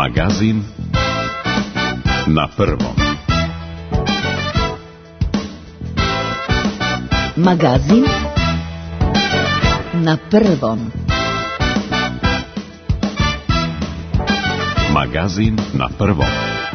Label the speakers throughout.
Speaker 1: Magazin na prvom.
Speaker 2: Magazin na prvom.
Speaker 1: Magazin na prvom.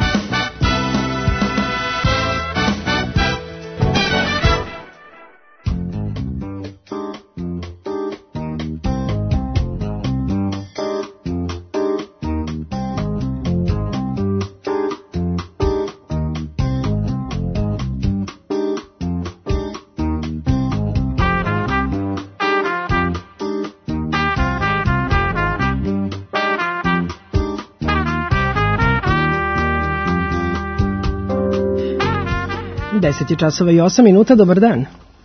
Speaker 3: Deset je časova i 8 minuta, dobar dan.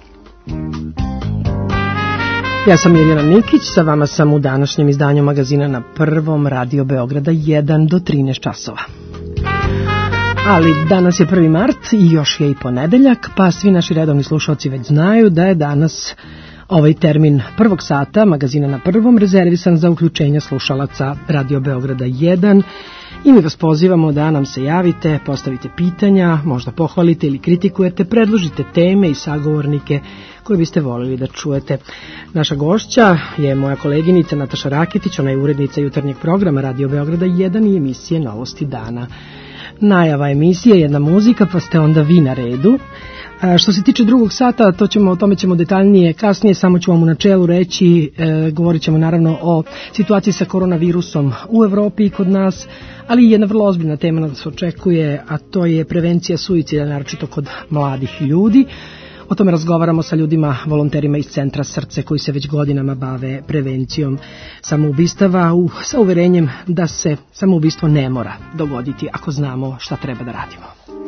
Speaker 3: Ja sam Mirjana Nikić, sa vama sam u današnjem izdanju magazina na prvom Radio Beograda 1 do 13 časova. Ali danas je 1. mart i još je i ponedeljak, pa svi naši redovni slušalci već znaju da je danas ovaj termin prvog sata magazina na prvom rezervisan za uključenje slušalaca Radio Beograda 1. I mi vas pozivamo da nam se javite, postavite pitanja, možda pohvalite ili kritikujete, predložite teme i sagovornike koje biste voljeli da čujete. Naša gošća je moja koleginica Nataša Raketić, ona je urednica jutarnjeg programa Radio Beograda 1 i emisije Novosti dana. Najava emisije, jedna muzika, pa ste onda vi na redu. Što se tiče drugog sata, o tome ćemo detaljnije kasnije, samo ću vam u načelu reći, govorit ćemo naravno o situaciji sa koronavirusom u Evropi i kod nas, ali jedna vrlo ozbiljna tema nas očekuje, a to je prevencija suicida, naročito kod mladih ljudi. O tome razgovaramo sa ljudima, volonterima iz Centra Srce koji se već godinama bave prevencijom samoubistava sa uverenjem da se samoubistvo ne mora dogoditi ako znamo šta treba da radimo.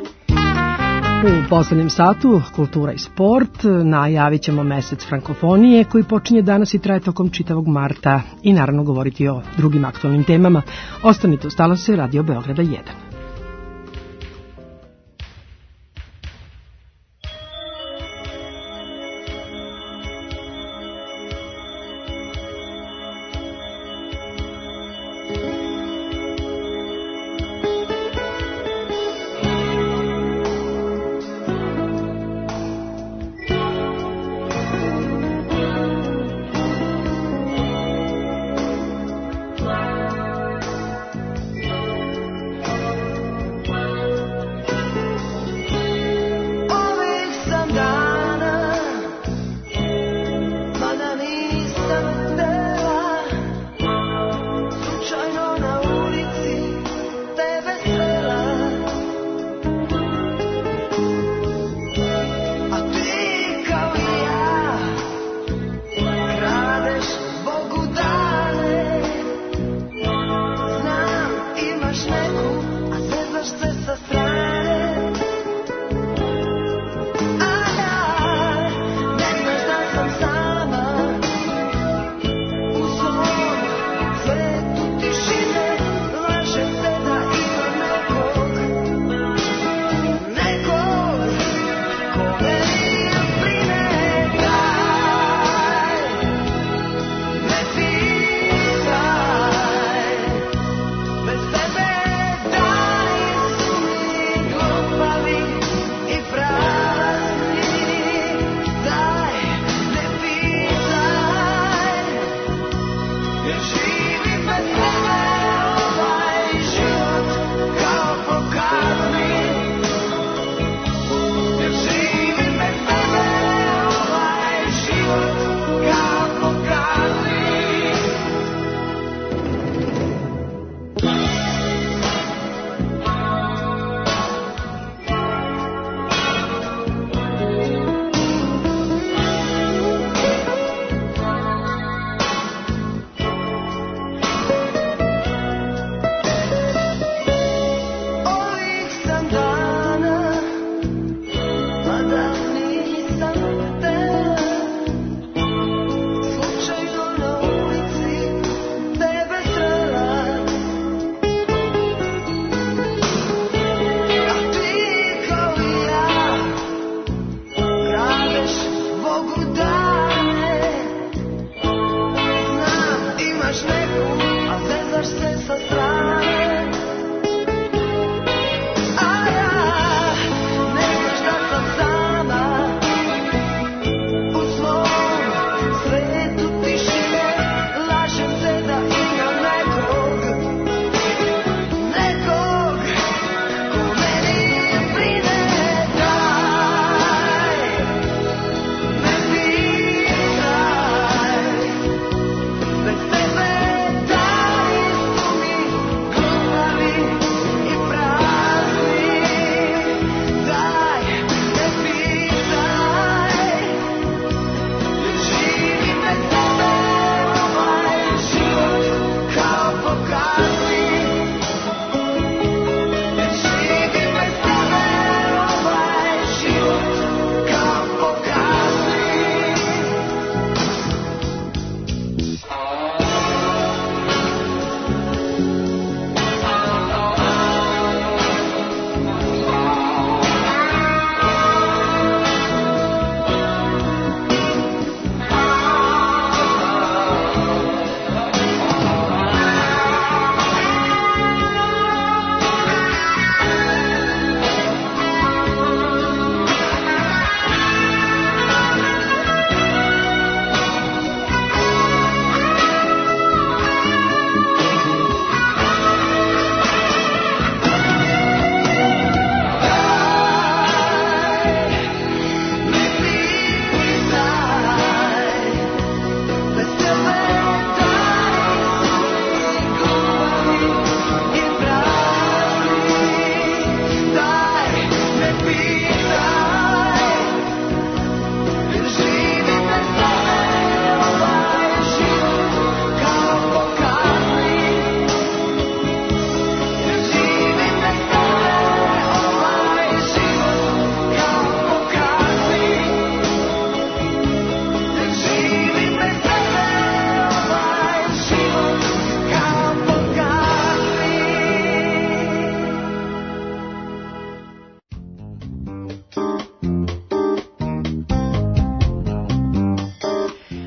Speaker 3: U poslednjem satu kultura i sport, najavit ćemo mesec frankofonije koji počinje danas i traje tokom čitavog marta i naravno govoriti o drugim aktualnim temama. Ostanite uz talase Radio Beograda 1.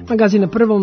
Speaker 3: Magazin na prvom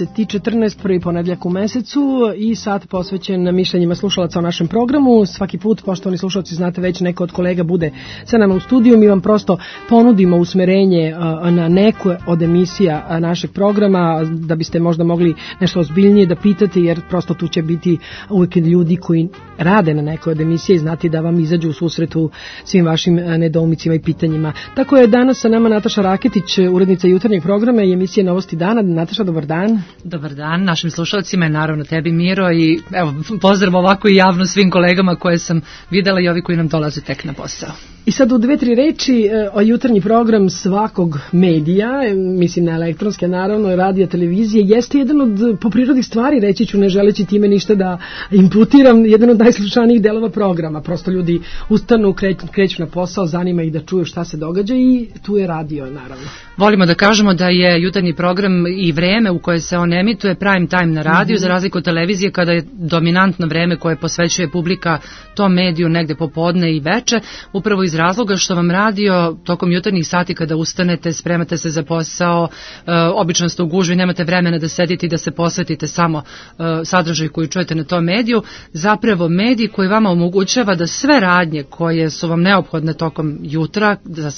Speaker 3: 10:14, prvi ponedjeljak u mesecu i sat posvećen mišljenjima slušalaca o našem programu. Svaki put, poštovani slušalci, znate već, neko od kolega bude sa nama u studiju. Mi vam prosto ponudimo usmerenje na neku od emisija našeg programa, da biste možda mogli nešto ozbiljnije da pitate, jer prosto tu će biti uvijek ljudi koji rade na nekoj od emisija i znati da vam izađu u susretu svim vašim nedoumicima i pitanjima. Tako je danas sa nama Nataša Raketić, urednica jutarnjeg programa i emisije Novosti dana. Nataša, dobar dan.
Speaker 2: Dobar dan našim slušalcima i naravno tebi, Miro, i evo, pozdrav ovako i javno svim kolegama koje sam videla i ovi koji nam dolaze tek na posao.
Speaker 3: I sad u 2-3 reči o jutarnji program svakog medija, mislim na elektronske, naravno, radija, televizije, jeste jedan od, po prirodi stvari, reći ću, ne želeći time ništa da imputiram, jedan od najslušanijih delova programa. Prosto ljudi ustanu, kreću na posao, zanima ih da čuju šta se događa i tu je radio, naravno.
Speaker 2: Volimo da kažemo da je jutarnji program i vreme u koje se on emituje prime time na radiju, za razliku od televizije kada je dominantno vreme koje posvećuje publika tom mediju negde popodne i veče, upravo iz razloga što vam radio tokom jutarnjih sati kada ustanete, spremate se za posao, obično ste u gužvi, nemate vremena da sedite i da se posvetite samo sadržaju koji čujete na tom mediju, zapravo medij koji vama omogućava da sve radnje koje su vam neophodne tokom jutra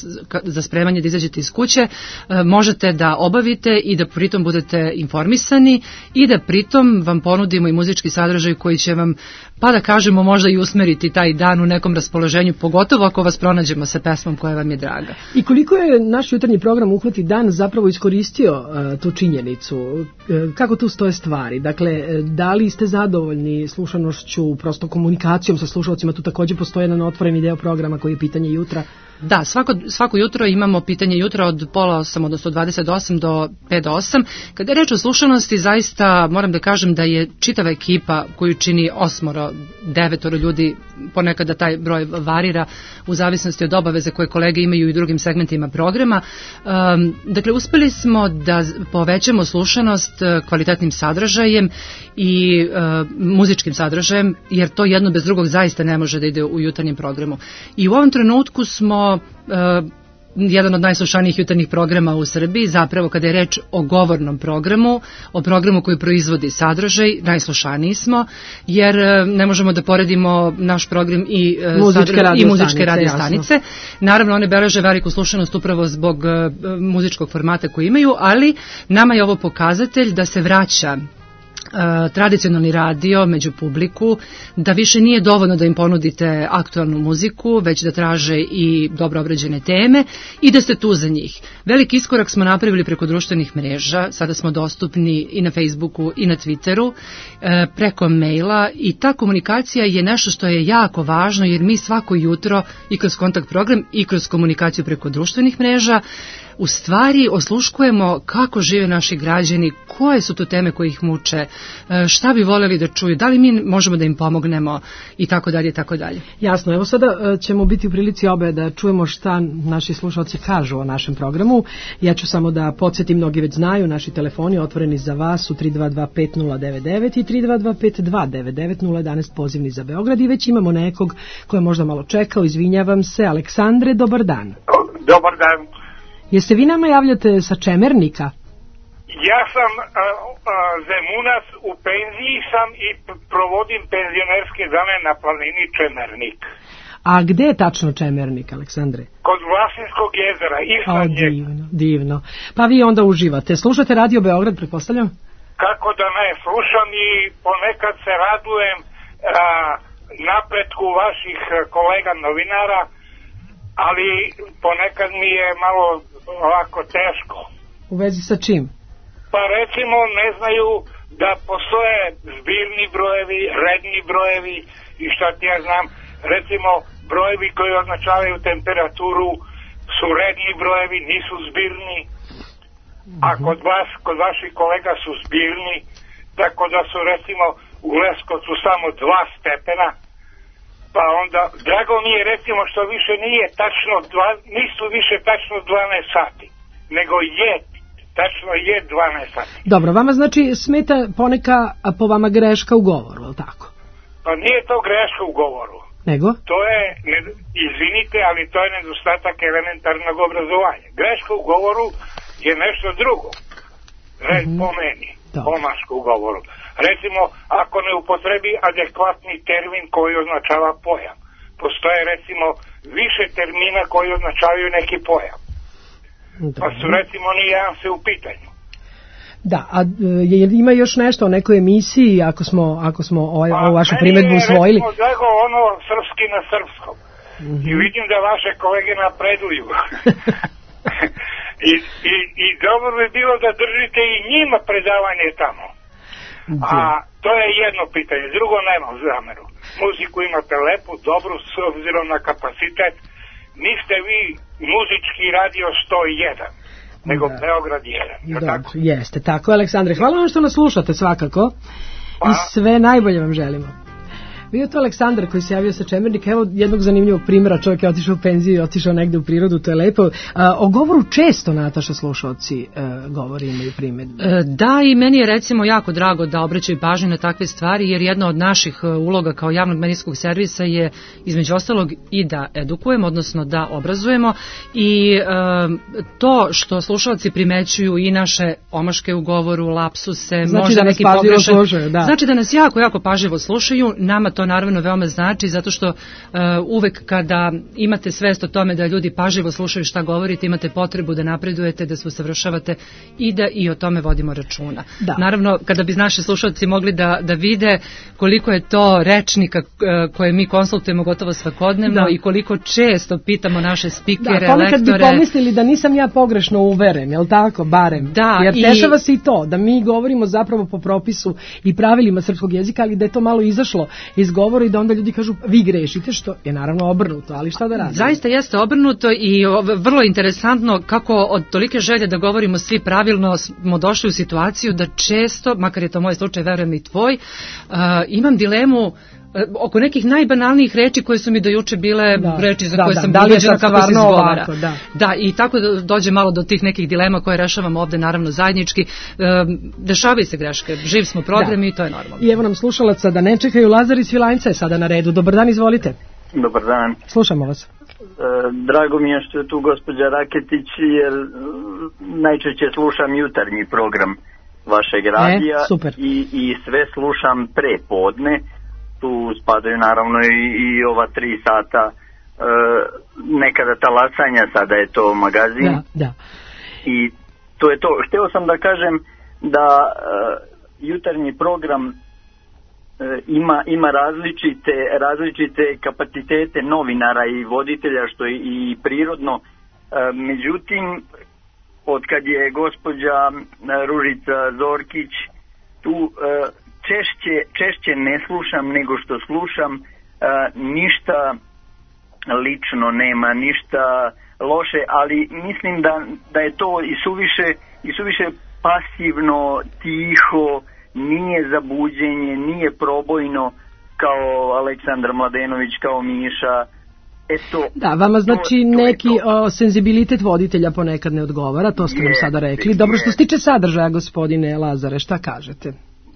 Speaker 2: za spremanje da izađete iz kuće, možete da obavite i da pritom budete informisani i da pritom vam ponudimo i muzički sadržaj koji će vam, pa da kažemo, možda i usmeriti taj dan u nekom raspoloženju, pogotovo ako vas pronađemo sa pesmom koja vam je draga.
Speaker 3: I koliko je naš jutarnji program Uhvati dan zapravo iskoristio tu činjenicu? Kako tu stoje stvari? Dakle, da li ste zadovoljni slušanošću, prosto komunikacijom sa slušalcima? Tu također postoji jedan otvoreni deo programa koji je pitanje jutra.
Speaker 2: Da, svako jutro imamo pitanje jutra od 7:30, odnosno 28 do 5 do 8. Kada je reč o slušanosti, zaista moram da kažem da je čitava ekipa koju čini 8-9 ljudi, ponekada taj broj varira u zavisnosti od obaveze koje kolege imaju i u drugim segmentima programa. Dakle, uspeli smo da povećamo slušanost kvalitetnim sadržajem i muzičkim sadržajem, jer to jedno bez drugog zaista ne može da ide u jutarnjem programu. I u ovom trenutku smo jedan od najslušanijih jutarnjih programa u Srbiji, zapravo kada je reč o govornom programu, o programu koji proizvodi sadržaj, najslušaniji smo, jer ne možemo da poredimo naš program i muzičke radio stanice. Naravno, one beleže veliku slušanost upravo zbog muzičkog formata koji imaju, ali nama je ovo pokazatelj da se vraća tradicionalni radio među publiku, da više nije dovoljno da im ponudite aktualnu muziku, već da traže i dobro obrađene teme i da ste tu za njih. Veliki iskorak smo napravili preko društvenih mreža, sada smo dostupni i na Facebooku i na Twitteru, preko maila, i ta komunikacija je nešto što je jako važno, jer mi svako jutro i kroz kontakt program i kroz komunikaciju preko društvenih mreža u stvari osluškujemo kako žive naši građani, koje su to teme koje ih muče, šta bi voljeli da čuju, da li mi možemo da im pomognemo i tako dalje i tako dalje.
Speaker 3: Jasno, evo sada ćemo biti u prilici obe da čujemo šta naši slušalci kažu o našem programu. Ja ću samo da podsjetim, mnogi već znaju, naši telefoni otvoreni za vas su 322-5099 i 322-5299, 011 pozivni za Beograd, i već imamo nekog ko je možda malo čekao, izvinjavam se. Aleksandre, dobar dan.
Speaker 4: Dobar dan.
Speaker 3: Jeste vi nama javljate sa Čemernika?
Speaker 4: Ja sam Zemunac, u penziji sam i provodim penzionerske dane na planini Čemernik.
Speaker 3: A gde je tačno Čemernik, Aleksandre?
Speaker 4: Kod Vlasinskog jezera, iznad njega.
Speaker 3: Divno. Pa vi onda uživate. Slušate Radio Beograd, pretpostavljam?
Speaker 4: Kako da ne, slušam i ponekad se radujem napretku vaših kolega novinara, ali ponekad mi je malo ovako teško.
Speaker 3: U vezi sa čim?
Speaker 4: Pa recimo ne znaju da postoje zbirni brojevi, redni brojevi i šta ti ja znam, recimo brojevi koji označavaju temperaturu su redni brojevi, nisu zbirni, a kod vaših kolega su zbirni, tako da su recimo u Leskovcu samo 2 stepena, pa onda, drago mi je recimo što više nisu više tačno 12 sati, nego tačno je 12 sati.
Speaker 3: Dobro, vama znači smeta poneka, a po vama greška u govoru, je li tako?
Speaker 4: Pa nije to greška u govoru.
Speaker 3: Nego?
Speaker 4: To je, izvinite, ali to je nedostatak elementarnog obrazovanja. Greška u govoru je nešto drugo. po meni, omašku u govoru. Recimo, ako ne upotrebi adekvatni termin koji označava pojam. Postoje, recimo, više termina koji označavaju neki pojam. Pa su, recimo, nijanse u pitanju.
Speaker 3: Da, a ima još nešto o nekoj emisiji, ako smo ovu vašu primedbu usvojili?
Speaker 4: Meni je, recimo, ono srpski na srpskom. I vidim da vaše kolege napreduju. I dobro bi bilo da držite i njima predavanje tamo. A to je jedno pitanje. Drugo, nemam zameru. Muziku imate lepu, dobru, s obzirom na kapacitet. Niste vi muzički radio 101, nego Beograd 1.
Speaker 3: Dobro, jeste. Tako, Aleksandre. Hvala vam što nas slušate svakako. I sve najbolje vam želimo. Bio to Aleksandar koji se javio sa Čemernika. Evo jednog zanimljivog primjera, čovjek je otišao u penziju i otišao negde u prirodu, to je lepo. O govoru često, Nataša, slušalci govori, imaju primjedbe.
Speaker 2: Da, i meni je recimo jako drago da obraćaju pažnju na takve stvari, jer jedna od naših uloga kao javnog medijskog servisa je između ostalog i da edukujemo, odnosno da obrazujemo, i to što slušalci primećuju i naše omaške u govoru, lapsuse,
Speaker 3: znači
Speaker 2: možda
Speaker 3: da
Speaker 2: neki pogrešan, znači da nas jako pažljivo slušaju. Nama to naravno veoma znači, zato što uvek kada imate svest o tome da ljudi pažljivo slušaju šta govorite, imate potrebu da napredujete, da se usavršavate i da i o tome vodimo računa. Da. Naravno, kada bi naši slušalci mogli da vide koliko je to rečnika koje mi konsultujemo gotovo svakodnevno i koliko često pitamo naše spikere, lektore.
Speaker 3: Ponekad bi pomislili da nisam ja pogrešno uveren, jel tako, barem?
Speaker 2: Da,
Speaker 3: jer dešava se i to, da mi govorimo zapravo po propisu i pravilima srpskog jezika, ali da je to malo izašlo iz govora i da onda ljudi kažu vi grešite, što je naravno obrnuto, ali šta da radimo?
Speaker 2: Zaista jeste obrnuto i vrlo interesantno kako od tolike želje da govorimo svi pravilno smo došli u situaciju da često, makar je to moj slučaj, verujem i tvoj, imam dilemu oko nekih najbanalnijih reči koje su mi do juče bile reči za koje sam ubeđena kako se izgovara. Da, i tako dođe malo do tih nekih dilema koje rešavamo ovde naravno zajednički. Dešavaju se greške, živ smo program i to je normalno.
Speaker 3: I evo nam slušalaca da ne čekaju, Lazar iz Svilajnca je sada na redu. Dobar dan, izvolite.
Speaker 5: Dobar dan.
Speaker 3: Slušamo vas.
Speaker 5: Drago mi je što je tu gospođa Raketić, jer najčešće slušam jutarnji program vašeg radija i sve slušam pre podne. Tu spadaju naravno i ova 3 sata nekada talasanja, sada je to magazin.
Speaker 3: Da.
Speaker 5: I to je to. Hteo sam da kažem da jutarnji program ima različite kapacitete novinara i voditelja, što je i prirodno. Međutim, od kad je gospođa Ružica Zorkić tu, češće ne slušam nego što slušam. Ništa lično nema, ništa loše, ali mislim da je to i suviše pasivno, tiho, nije za buđenje, nije probojno kao Aleksandar Mladenović, kao Miša.
Speaker 3: Da, vama znači neki senzibilitet voditelja ponekad ne odgovara, to ste nam sada rekli. Dobro, što se tiče sadržaja, gospodine Lazare, šta kažete?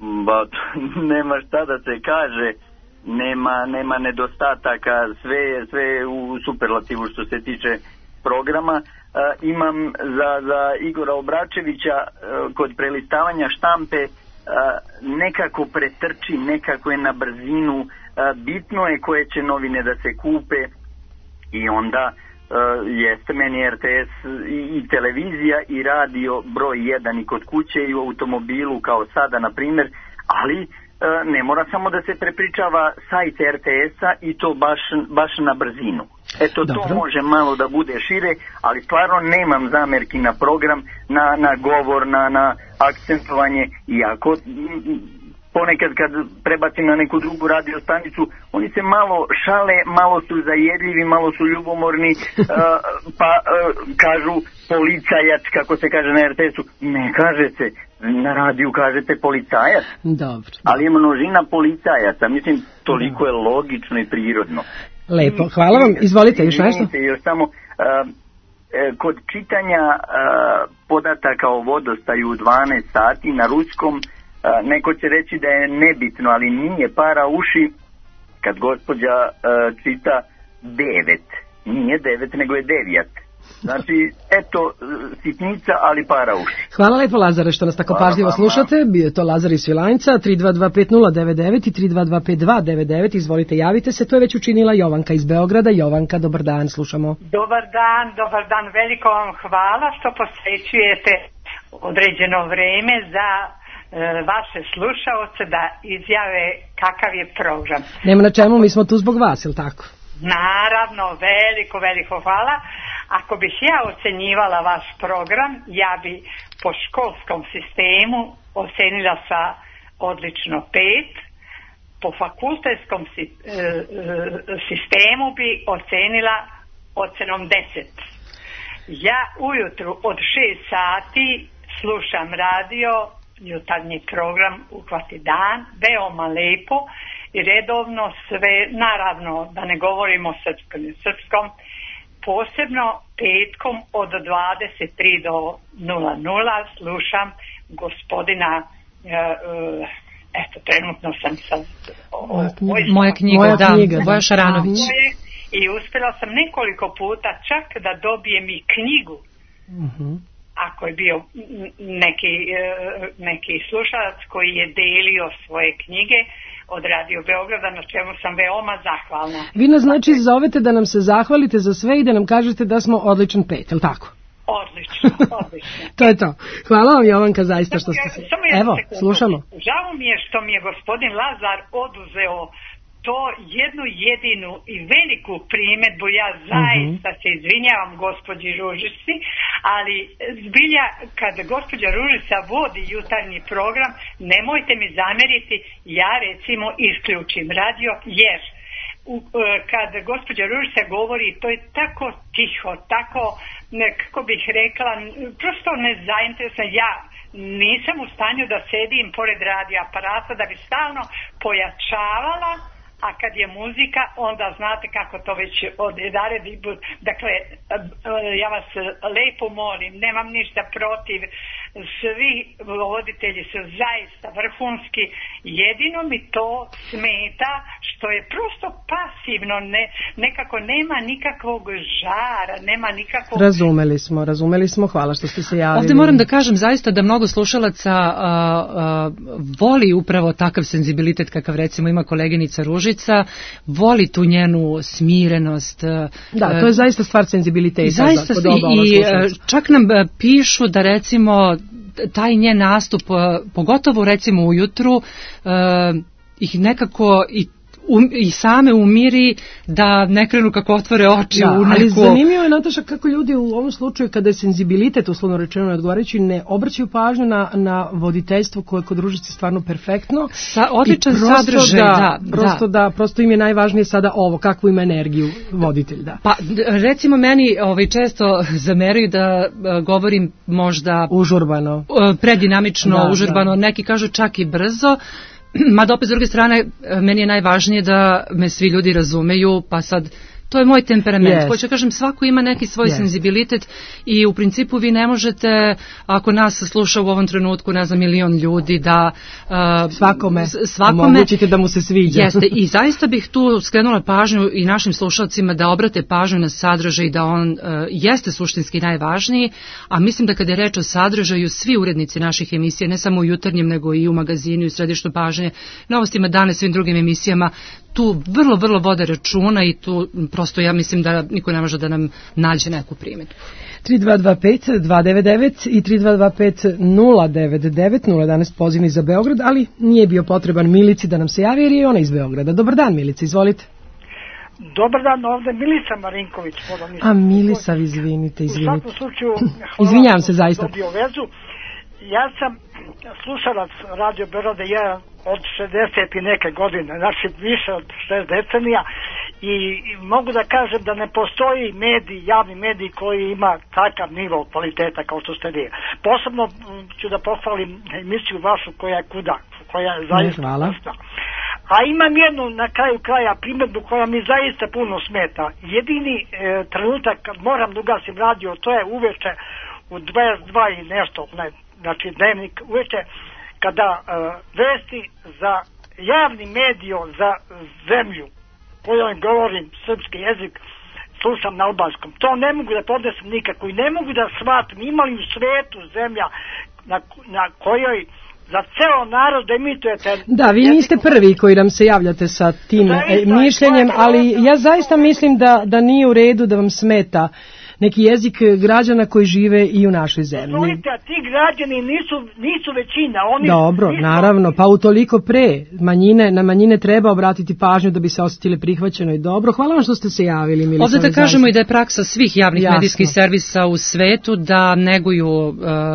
Speaker 5: Nema šta da se kaže, nema nedostataka, sve je u superlativu što se tiče programa. Imam za Igora Obračevića kod prelistavanja štampe nekako pretrči, nekako je na brzinu, bitno je koje će novine da se kupe i onda jeste meni RTS i televizija i radio broj 1 i kod kuće i u automobilu kao sada na primjer, ali ne mora samo da se prepričava sajt RTS-a i to baš na brzinu. Eto, to može malo da bude šire, ali stvarno nemam zamerki na program, na govor, na akcentovanje, iako ponekad kad prebacim na neku drugu radio stanicu, oni se malo šale, malo su zajedljivi, malo su ljubomorni, pa kažu policajac, kako se kaže na RTS-u. Ne kaže se, na radiju kažete policajac.
Speaker 3: Dobro.
Speaker 5: Ali je množina policajaca, mislim, toliko je logično i prirodno.
Speaker 3: Lepo, hvala vam. Izvolite, još nešto?
Speaker 5: Još samo, kod čitanja podataka o vodostaju u 12 sati na ruskom, neko će reći da je nebitno, ali nije, para uši kad gospođa čita 9. Nije 9, nego je 9. Znači, eto, sitnica, ali para uši.
Speaker 3: Hvala lepo, Lazare, što nas tako pažljivo slušate. Bio je to Lazar iz Svilajnca, 3225099 i 3225299. Izvolite, javite se. To je već učinila Jovanka iz Beograda. Jovanka, dobar dan, slušamo.
Speaker 6: Dobar dan. Veliko vam hvala što posvećujete određeno vreme za vaše slušaoce da izjave kakav je program.
Speaker 3: Nema na čemu, mi smo tu zbog vas, je li tako?
Speaker 6: Naravno, veliko hvala. Ako bih ja ocenjivala vaš program, ja bi po školskom sistemu ocenila sa odlično 5, po fakultetskom sistemu bi ocenila ocenom 10. Ja ujutru od 6 sati slušam radio, jutarnji program Uhvati dan, veoma lepo i redovno sve, naravno da ne govorimo srpskom, posebno petkom od 23 do 00 slušam gospodina, trenutno sam sad
Speaker 2: Moja knjiga, Voja Šaranović.
Speaker 6: I uspjela sam nekoliko puta čak da dobijem i knjigu. Ako je bio neki slušalac koji je delio svoje knjige od Radio Beograda, na čemu sam veoma zahvalna.
Speaker 3: Vi nas znači zovete da nam se zahvalite za sve i da nam kažete da smo odličan 5, je li tako?
Speaker 6: Odlično.
Speaker 3: To je to. Hvala vam, Jovanka, zaista što ste se... Evo, slušamo.
Speaker 6: Žao mi je što mi je gospodin Lazar oduzeo to jednu jedinu i veliku primjedbu. Ja zaista se izvinjavam gospođi Ružici, ali zbilja kad gospođa Ružica vodi jutarnji program, nemojte mi zamjeriti, ja recimo isključim radio, jer kad gospođa Ružica govori, to je tako tiho, tako, kako bih rekla, prosto nezainteresno. Ja nisam u stanju da sedim pored radio aparata da bi stalno pojačavala, a kad je muzika, onda znate kako to već odredi. Dakle, ja vas lepo molim, nemam ništa protiv, svi voditelji su zaista vrhunski, jedino mi to smeta što je prosto pasivno, nekako nema nikakvog žara, nema nikakvog...
Speaker 3: Razumeli smo, hvala što ste se javili.
Speaker 2: Ovdje moram da kažem zaista da mnogo slušalaca voli upravo takav senzibilitet kakav recimo ima koleginica Ružica, voli tu njenu smirenost.
Speaker 3: Da, to je zaista stvar senzibiliteta.
Speaker 2: Zaista i čak nam pišu da recimo taj njen nastup, pogotovo recimo ujutru, ih nekako i same umiri da ne krenu kako otvore oči u neku...
Speaker 3: Ali zanimljivo je, Nataša, kako ljudi u ovom slučaju, kada je senzibilitet, uslovno rečeno neodgovarajući, ne obraćaju pažnju na voditeljstvo koje je kod Ružice stvarno perfektno.
Speaker 2: Odličan sadržaj,
Speaker 3: prosto im je najvažnije sada ovo, kakvu ima energiju voditelj, da.
Speaker 2: Pa, recimo meni često zameraju da govorim možda...
Speaker 3: Užurbano.
Speaker 2: Predinamično, užurbano, neki kažu čak i brzo. Mada opet s druge strane, meni je najvažnije da me svi ljudi razumeju, pa sad to je moj temperament. Hoću kažem, svako ima neki svoj senzibilitet i u principu vi ne možete, ako nas sluša u ovom trenutku, ne znam, milion ljudi, da
Speaker 3: svakome omogućite da mu se sviđa.
Speaker 2: Jeste, i zaista bih tu skrenula pažnju i našim slušalcima da obrate pažnju na sadržaj, da on jeste suštinski najvažniji, a mislim da kada je reč o sadržaju, svi urednici naših emisija, ne samo u jutarnjem, nego i u magazinu i u središtu pažnje, Novostima dana, svim drugim emisijama, tu vrlo vode računa i tu prosto ja mislim da niko ne može da nam nađe neku primjedbu.
Speaker 3: 3225-299 i 3225-099, 011 pozivni za Beograd, ali nije bio potreban Milici da nam se javi jer je ona iz Beograda. Dobar dan, Milica, izvolite.
Speaker 7: Dobar dan, ovdje Milica Marinković.
Speaker 3: A Milica, izvinite.
Speaker 7: U svakom slučaju,
Speaker 3: izvinjavam se zaista.
Speaker 7: Vezu. Ja sam slušalac Radio Beograda od 60 i neke godine, znači više od 6 decenija, i mogu da kažem da ne postoji medij, javni medij koji ima takav nivo kvaliteta kao što ste vi. Posebno ću da pohvalim emisiju vašu koja je kuda, koja je zaista vrsta. A imam jednu na kraju kraja primjedbu koja mi zaista puno smeta. Jedini trenutak kad moram da ugasim radio, to je uveče u 22 i nešto, znači dnevnik uveče, kada vesti za javni medio za zemlju kojom govorim srpski jezik slušam na albanskom. To ne mogu da podnesem nikako i ne mogu da shvatim ima li u svetu zemlja na kojoj za ceo narod da emitujete...
Speaker 3: Da, vi niste prvi koji nam se javljate sa tim mišljenjem, ali ja zaista mislim da nije u redu da vam smeta neki jezik građana koji žive i u našoj zemlji.
Speaker 7: Čujte, a ti građani nisu većina.
Speaker 3: Dobro, naravno, pa utoliko pre na manjine treba obratiti pažnju da bi se osjetili prihvaćeno i dobro. Hvala vam što ste se javili, Milica.
Speaker 2: Ovdje da kažemo i da je praksa svih javnih medijskih servisa u svetu da neguju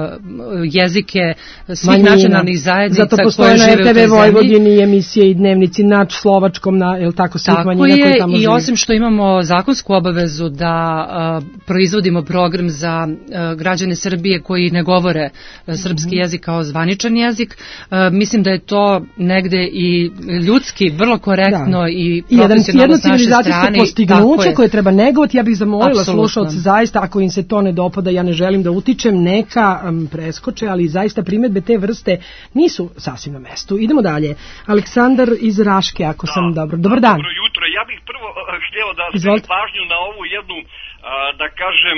Speaker 2: jezike svih nacionalnih zajednica koje žive u toj zemlji.
Speaker 3: Zato postoje na RTV Vojvodini emisije i dnevnici na slovačkom, tako svih manjina koji tamo žive.
Speaker 2: I osim što imamo zakonsku obavezu da proizvodimo program za građane Srbije koji ne govore srpski jezik kao zvaničan jezik. Mislim da je to negde i ljudski vrlo korektno i profesionalno s naše strane.
Speaker 3: Jedno civilizacijsko postignuće koje treba negovati. Ja bih zamolila slušalce zaista, ako im se to ne dopada, ja ne želim da utičem, neka preskoče, ali zaista primedbe te vrste nisu sasvim na mestu. Idemo dalje. Aleksandar iz Raške, ako sam dobro. Dobar dan.
Speaker 8: Dobro jutro. Ja bih prvo htio da skrenem pažnju na ovu jednu da kažem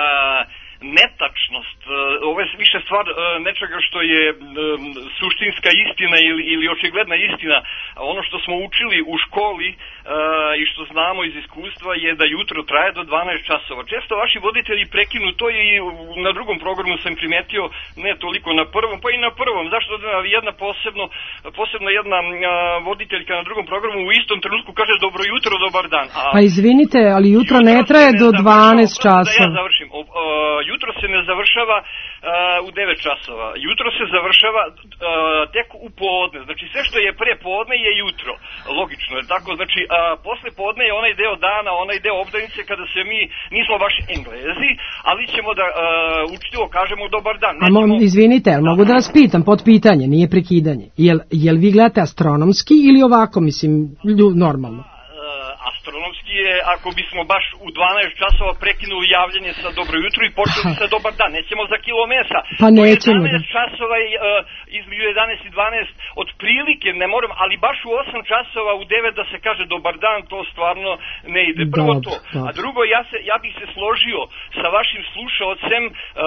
Speaker 8: netačnost. Ovo je više stvar nečega što je suštinska istina ili očigledna istina. Ono što smo učili u školi i što znamo iz iskustva je da jutro traje do 12 časova. Često vaši voditelji prekinu to i na drugom programu sam primetio, ne toliko na prvom, pa i na prvom. Zašto jedna posebno jedna voditeljka na drugom programu u istom trenutku kaže dobro jutro, dobar dan.
Speaker 3: Pa izvinite, ali jutro ne traje do 12 časova.
Speaker 8: Da ja završim. Jutro se ne završava u 9 časova. Jutro se završava tek u podne. Znači sve što je pre podne je jutro. Logično je tako. Znači posle podne je onaj deo dana, onaj deo obdanice kada se mi nismo baš Englezi, ali ćemo da učitivo kažemo dobar dan.
Speaker 3: Izvinite, ali mogu da vas pitam, pod pitanje, nije prekidanje. Jel vi gledate astronomski ili ovako, mislim, normalno?
Speaker 8: Astronomski je ako bismo baš u 12 časova prekinuli javljanje sa dobro jutro i počeli sa dobar dan. Nećemo za kilo mesa.
Speaker 3: Pa nećemo.
Speaker 8: 11 časova između 11 i 12 od prilike ne moram, ali baš u 8 časova u 9 da se kaže dobar dan, to stvarno ne ide. Prvo to. A drugo, ja bih se složio sa vašim slušaocem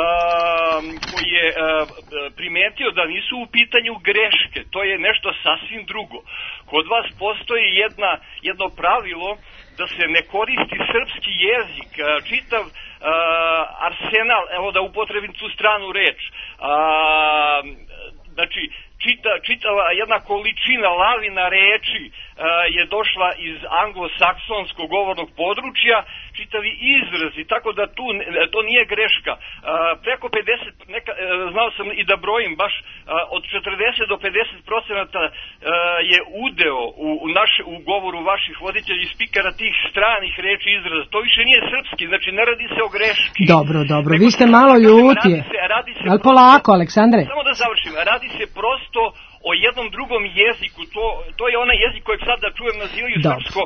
Speaker 8: koji je primetio da nisu u pitanju greške. To je nešto sasvim drugo. Kod vas postoji jedno pravilo da se ne koristi srpski jezik, čitav arsenal, evo da upotrebim tu stranu reč, znači čitava jedna količina lavina reči je došla iz anglosaksonskog govornog područja, čitavi izrazi, tako da to nije greška. Preko 50, znao sam i da brojim baš od 40 do 50% je udeo u govoru vaših voditelja i spikera tih stranih reči izraza. To više nije srpski, znači ne radi se o greški.
Speaker 3: Dobro, vi ste malo ljuti. Ali polako, Aleksandre.
Speaker 8: Samo da završim, radi se prosto o jednom drugom jeziku, to je onaj jezik kojeg sad da čujem nazivaju srpsko,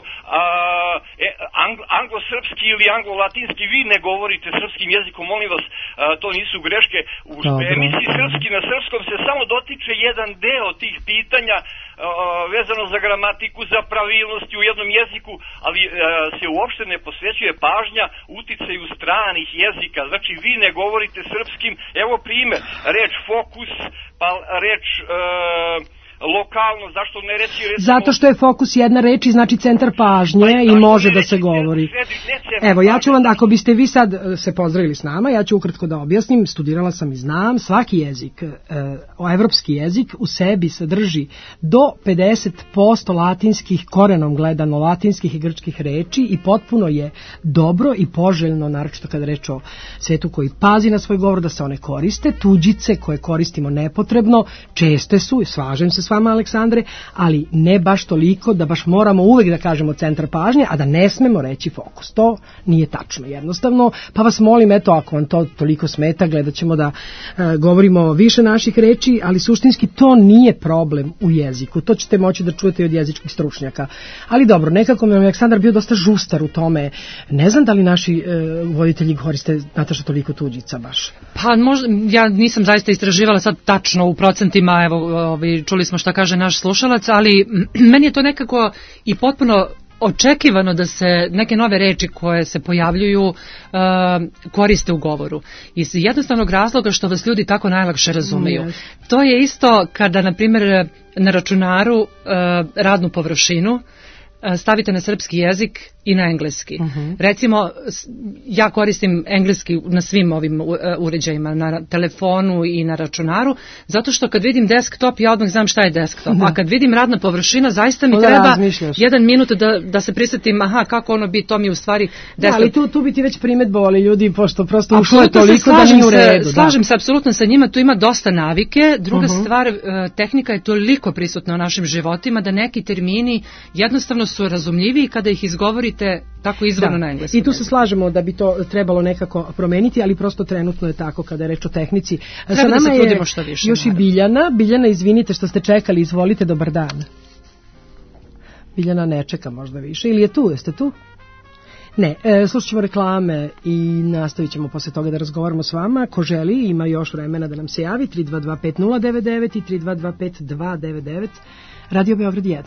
Speaker 8: anglosrpski ili anglo-latinski, vi ne govorite srpskim jezikom, molim vas, to nisu greške. U emisiji Srpski na srpskom se samo dotiče jedan deo tih pitanja vezano za gramatiku, za pravilnosti u jednom jeziku, ali se uopšte ne posvećuje pažnja uticaju stranih jezika. Znači vi ne govorite srpskim, evo primjer, reč fokus, pa reč lokalno, zašto ne reći...
Speaker 3: Zato što je fokus jedna reč i znači centar pažnje i može da se govori. Evo, ja ću vam, ako biste vi sad se pozdravili s nama, ja ću ukratko da objasnim, studirala sam i znam, svaki jezik, evropski jezik u sebi sadrži do 50% latinskih, korenom gledano, latinskih i grčkih reči i potpuno je dobro i poželjno, naročito kada reč o svetu koji pazi na svoj govor, da se one koriste. Tuđice koje koristimo nepotrebno, česte su, slažem se s vama, Aleksandre, ali ne baš toliko da baš moramo uvek da kažemo centar pažnje, a da ne smemo reći fokus. To nije tačno jednostavno, pa vas molim, eto, ako vam to toliko smeta, gledat ćemo da govorimo više naših reči, ali suštinski to nije problem u jeziku. To ćete moći da čujete i od jezičkih stručnjaka. Ali dobro, nekako mi je Aleksandar bio dosta žustar u tome. Ne znam da li naši voditelji koriste, Nataša, toliko tuđica baš.
Speaker 2: Pa možda, ja nisam zaista istraživala sad tačno u procentima, evo, čuli smo šta kaže naš slušalac, ali meni je to nekako i potpuno očekivano da se neke nove reči koje se pojavljuju koriste u govoru. Iz jednostavnog razloga što vas ljudi tako najlakše razumeju. To je isto kada, na primjer, na računaru radnu površinu stavite na srpski jezik i na engleski. Recimo, ja koristim engleski na svim ovim uređajima, na telefonu i na računaru, zato što kad vidim desktop, ja odmah znam šta je desktop. A kad vidim radna površina, zaista mi treba 1 minut da se prisjetim, kako ono bi, to mi u stvari desktop.
Speaker 3: Ali tu bi ti već primedbovali ljudi, pošto prosto ušlo je toliko da nije u redu.
Speaker 2: Slažem se apsolutno sa njima, tu ima dosta navike. Druga stvar, tehnika je toliko prisutna u našim životima da neki termini jednostavno su razumljiviji kada ih izgovorite tako izvorno na engleskom.
Speaker 3: I tu se slažemo da bi to trebalo nekako promeniti, ali prosto trenutno je tako kada je reč o tehnici.
Speaker 2: Treba da se trudimo što više.
Speaker 3: Još i Biljana. Biljana, izvinite što ste čekali, izvolite, dobar dan. Biljana ne čeka možda više, ili je tu, jeste tu? Ne, slušat ćemo reklame i nastavit ćemo posle toga da razgovaramo s vama. Ko želi, ima još vremena da nam se javi, 3225-099 i 3225-299, Radio Beograd 1.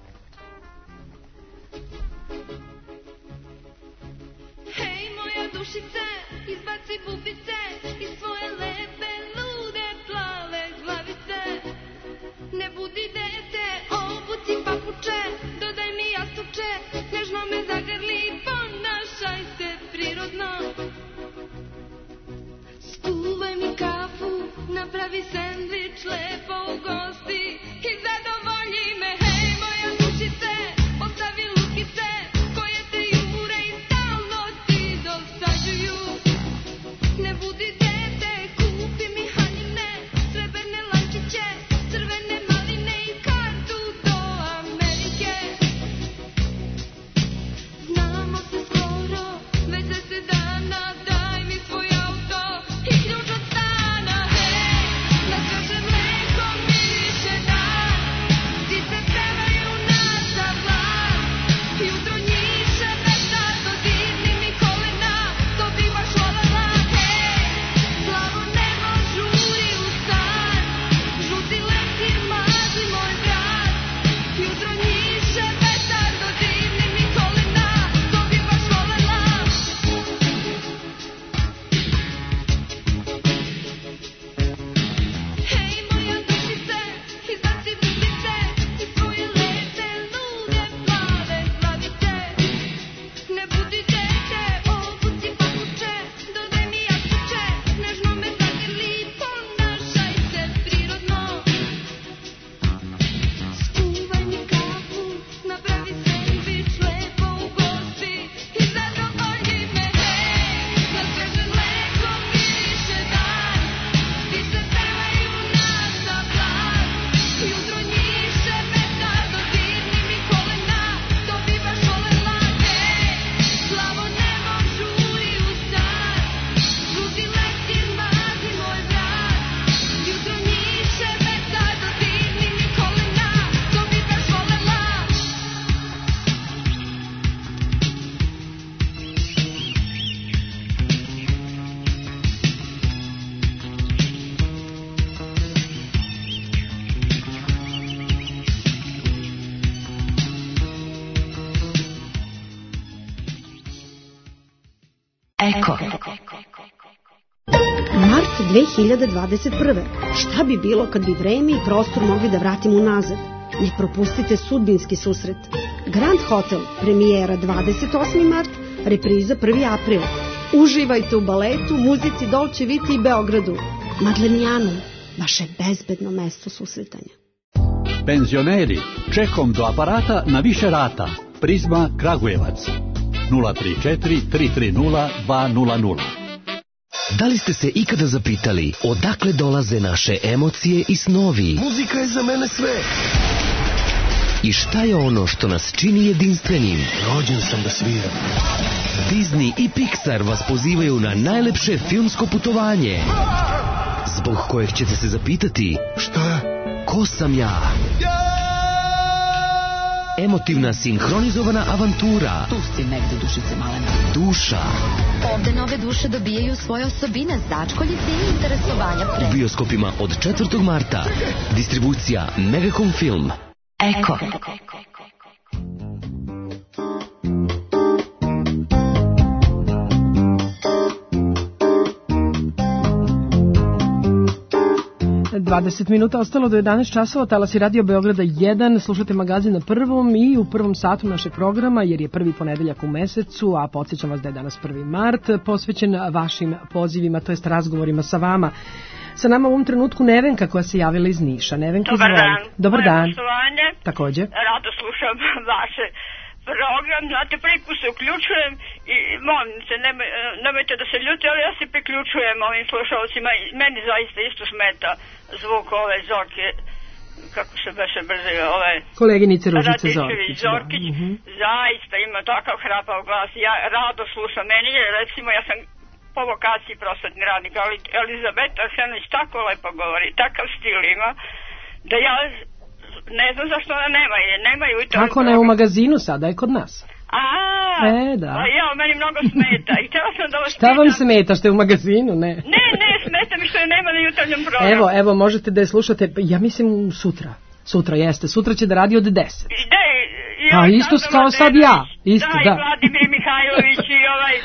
Speaker 9: Izbaci bubice iz svoje lepe, lude, plave glavice. Ne budi dete, obuci papuče, dodaj mi jastuče, nežno me zagrli, ponašaj se prirodno. Skuvaj mi kafu, napravi sendvič, lepo ugosti i zadovolji me. Hej, moja dušice, ostavi lutkice koje te jure i stalno ti dosađuju. Ne budi dete, kupi mi haljine, srebrne lančiće, crvene maline i kartu do Amerike. Znamo se skoro, već 10 dana, daj mi svoj auto i ključ od stana. Hej, na sveže mleko miriše dan, ptice pevaju nas za glas, jutro njiše vetar, dodirni mi kolena, to bi baš volela. Plavo nebo žuri u san, žuti leptir mazi moj vrat, jutro njiše vetar, dodirni mi kolena, to bi baš volela. Hej, moja dušice, izbaci bubice iz svoje lepe, lude, plave glavice. Ne budi dete, obuci papuče, dodaj mi jastuče, nežno me zagrli, ponašaj se prirodno. Skuvaj mi kafu, napravi sendvič, lepo ugosti i zadovolji me. Hej, na sveže mleko miriše dan, ptice pevaju nas za glas, jutro njiše vetar, dodirni mi kolena, to bi baš volela. Hej, plavo nebo žuri u san, žuti leptir mazi moj vrat, jutro njiše vetar, dodirni mi kolena, to bi baš volela.
Speaker 10: Eko. Mart 2021. Šta bi bilo kad bi vreme i prostor mogli da vratimo unazad? Ne propustite sudbinski susret. Grand Hotel, premijera 28. mart, repriza 1. april. Uživajte u baletu, muzici Dolce Vita i Beogradu. Madlenijanu, vaše bezbedno mesto susretanja.
Speaker 11: Penzioneri, čekom do aparata na više rata. Prizma Kragujevac. 034 330 200.
Speaker 12: Da li ste se ikada zapitali odakle dolaze naše emocije i snovi?
Speaker 13: Muzika je za mene sve.
Speaker 12: I šta je ono što nas čini jedinstvenim?
Speaker 13: Rođen sam da sviram.
Speaker 12: Disney i Pixar vas pozivaju na najlepše filmsko putovanje, zbog kojeg ćete se zapitati:
Speaker 13: šta?
Speaker 12: Ko sam ja? Emotivna sinhronizovana avantura.
Speaker 14: Tu si negde, dušice malena.
Speaker 12: Duša.
Speaker 14: Ovde nove duše dobijaju svoje osobine, začkoljice i interesovanja.
Speaker 12: U bioskopima od 4. marta. Distribucija Megacom Film.
Speaker 10: Eko.
Speaker 3: 20 minuta ostalo do 11 časova, talasi Radio Beograda 1, slušate magazin na prvom i u prvom satu našeg programa, jer je prvi ponedeljak u mesecu, a podsjećam vas da je danas 1. mart, posvećen vašim pozivima, to jest razgovorima sa vama. Sa nama u ovom trenutku Nevenka koja se javila iz Niša. Nevenka,
Speaker 15: dobar
Speaker 3: izvoli.
Speaker 15: dan.
Speaker 3: Dobar
Speaker 15: Moje
Speaker 3: dan.
Speaker 15: poštovanje.
Speaker 3: Takođe.
Speaker 15: Rado slušam vaše program, znate, prvi put se uključujem i molim se, nemojte da se ljute, ali ja se priključujem ovim slušalcima i meni zaista isto smeta zvuk ove Zorke, kako se beše brzo, ove
Speaker 3: koleginice Ružice
Speaker 15: Radičević Zorkić, zaista ima takav hrapav glas, ja rado slušam, meni je, recimo, ja sam po vokaciji prosvetni radnik, ali Elizabeta Arsenović tako lepo govori, takav stil ima, da ja ne znam zašto ona nema ju i to.
Speaker 3: Kako ne u magazinu, sada je kod nas. Da.
Speaker 15: Ja, meni mnogo smeta. I htjela sam da vas
Speaker 3: Šta vam smeta, što je u magazinu, ne?
Speaker 15: Ne, smeta mi što je nema na jutarnjem programu.
Speaker 3: Evo, možete da je slušate, ja mislim sutra jeste, sutra će da radi od 10. A isto kao sad ja, isto, da.
Speaker 15: I Vladimir Mihajlović i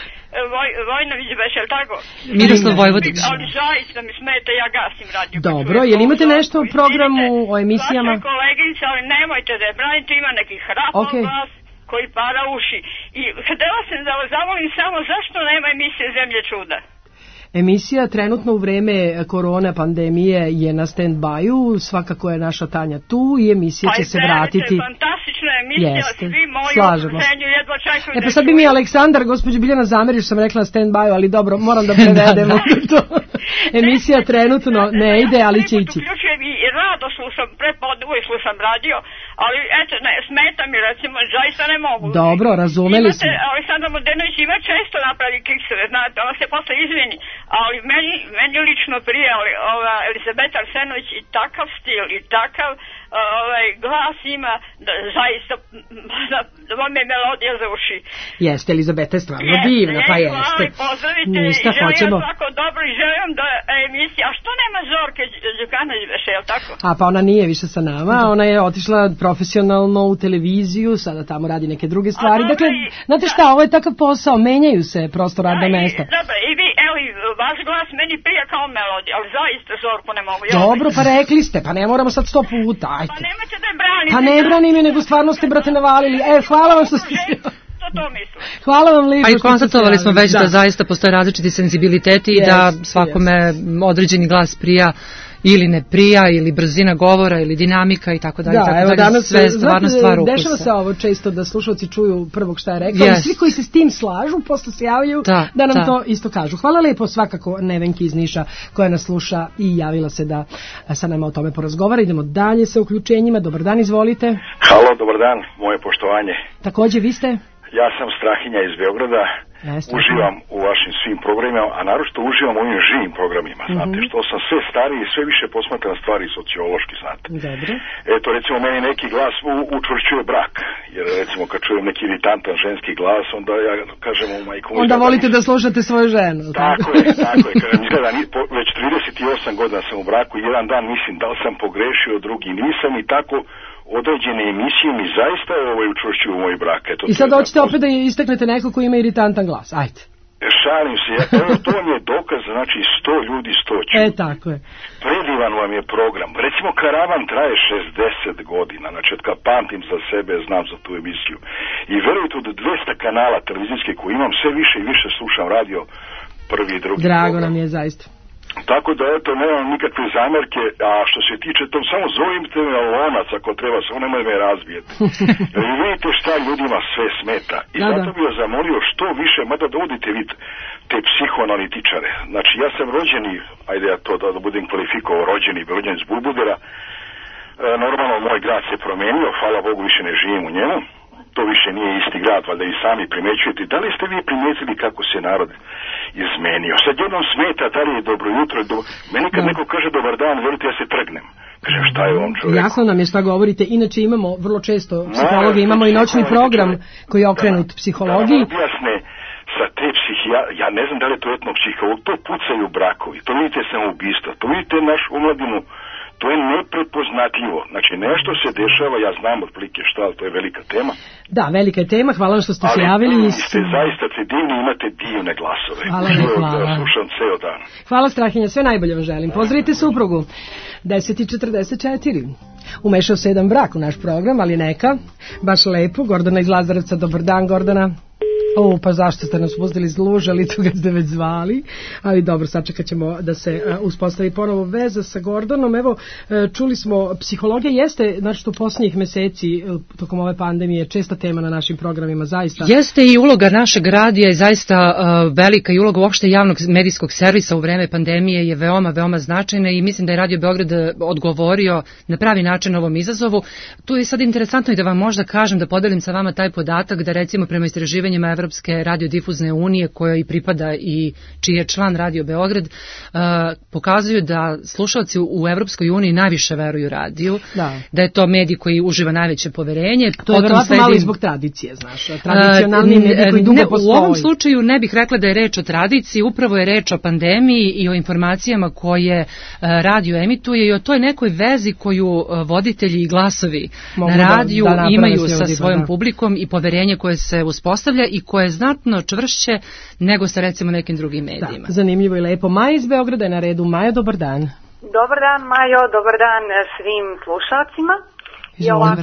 Speaker 15: Vojnović već, je li tako?
Speaker 2: Miroslav Vojvodić.
Speaker 15: Ali zaista mi smeta, ja gasim radio.
Speaker 3: Dobro, je li imate nešto o programu, o emisijama?
Speaker 15: Vaše koleginice, ali nemojte da je branite, ima neki hrapav glas koji para uši. I htjela sam da vas zamolim samo zašto nema emisije Zemlje čuda?
Speaker 3: Emisija trenutno u vreme korona pandemije je na stand-by-u, svakako je naša Tanja tu i emisija će se vratiti.
Speaker 15: Fantastična emisija, svi moji okruženju jedva čekaju.
Speaker 3: Pa sad bi mi Aleksandar, gospođo Biljana Zamerić, sam rekla na stand-by-u, ali dobro, moram da prevedemo to. Emisija trenutno ne ide, ali će ići.
Speaker 15: Uključujem i rado slušam, prepodne uvijek slušam radio, ali eto, smeta mi recimo, zaista ne mogu.
Speaker 3: Dobro, razumeli smo.
Speaker 15: Aleksandar Mladenović ima često napravi kikseve, znate, ona se posle izvini, ali meni lično prije ova Elizabeta Arsenović i takav stil i takav glas ima, da zaista da vam je melodija za uši.
Speaker 3: Jeste, Elizabeta je stvarno divna, pa jeste.
Speaker 15: Pozdravite i želim vam svako dobro i želim da emisija, a što nema Zorke Đukanović veše, je li tako?
Speaker 3: A pa ona nije više sa nama, ona je otišla profesionalno u televiziju, sada tamo radi neke druge stvari, dakle, znate šta, ovo je takav posao, menjaju se prosto radna mesta.
Speaker 15: Dobro, i vi, vaš glas meni prija kao melodija, ali zaista Zorku ne mogu.
Speaker 3: Dobro, pa rekli ste, pa ne moramo sad 100 puta, ajte.
Speaker 15: Pa nemojte da je branite.
Speaker 3: Pa ne branim je, nego stvarno ste, brate, navalili. Hvala vam što ste...
Speaker 15: To mislim.
Speaker 3: Hvala vam lijepo.
Speaker 2: Pa i konstatovali smo već da zaista postoje različiti senzibiliteti i da svakome određeni glas prija ili ne prija, ili brzina govora, ili dinamika i tako dalje.
Speaker 3: Da, evo danas,
Speaker 2: sve stvarno stvar ukusa.
Speaker 3: Dešava se ovo često da slušalci čuju prvog šta je rekao i svi koji se s tim slažu posle se javljaju da nam to isto kažu. Hvala lijepo svakako Nevenki iz Niša koja nas sluša i javila se da sa nama o tome porazgovara. Idemo dalje sa uključenjima. Dobar dan, izvolite.
Speaker 16: Halo, dobar dan, moje poštovanje.
Speaker 3: Takođe, vi ste?
Speaker 16: Ja sam Strahinja iz Beograda. Uživam u vašim svim programima, a naročito uživam u ovim živim programima, znate, što sam sve stariji i sve više posmatram stvari sociološki, znate.
Speaker 3: Dobro.
Speaker 16: Eto, recimo, meni neki glas učvršćuje brak, jer recimo kad čujem neki iritantan ženski glas, onda ja kažem u majku...
Speaker 3: Onda volite da slušate svoju ženu.
Speaker 16: Tako je, kažem, izgleda, već 38 godina sam u braku i jedan dan mislim da li sam pogrešio, drugi nisam i tako... određene emisije mi zaista učvršćuju u moj brak. Eto,
Speaker 3: i sad hoćete opet da istaknete neko koji ima iritantan glas. Ajde.
Speaker 16: Šalim se, to vam je dokaz, znači 100 ljudi 100 čuti.
Speaker 3: Tako je.
Speaker 16: Predivan vam je program. Recimo, Karavan traje 60 godina, znači od kad pamtim za sebe, znam za tu emisiju. I verujte, od 200 kanala televizijske koje imam, sve više i više slušam radio prvi i drugi.
Speaker 3: Drago nam je zaista.
Speaker 16: Tako da, eto, nemam nikakve zamjerke, a što se tiče to, samo zovite me lonac ako treba, samo nemoj me razbijeti. Jer vidite šta ljudima sve smeta. I zato bih vas zamolio što više, mada dovodite vid te psihoanalitičare. Znači, ja sam rođeni, ajde ja to da budem kvalifikovao, rođeni iz Bulbudera. Normalno, moj grad se promenio, hvala Bogu, više ne živim u njemu. To više nije isti grad, valjda i sami primećujete. Da li ste vi primijetili kako se narod izmenio? Sad jednom smeta, da li je dobro jutro, meni kad neko kaže dobar dan, velite, ja se trgnem. Kažem, šta je on čovjek?
Speaker 3: Jasno nam je šta govorite, inače imamo vrlo često psihologi, imamo i noćni program koji je okrenut psihologiji.
Speaker 16: Da objasne sa te ja ne znam da li je to etno psiholog, to pucaju brakovi, to vidite samoubistva, to vidite našu omladinu, To je neprepoznatljivo. Znači, nešto se dešava, ja znam otprilike šta, ali to je velika tema.
Speaker 3: Da, velika je tema, hvala što ste se javili.
Speaker 16: Ali ste zaista divni, imate divne glasove.
Speaker 3: Hvala.
Speaker 16: Slušam ceo dan.
Speaker 3: Hvala Strahinja, sve najbolje vam želim. Pozdravite suprugu. 10:44. Umešao se jedan brak u naš program, ali neka. Baš lepo. Gordana iz Lazarevca, dobar dan Gordana. Pa zašto ste nas pustili zlužali, tu ga ste već zvali, ali dobro, sačekat ćemo da se uspostavi ponovo veza sa Gordonom. Evo, čuli smo, psihologija jeste, znači u posljednjih meseci tokom ove pandemije česta tema na našim programima, zaista.
Speaker 2: Jeste i uloga našeg radija je zaista velika i uloga uopšte javnog medijskog servisa u vreme pandemije je veoma, veoma značajna i mislim da je Radio Beograd odgovorio na pravi način ovom izazovu. Tu je sad interesantno i da vam možda kažem, da podelim sa vama taj podatak da recimo prema istraživanjima Evropske radiodifuzne unije, kojoj pripada i čiji je član Radio Beograd, pokazuju da slušalci u Evropskoj uniji najviše veruju radiju, da je to medij koji uživa najveće poverenje.
Speaker 3: To je vjerojatno malo i zbog tradicije, znaš, tradicionalni medij koji dugo postoji.
Speaker 2: U ovom slučaju ne bih rekla da je reč o tradiciji, upravo je reč o pandemiji i o informacijama koje radio emituje i o toj nekoj vezi koju voditelji i glasovi na radiju imaju sa svojom publikom i poverenje koje se uspostavlja i koje je znatno čvršće nego sa recimo nekim drugim medijima.
Speaker 3: Da, zanimljivo i lepo. Maja iz Beograda je na redu. Maja, dobar dan.
Speaker 17: Dobar dan, Majo, dobar dan svim slušalcima. I ovako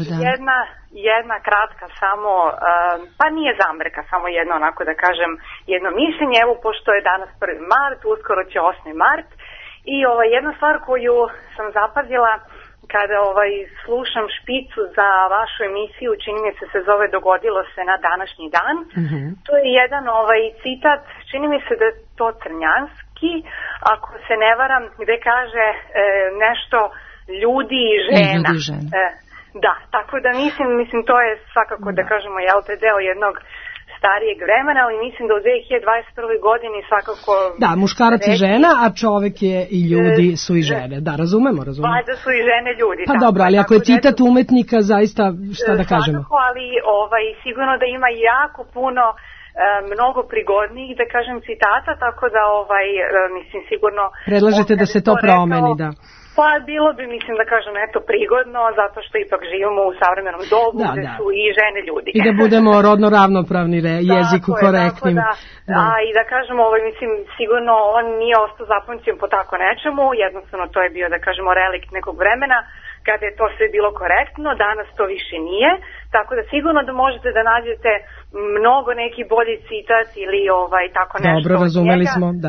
Speaker 17: jedna kratka samo, pa nije zamerka, samo jedno onako da kažem, jedno mišljenje, evo pošto je danas 1. mart, uskoro će 8. mart i jedna stvar koju sam zapazila kada slušam špicu za vašu emisiju, čini mi se zove Dogodilo se na današnji dan. To je jedan citat, čini mi se da je to crnjanski, ako se ne varam, gde kaže nešto ljudi i žena. Da, tako da mislim to je svakako da kažemo deo jednog starijeg vremena, ali mislim da u 2021. godini svakako...
Speaker 3: Da, muškarac i žena, a čovek je i ljudi su i žene. Da, razumemo.
Speaker 17: Valjda su i žene ljudi.
Speaker 3: Pa dobro, ali ako je citat umetnika, zaista šta da kažemo?
Speaker 17: Svakako, ali sigurno da ima jako puno mnogo prigodnijih, da kažem, citata, tako da mislim sigurno...
Speaker 3: Predlažete da se to promeni, da.
Speaker 17: Pa bilo bi, mislim da kažem, prigodno, zato što ipak živimo u savremenom dobu gde su i žene ljudi.
Speaker 3: I da budemo rodno ravnopravni jeziku korektnim.
Speaker 17: I da kažemo, mislim, sigurno on nije ostao zapamćen po tako nečemu, jednostavno to je bio, da kažemo, relikt nekog vremena, kada je to sve bilo korektno, danas to više nije, tako da sigurno da možete da nađete mnogo neki bolji citat ili tako nešto.
Speaker 3: Dobro, razumeli smo, da.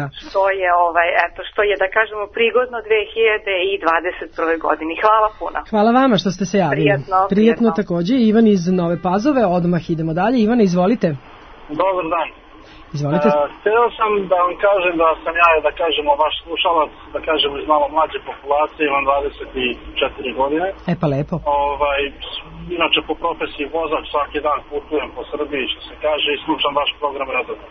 Speaker 17: Što je, da kažemo, prigodno 2021. godini. Hvala puno.
Speaker 3: Hvala vama što ste se javili. Prijetno također. Ivan iz Nove Pazove, odmah idemo dalje. Ivane, izvolite.
Speaker 18: Dobar dan.
Speaker 3: Izvolite.
Speaker 18: Htio sam da vam kažem da sam ja, da kažemo, vaš slušalac, da kažemo, iz malo mlađe populacije, imam 24 godine.
Speaker 3: Pa lepo.
Speaker 18: Inače, po profesiji vozač, svaki dan putujem po Srbiji, što se kaže, i slušam vaš program redovno.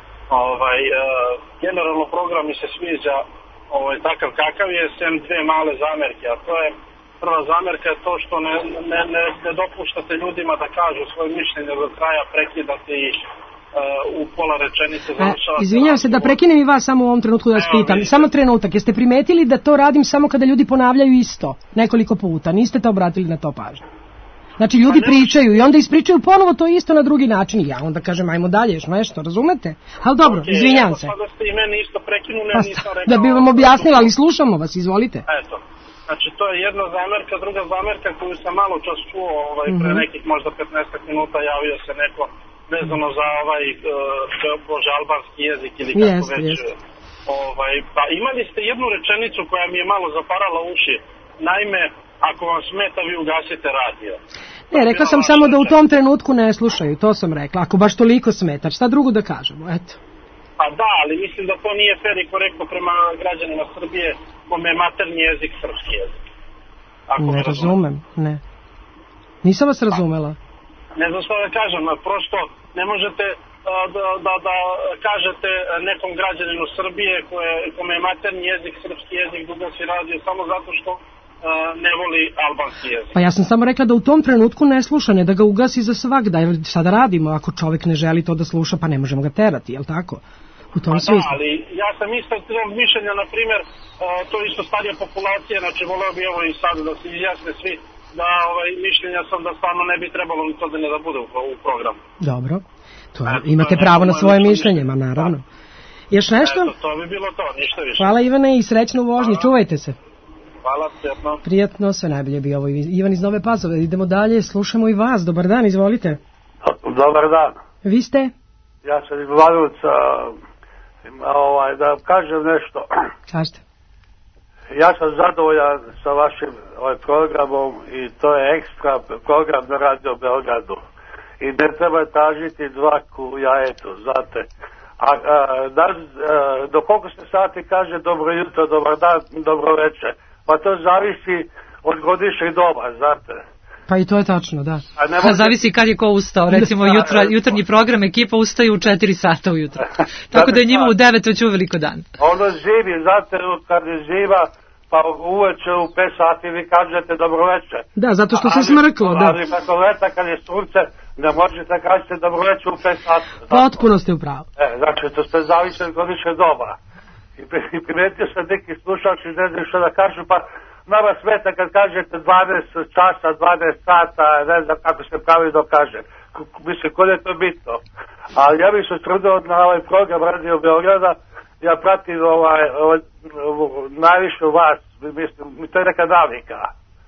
Speaker 18: Generalno program mi se sviđa takav kakav je, sem dve male zamerke, a to je, prva zamerka je to što ne dopuštate ljudima da kažu svoje mišljenje do kraja, prekidate ih u pola rečenice.
Speaker 3: Izvinjavam se da prekinem i vas samo u ovom trenutku da vas pitam. Samo trenutak, jeste primetili da to radim samo kada ljudi ponavljaju isto nekoliko puta? Niste te obratili na to pažnju? Znači ljudi pričaju i onda ispričaju ponovo to isto na drugi način i ja onda kažem ajmo dalje još nešto, razumete? Ali dobro, izvinjavam se.
Speaker 18: Sada ste i meni isto prekinuli, nisam rekao.
Speaker 3: Da bi vam objasnila, ali slušamo vas, izvolite.
Speaker 18: Eto, znači to je jedna zamerka, druga zamerka koju sam malo čas čuo, pre nekih možda 15 minuta javio se neko vezano za bože albanski jezik ili kako već. Pa imali ste jednu rečenicu koja mi je malo zaparala uši, naime, ako vam smeta, vi ugasite radio.
Speaker 3: Ne, rekla sam samo da u tom trenutku ne slušaju, to sam rekla. Ako baš toliko smeta, šta drugo da kažemo, eto.
Speaker 18: Pa da, ali mislim da to nije fer i korektno prema građanima Srbije, kome je maternji jezik srpski jezik.
Speaker 3: Ne razumem, ne. Nisam vas razumela.
Speaker 18: Ne znam što da kažem, prosto ne možete da kažete nekom građaninu Srbije kome je maternji jezik srpski jezik da ugasi radio samo zato što ne voli albanski jezik.
Speaker 3: Pa ja sam samo rekla da u tom trenutku ne sluša, ne da ga ugasi za svakda. Šta da radimo ako čovjek ne želi to da sluša, pa ne možemo ga terati, jel tako? u tom smislu.
Speaker 18: Ali ja sam isto tog mišljenja, na primjer, to isto starija populacija, znači voleo bi evo i sad da se izjasne svi da mišljenja sam da stvarno ne bi trebalo ni to da ne da bude u programu.
Speaker 3: Dobro, imate pravo na svoje mišljenje, ma naravno. Još nešto?
Speaker 18: Eto, to bi bilo to, ništa više.
Speaker 3: Hvala Ivane i srećnu vožnju, čuvajte se.
Speaker 18: Hvala, prijatno.
Speaker 3: Prijatno, sve najbolje bi ovo. Ivan iz Nove Pazove, idemo dalje, slušamo i vas. Dobar dan, izvolite.
Speaker 19: Dobar dan.
Speaker 3: Vi ste?
Speaker 19: Ja sam iz Vlanovca, da kažem nešto.
Speaker 3: Kažete.
Speaker 19: Ja sam zadovoljan sa vašim programom i to je ekstra program na Radio Beogradu. I ne treba tražiti dvaku jajetu, znate. Do koliko se sati kaže dobro jutro, dobar dan, dobro večer. Pa to zavisi od godišnjeg doba, znate.
Speaker 3: Pa i to je tačno, da. Zavisi kad je ko ustao. Recimo jutarnji program ekipa ustaju u 4 sata ujutro. Tako da je njima u 9 već uveliko dan.
Speaker 19: Ono zimi, znate, kad je zima, pa uveče u 5 sati vi kažete dobro večer.
Speaker 3: Da, zato što se smrklo, da.
Speaker 19: Ali kako leta kad je sunce, ne možete kažete dobro večer u 5 sati.
Speaker 3: Potpuno ste u pravu.
Speaker 19: Znači, to ste zavisi od godišnjeg doba. I primetio sam neki slušalci, ne znam što da kažu, pa nama smeta kad kažete 12 časa, 12 sata, ne znam kako se pravilno kaže. Mislim, kod je to bitno. Ali ja bih se trudio na ovaj program Radio Beograda, ja pratim najviše vas, mislim, to je neka navika.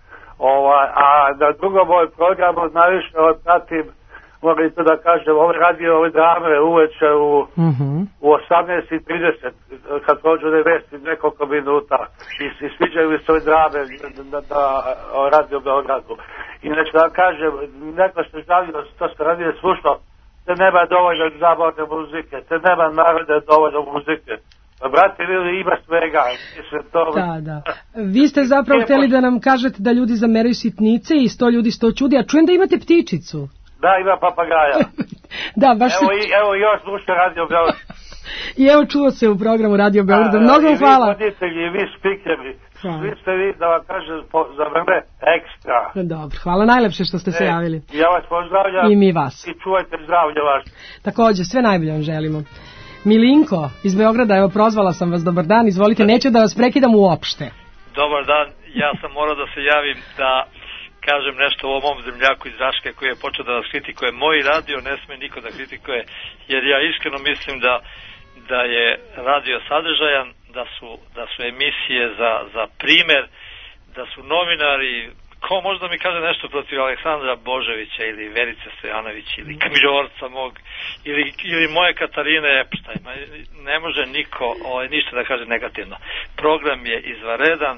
Speaker 19: A na drugom ovaj programu najviše pratim, moram to da kažem, ove radio, ove drame uveče u 18:30, kad prođu vesti nekoliko minuta i sviđaju mi se ove drame na Radio Beogradu. Inače da kažem, neko se žalio, to se radio slušao, te nema dovoljno zabavne muzike, te nema narode dovoljno muzike. Pa brate, ima svega.
Speaker 3: Da. Vi ste zapravo htjeli da nam kažete da ljudi zameraju sitnice i 100 ljudi 100 čudi, a čujem da imate ptičicu.
Speaker 19: Da, ima papagaja.
Speaker 3: Da, baš
Speaker 19: evo još sluša Radio Beograd.
Speaker 3: I evo čuo se u programu Radio Beograd. Mnogo vam hvala.
Speaker 19: I vi voditelji, i vi spikeri. Svi ste vi, da vam kažem, za mene ekstra.
Speaker 3: Dobro, hvala najlepše što ste se javili.
Speaker 19: Ja vas pozdravljam.
Speaker 3: I mi vas.
Speaker 19: I čuvajte zdravlje vaše.
Speaker 3: Također, sve najbolje vam želimo. Milinko iz Beograda, evo prozvala sam vas, dobar dan, izvolite, neću da vas prekidam uopšte.
Speaker 20: Dobar dan, ja sam morao da se javim da kažem nešto o mom zemljaku iz Raške koji je počeo da vas kritikuje. Moj radio ne sme niko da kritikuje, jer ja iskreno mislim da je radio sadržajan, da su emisije za primer, da su novinari, ko možda mi kaže nešto protiv Aleksandra Boževića ili Verice Stojanović ili Kamiljorca mog ili moje Katarine Epštajn. Ne može niko ništa da kaže negativno. Program je izvanredan,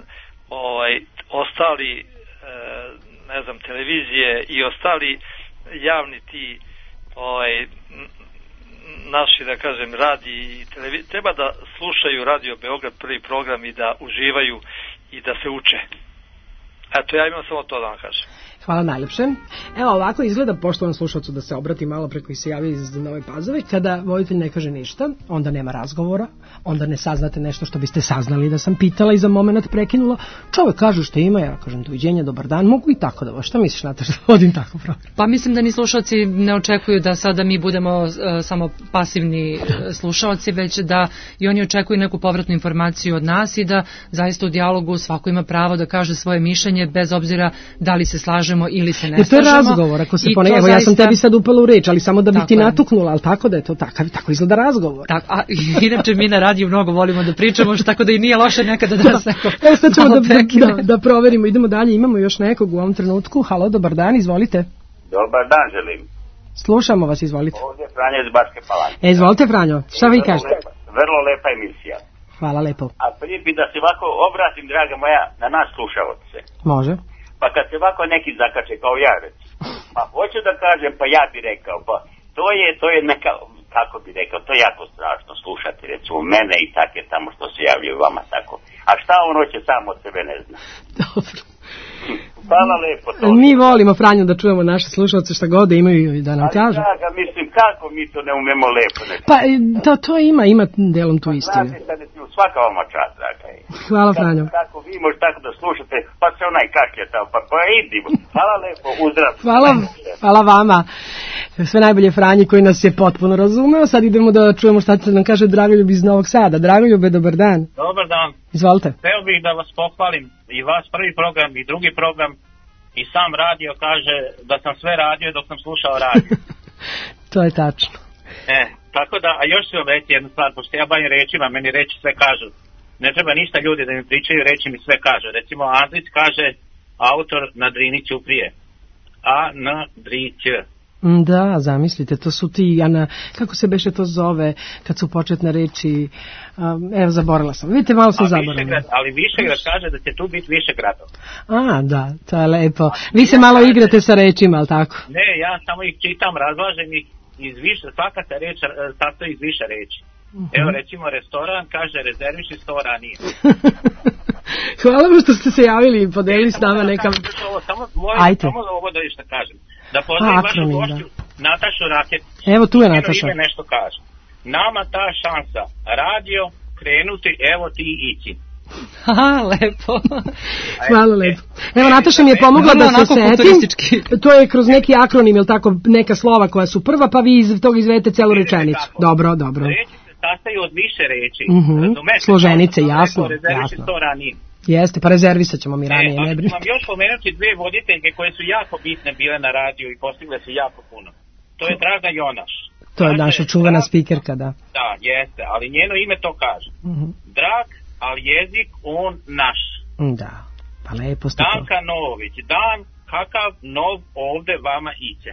Speaker 20: ostali ne znam, televizije i ostali javni ti naši, da kažem, radi i televizije, treba da slušaju Radio Beograd prvi program i da uživaju i da se uče. Eto, ja imam samo to da vam kažem.
Speaker 3: Hvala najlepše. Evo ovako izgleda, poštovanom slušalcu da se obrati malo pre koji se javi iz Nove Pazove, kada voditelj ne kaže ništa, onda nema razgovora, onda ne saznate nešto što biste saznali da sam pitala i za moment prekinula. Čovjek kaže što ima, ja kažem doviđenja, dobar dan, mogu i tako da ovo. Šta misliš, Nataša, da vodim tako program?
Speaker 2: Pa mislim da ni slušalci ne očekuju da sada mi budemo samo pasivni slušalci, već da i oni očekuju neku povratnu informaciju od nas i da zaista u dijalogu svako ima pravo da kaže svoje mišljenje bez obzira da li se slažemo ili se ne slažemo.
Speaker 3: To je razgovor, ako se ponekad, evo ja sam tebi sad upala u reč, ali samo da bih ti natuknula, ali tako da je to tako izgleda razgovor.
Speaker 2: A inače mi na radiju mnogo volimo da pričamo, tako da i nije loše nekada da se
Speaker 3: evo sad ćemo da proverimo, idemo dalje, imamo još nekog u ovom trenutku. Halo, dobar dan, izvolite.
Speaker 21: Dobar dan želim.
Speaker 3: Slušamo vas, izvolite.
Speaker 21: Ovdje Franjo iz Bačke Palanke.
Speaker 3: Izvolite Franjo, šta vi kažete?
Speaker 21: Vrlo lepa emisija.
Speaker 3: Hvala lepo.
Speaker 21: A prije bi da se ovako obratim, draga moja, na nas slušalce.
Speaker 3: Može.
Speaker 21: Pa kad se ovako neki zakače kao ja recimo, pa hoću da kažem, pa ja bi rekao, pa to je neka, kako bi rekao, to je jako strašno slušati recimo mene i take tamo što se javljaju vama tako. A šta ono će samo od sebe ne zna.
Speaker 3: Dobro.
Speaker 21: Hvala lepo.
Speaker 3: Mi volimo, Franjo, da čujemo naše slušalce šta god da imaju da nam kažu.
Speaker 21: Ali ja mislim, kako mi to ne umemo lepo.
Speaker 3: Pa to ima delom tu istinu.
Speaker 21: Znate sad recimo svaka vama čast, draga je.
Speaker 3: Hvala, Franjo.
Speaker 21: Kako vi možete tako da slušate, pa se onaj kašlja tamo, pa idimo. Hvala lepo, uzdrav.
Speaker 3: Hvala vama. Sve najbolje Franji koji nas je potpuno razumeo. Sad idemo da čujemo šta će nam kaže Dragoljub iz Novog Sada. Dragoljube, dobar dan.
Speaker 1: Dobar dan.
Speaker 3: Izvolite.
Speaker 1: Hteo bih da vas pohvalim, i vas prvi program i drugi program, i sam radio kaže da sam sve radio dok sam slušao radio.
Speaker 3: To je tačno.
Speaker 1: Tako da, a još ću vam reći jednu stvar, pošto ja bavim rečima, meni reči sve kažu. Ne treba ništa ljudi da mi pričaju, reči mi sve kažu. Recimo, Andrić kaže, autor na Drini Ćuprije. A na Drić.
Speaker 3: Da, zamislite, to su ti, kako se beše to zove, kad su početne reči, evo, zaboravila sam. Vidite, malo sam zaboravila.
Speaker 1: Ali Višegrad kaže da će tu biti Višegradov.
Speaker 3: Da, to je lepo. Vi se malo igrate sa rečima, ali tako?
Speaker 1: Ne, ja samo ih čitam, razlažem ih iz više, svaka se reč sastoji iz više reči. Evo, recimo, restoran kaže rezerviši 100 ranije.
Speaker 3: Hvala vam što ste se javili i podelili s nama neka...
Speaker 1: Samo ovo da što kažem. Da pozdravim vašu gošću Natašu Raketić.
Speaker 3: Evo, tu je Nataša.
Speaker 1: Ime nešto kaže. Nama ta šansa, radio, krenuti, evo ti ići.
Speaker 3: Lepo. Hvala lepo. Evo, Nataša mi je pomogla da se setim. To je kroz neki akronim, ili tako, neka slova koja su prva, pa vi iz toga izvedete celu rečenicu. Dobro.
Speaker 1: Reči se sastaju od više reči.
Speaker 3: Složenice, jasno.
Speaker 1: Rezerviši 100 ranije.
Speaker 3: Jeste, pa rezervisat ćemo mi ranije, ne brinite.
Speaker 1: Vam još pomenuti dve voditeljke koje su jako bitne bile na radiju i postigle su jako puno. To je Draga Jonaš.
Speaker 3: To je naša čuvena spikerka, da.
Speaker 1: Da, jeste, ali njeno ime to kaže. Drag, ali jezik on naš.
Speaker 3: Da, pa lepo ste to.
Speaker 1: Danka Novović, dan kakav nov ovde vama iće.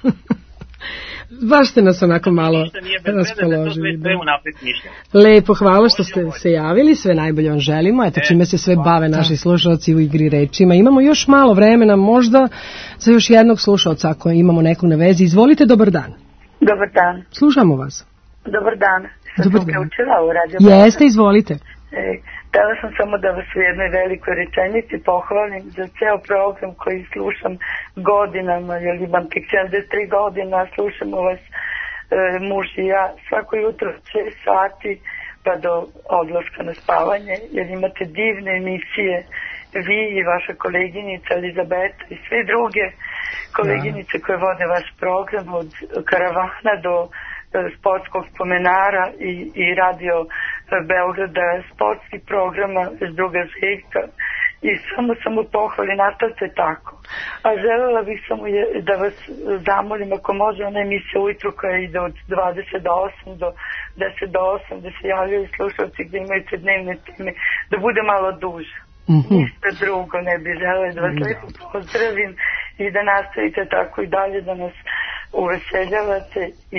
Speaker 3: Baš ste nas onako malo raspoložili. Lepo, hvala što ste se javili, sve najbolje vam želimo. Eto, čime se sve bave naši slušalci u igri rečima. Imamo još malo vremena možda za još jednog slušalca ako imamo nekog na vezi. Izvolite, dobar dan.
Speaker 22: Dobar dan.
Speaker 3: Slušamo vas.
Speaker 22: Dobar dan.
Speaker 3: Jeste, izvolite.
Speaker 22: Htela sam samo da vas u jednoj velikoj rečenici pohvalim za ceo program koji slušam godinama, jer imam tek 73 godina, slušamo vas muž i ja svako jutro 6 sati pa do odlaska na spavanje, jer imate divne emisije, vi i vaša koleginica Elizabeta i sve druge koleginice koje vode vaš program od karavana do sportskog spomenara i radio Beograda, sportskih programa s druga Željka i samo pohvali, nastavite tako. A želela bih samo da vas zamolim ako može ona emisija ujutru koja ide od 20 do 8 do 10 do 8 da se javljaju slušalci gdje imaju dnevne teme, da bude malo duže. Ništa drugo ne bi želela, da vas lepo pozdravim i da nastavite tako i dalje da nas uveseljavate i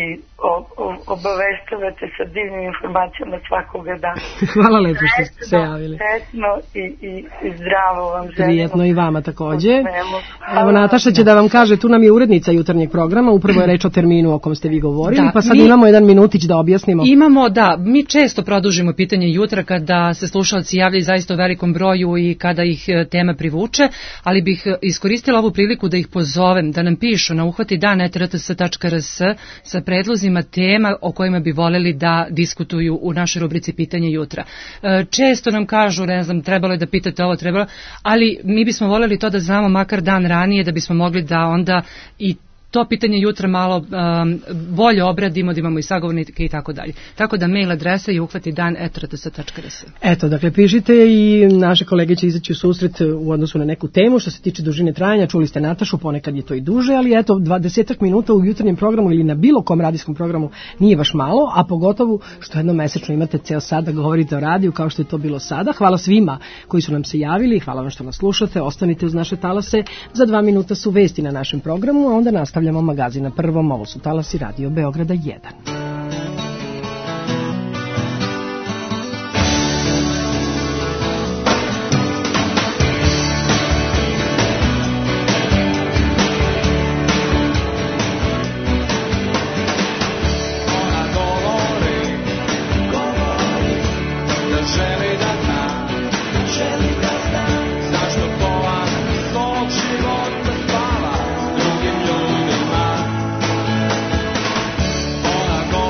Speaker 22: obaveštavate sa divnim informacijama svakoga dana.
Speaker 3: Hvala lepo što ste se javili.
Speaker 22: Sretno i zdravo vam želimo.
Speaker 3: Prijetno i vama takođe. Evo, Nataša će da vam kaže, tu nam je urednica jutarnjeg programa, upravo je reč o terminu o kom ste vi govorili, pa sad imamo jedan minutić da objasnimo.
Speaker 2: Imamo, mi često produžimo pitanje jutra kada se slušalci javljaju zaista u velikom broju i kada ih tema privuče, ali bih iskoristila ovu priliku da ih pozovem, da nam pišu na uhvatidan@rts.rs sa predlozima tema o kojima bi voljeli da diskutuju u našoj rubrici Pitanje jutra. Često nam kažu, ne znam, trebalo je da pitate ovo, ali mi bismo voljeli to da znamo makar dan ranije da bismo mogli da onda i to pitanje jutra malo bolje obradimo, da imamo i sagovornike i tako dalje. Tako da mail adresa je uhvatidan@rts.rs.
Speaker 3: Eto, dakle, pišite i naše kolege će izaći u susret u odnosu na neku temu. Što se tiče dužine trajanja, čuli ste Natašu, ponekad je to i duže, ali eto, 20 minuta u jutarnjem programu ili na bilo kom radijskom programu nije baš malo, a pogotovo što jednom mesečno imate ceo sad da govorite o radiju kao što je to bilo sada. Hvala svima koji su nam se javili, hvala vam što nas slušate, ostanite uz naše talase. Za 2 minuta su vesti na našem programu, a onda nastavljamo magazin na prvom. Ovo su talasi Radio Beograda 1.
Speaker 9: Ona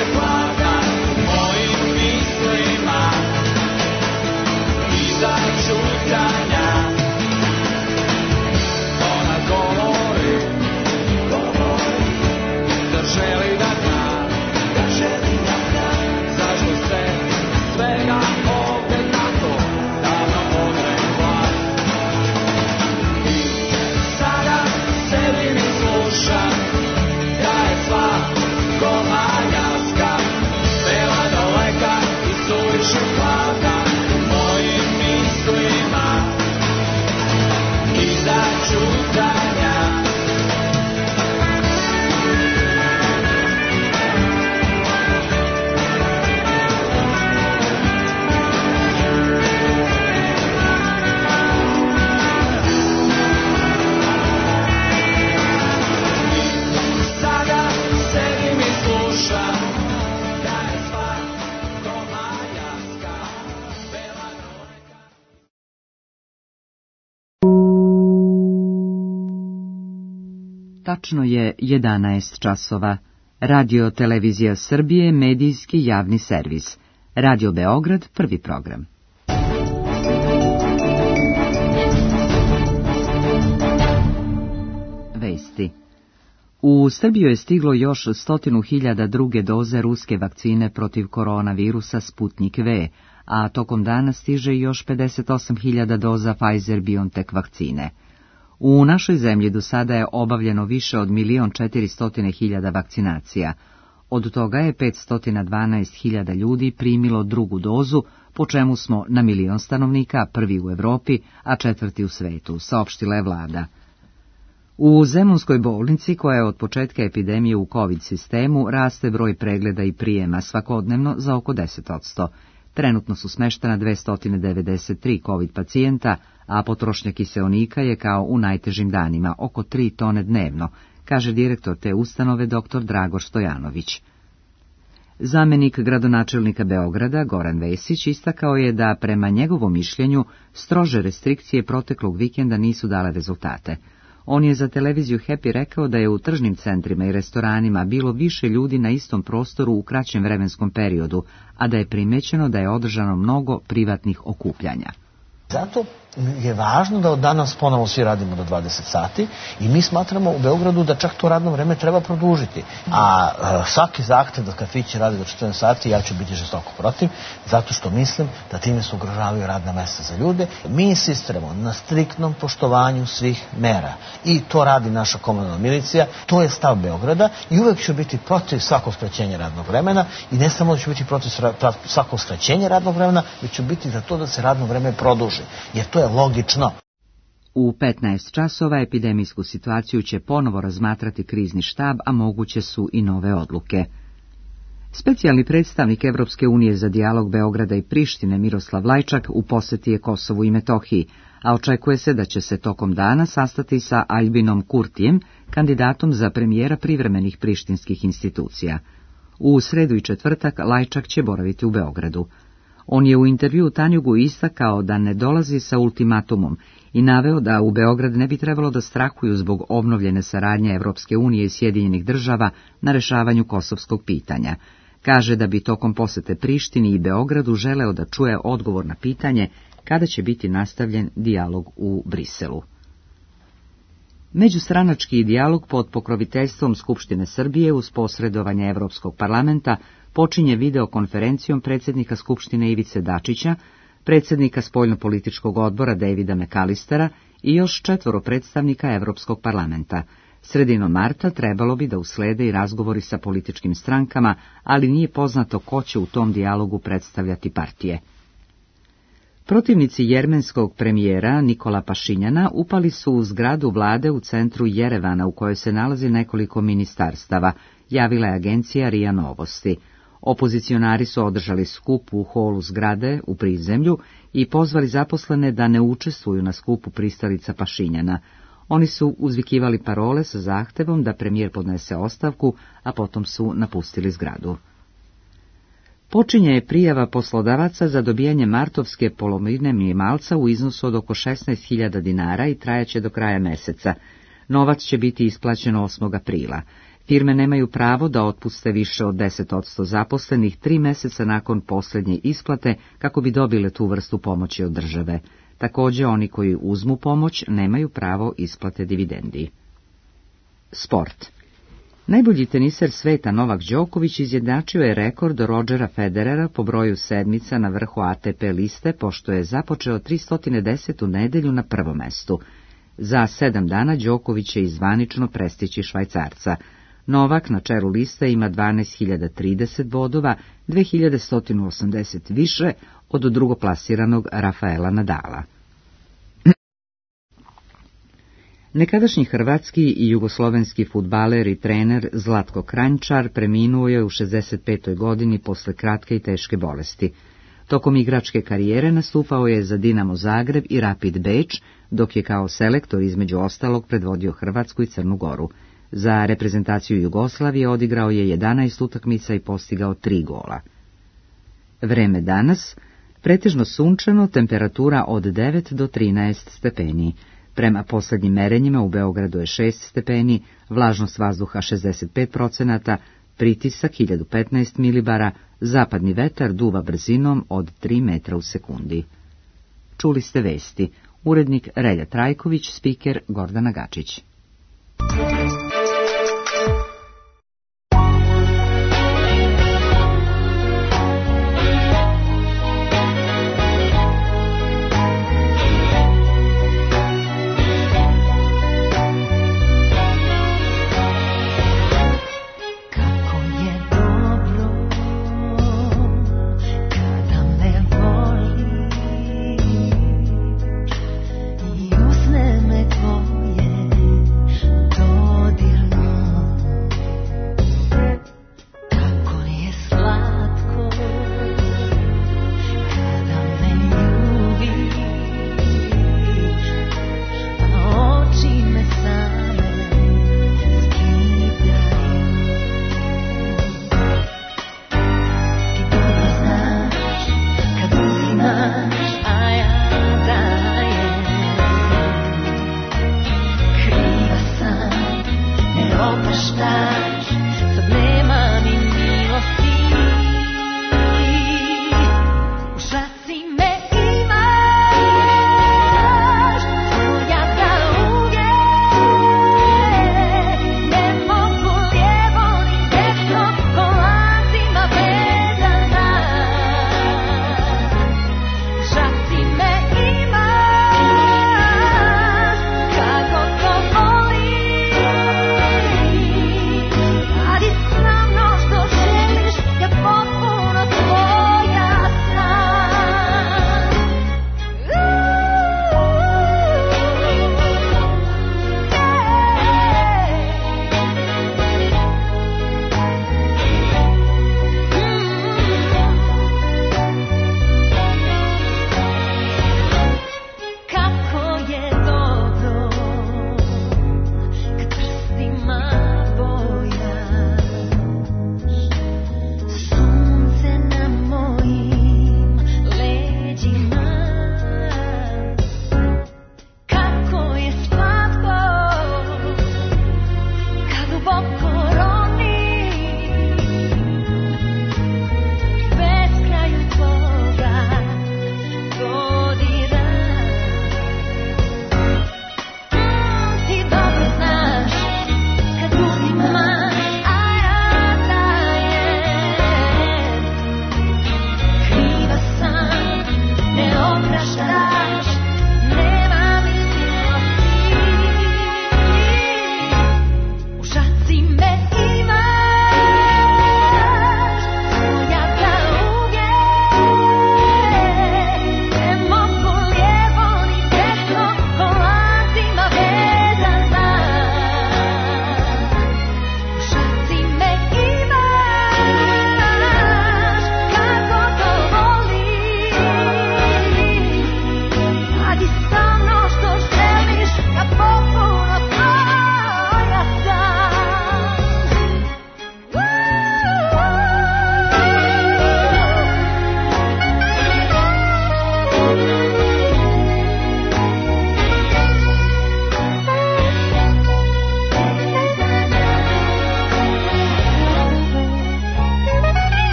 Speaker 4: Tačno je 11 časova. Radio Televizija Srbije, medijski javni servis. Radio Beograd, prvi program. Vesti. U Srbiju je stiglo još 100.000 druge doze ruske vakcine protiv koronavirusa Sputnik V, a tokom dana stiže još 58.000 doza Pfizer-BioNTech vakcine. U našoj zemlji do sada je obavljeno više od 1.400.000 vakcinacija. Od toga je 512.000 ljudi primilo drugu dozu, po čemu smo na 1.000.000 stanovnika prvi u Evropi, a četvrti u svetu, saopštila je vlada. U Zemunskoj bolnici, koja je od početka epidemije u COVID sistemu, raste broj pregleda i prijema svakodnevno za oko 10%. Trenutno su smeštena 293 COVID pacijenta, a potrošnja kiseonika je kao u najtežim danima, oko 3 tone dnevno, kaže direktor te ustanove dr. Dragor Stojanović. Zamenik gradonačelnika Beograda, Goran Vesić, istakao je da prema njegovom mišljenju strože restrikcije proteklog vikenda nisu dale rezultate. On je za televiziju Happy rekao da je u tržnim centrima i restoranima bilo više ljudi na istom prostoru u kraćem vremenskom periodu, a da je primećeno da je održano mnogo privatnih okupljanja.
Speaker 5: Zato je važno da od danas ponovo svi radimo do 20 sati i mi smatramo u Beogradu da čak to radno vreme treba produžiti. A svaki zahtev da kafići radi do 14 sati, ja ću biti žestoko protiv, zato što mislim da time se ugrožavaju radna mesta za ljude. Mi insistiramo na striktnom poštovanju svih mera i to radi naša komunalna milicija, to je stav Beograda i uvek ću biti protiv svakog skraćenja radnog vremena i ne samo da ću biti protiv svakog skraćenja radnog vremena, već ću biti za to da se radno vreme produži, jer to je logično.
Speaker 4: U 15 časova epidemijsku situaciju će ponovo razmatrati krizni štab, a moguće su i nove odluke. Specijalni predstavnik Evropske unije za dijalog Beograda i Prištine Miroslav Lajčak u posjeti je Kosovu i Metohiji, a očekuje se da će se tokom dana sastati sa Aljbinom Kurtijem, kandidatom za premijera privremenih prištinskih institucija. U sredu i četvrtak Lajčak će boraviti u Beogradu. On je u intervjuu Tanjugu istakao da ne dolazi sa ultimatumom i naveo da u Beograd ne bi trebalo da strahuju zbog obnovljene saradnje Evropske unije i Sjedinjenih država na rešavanju kosovskog pitanja. Kaže da bi tokom posete Prištini i Beogradu želeo da čuje odgovor na pitanje kada će biti nastavljen dijalog u Briselu. Međustranački dijalog pod pokroviteljstvom Skupštine Srbije uz posredovanje Evropskog parlamenta počinje videokonferencijom predsjednika Skupštine Ivice Dačića, predsjednika Spoljnopolitičkog odbora Davida McAllistera i još 4 predstavnika Evropskog parlamenta. Sredinom marta trebalo bi da uslede i razgovori sa političkim strankama, ali nije poznato ko će u tom dijalogu predstavljati partije. Protivnici jermenskog premijera Nikola Pašinjana upali su u zgradu vlade u centru Jerevana u kojoj se nalazi nekoliko ministarstava, javila je agencija RIA Novosti. Opozicionari su održali skup u holu zgrade u prizemlju i pozvali zaposlene da ne učestvuju na skupu pristalica Pašinjana. Oni su uzvikivali parole sa zahtevom da premijer podnese ostavku, a potom su napustili zgradu. Počinje je prijava poslodavaca za dobijanje martovske polovine minimalca u iznosu od oko 16.000 dinara i trajaće do kraja meseca. Novac će biti isplaćen 8. aprila. Firme nemaju pravo da otpuste više od 10% zaposlenih 3 meseca nakon posljednje isplate kako bi dobile tu vrstu pomoći od države. Također, oni koji uzmu pomoć nemaju pravo isplate dividendi. Sport. Najbolji teniser sveta Novak Đoković izjednačio je rekord Rodgera Federera po broju sedmica na vrhu ATP liste, pošto je započeo 310. nedelju na prvom mestu. Za 7 dana Đoković će zvanično prestići Švajcarca. Novak na čelu liste ima 12.030 bodova, 2.180 više od drugoplasiranog Rafaela Nadala. Nekadašnji hrvatski i jugoslovenski fudbaler i trener Zlatko Kranjčar preminuo je u 65. godini posle kratke i teške bolesti. Tokom igračke karijere nastupao je za Dinamo Zagreb i Rapid Beč, dok je kao selektor između ostalog predvodio Hrvatsku i Crnu Goru. Za reprezentaciju Jugoslavije odigrao je 11 utakmica i postigao 3 gola. Vreme danas, pretežno sunčano, temperatura od 9 do 13 stepeni. Prema posljednjim merenjima u Beogradu je 6 stepeni, vlažnost vazduha 65%, pritisak 1015 milibara, zapadni vetar duva brzinom od 3 metra u sekundi. Čuli ste vesti. Urednik Relja Trajković, spiker Gordana Gačić.
Speaker 9: Usne me tvoje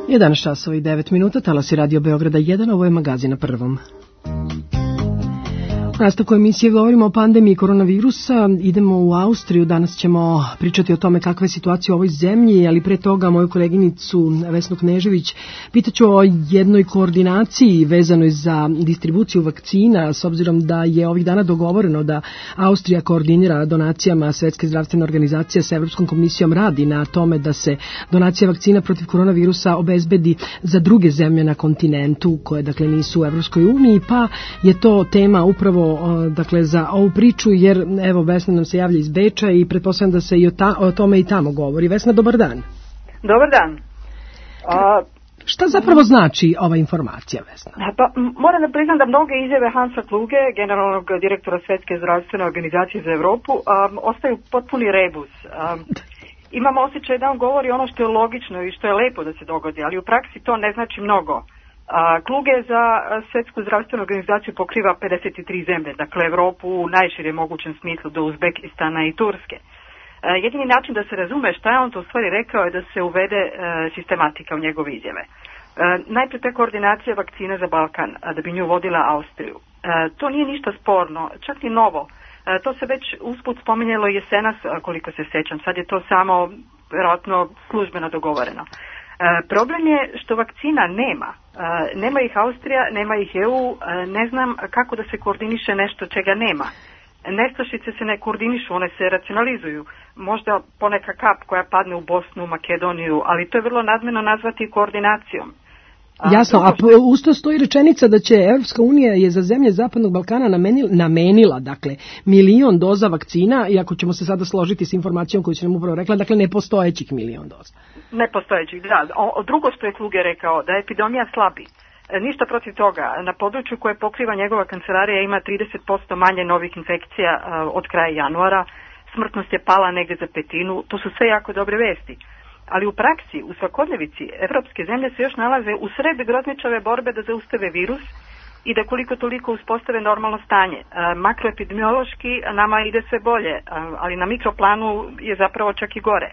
Speaker 3: 11 časova i 9 minuta, talasi Radio Beograda 1, ovo je magazin na prvom. U nastavku emisije govorimo o pandemiji koronavirusa, idemo u Austriju, danas ćemo pričati o tome kakva je situacija u ovoj zemlji, ali pre toga moju koleginicu Vesnu Knežević pitaću o jednoj koordinaciji vezanoj za distribuciju vakcina, s obzirom da je ovih dana dogovoreno da Austrija koordinira donacijama Svetske zdravstvene organizacije sa Evropskom komisijom, radi na tome da se donacija vakcina protiv koronavirusa obezbedi za druge zemlje na kontinentu koje dakle nisu u Evropskoj uniji, pa je to tema upravo dakle za ovu priču, jer evo Vesna nam se javlja iz Beča i pretpostavljam da se i o tome i tamo govori. Vesna, dobar dan.
Speaker 6: Dobar dan.
Speaker 3: Šta zapravo znači ova informacija, Vesna?
Speaker 6: Pa, moram da priznam da mnoge izjave Hansa Kluge, generalnog direktora Svetske zdravstvene organizacije za Evropu, ostaju potpuni rebus. Imam osjećaj da on govori ono što je logično i što je lepo da se dogodi, ali u praksi to ne znači mnogo. Kluge za Svetsku zdravstvenu organizaciju pokriva 53 zemlje, dakle Evropu u najširem mogućem smislu do Uzbekistana i Turske. Jedini način da se razume šta je on to u stvari rekao je da se uvede sistematika u njegove izjave. Najprije te koordinacija vakcina za Balkan, da bi nju vodila Austriju. To nije ništa sporno, čak ni novo. To se već usput spominjalo jesenas, koliko se sećam. Sad je to samo vjerojatno službeno dogovoreno. Problem je što vakcina nema. Nema ih Austrija, nema ih EU, ne znam kako da se koordiniše nešto čega nema. Nestašice se ne koordinišu, one se racionalizuju. Možda poneka kap koja padne u Bosnu, Makedoniju, ali to je vrlo nadmeno nazvati koordinacijom.
Speaker 3: Jasno, a usto stoji rečenica da će Evropska unija je za zemlje Zapadnog Balkana namenila, dakle, 1.000.000 doza vakcina, iako ćemo se sada složiti s informacijom koju će nam upravo rekla, dakle, nepostojećih 1.000.000 doza.
Speaker 6: Nepostojećih, da. Drugo što je Kluge rekao, da je epidemija slabi. Ništa protiv toga. Na području koje pokriva njegova kancelarija ima 30% manje novih infekcija od kraja januara, smrtnost je pala negdje za 1/5, to su sve jako dobre vesti. Ali u praksi, u svakodnevici, evropske zemlje se još nalaze u sred grozničave borbe da zaustave virus i da koliko toliko uspostave normalno stanje. Makroepidemiološki nama ide sve bolje, ali na mikroplanu je zapravo čak i gore.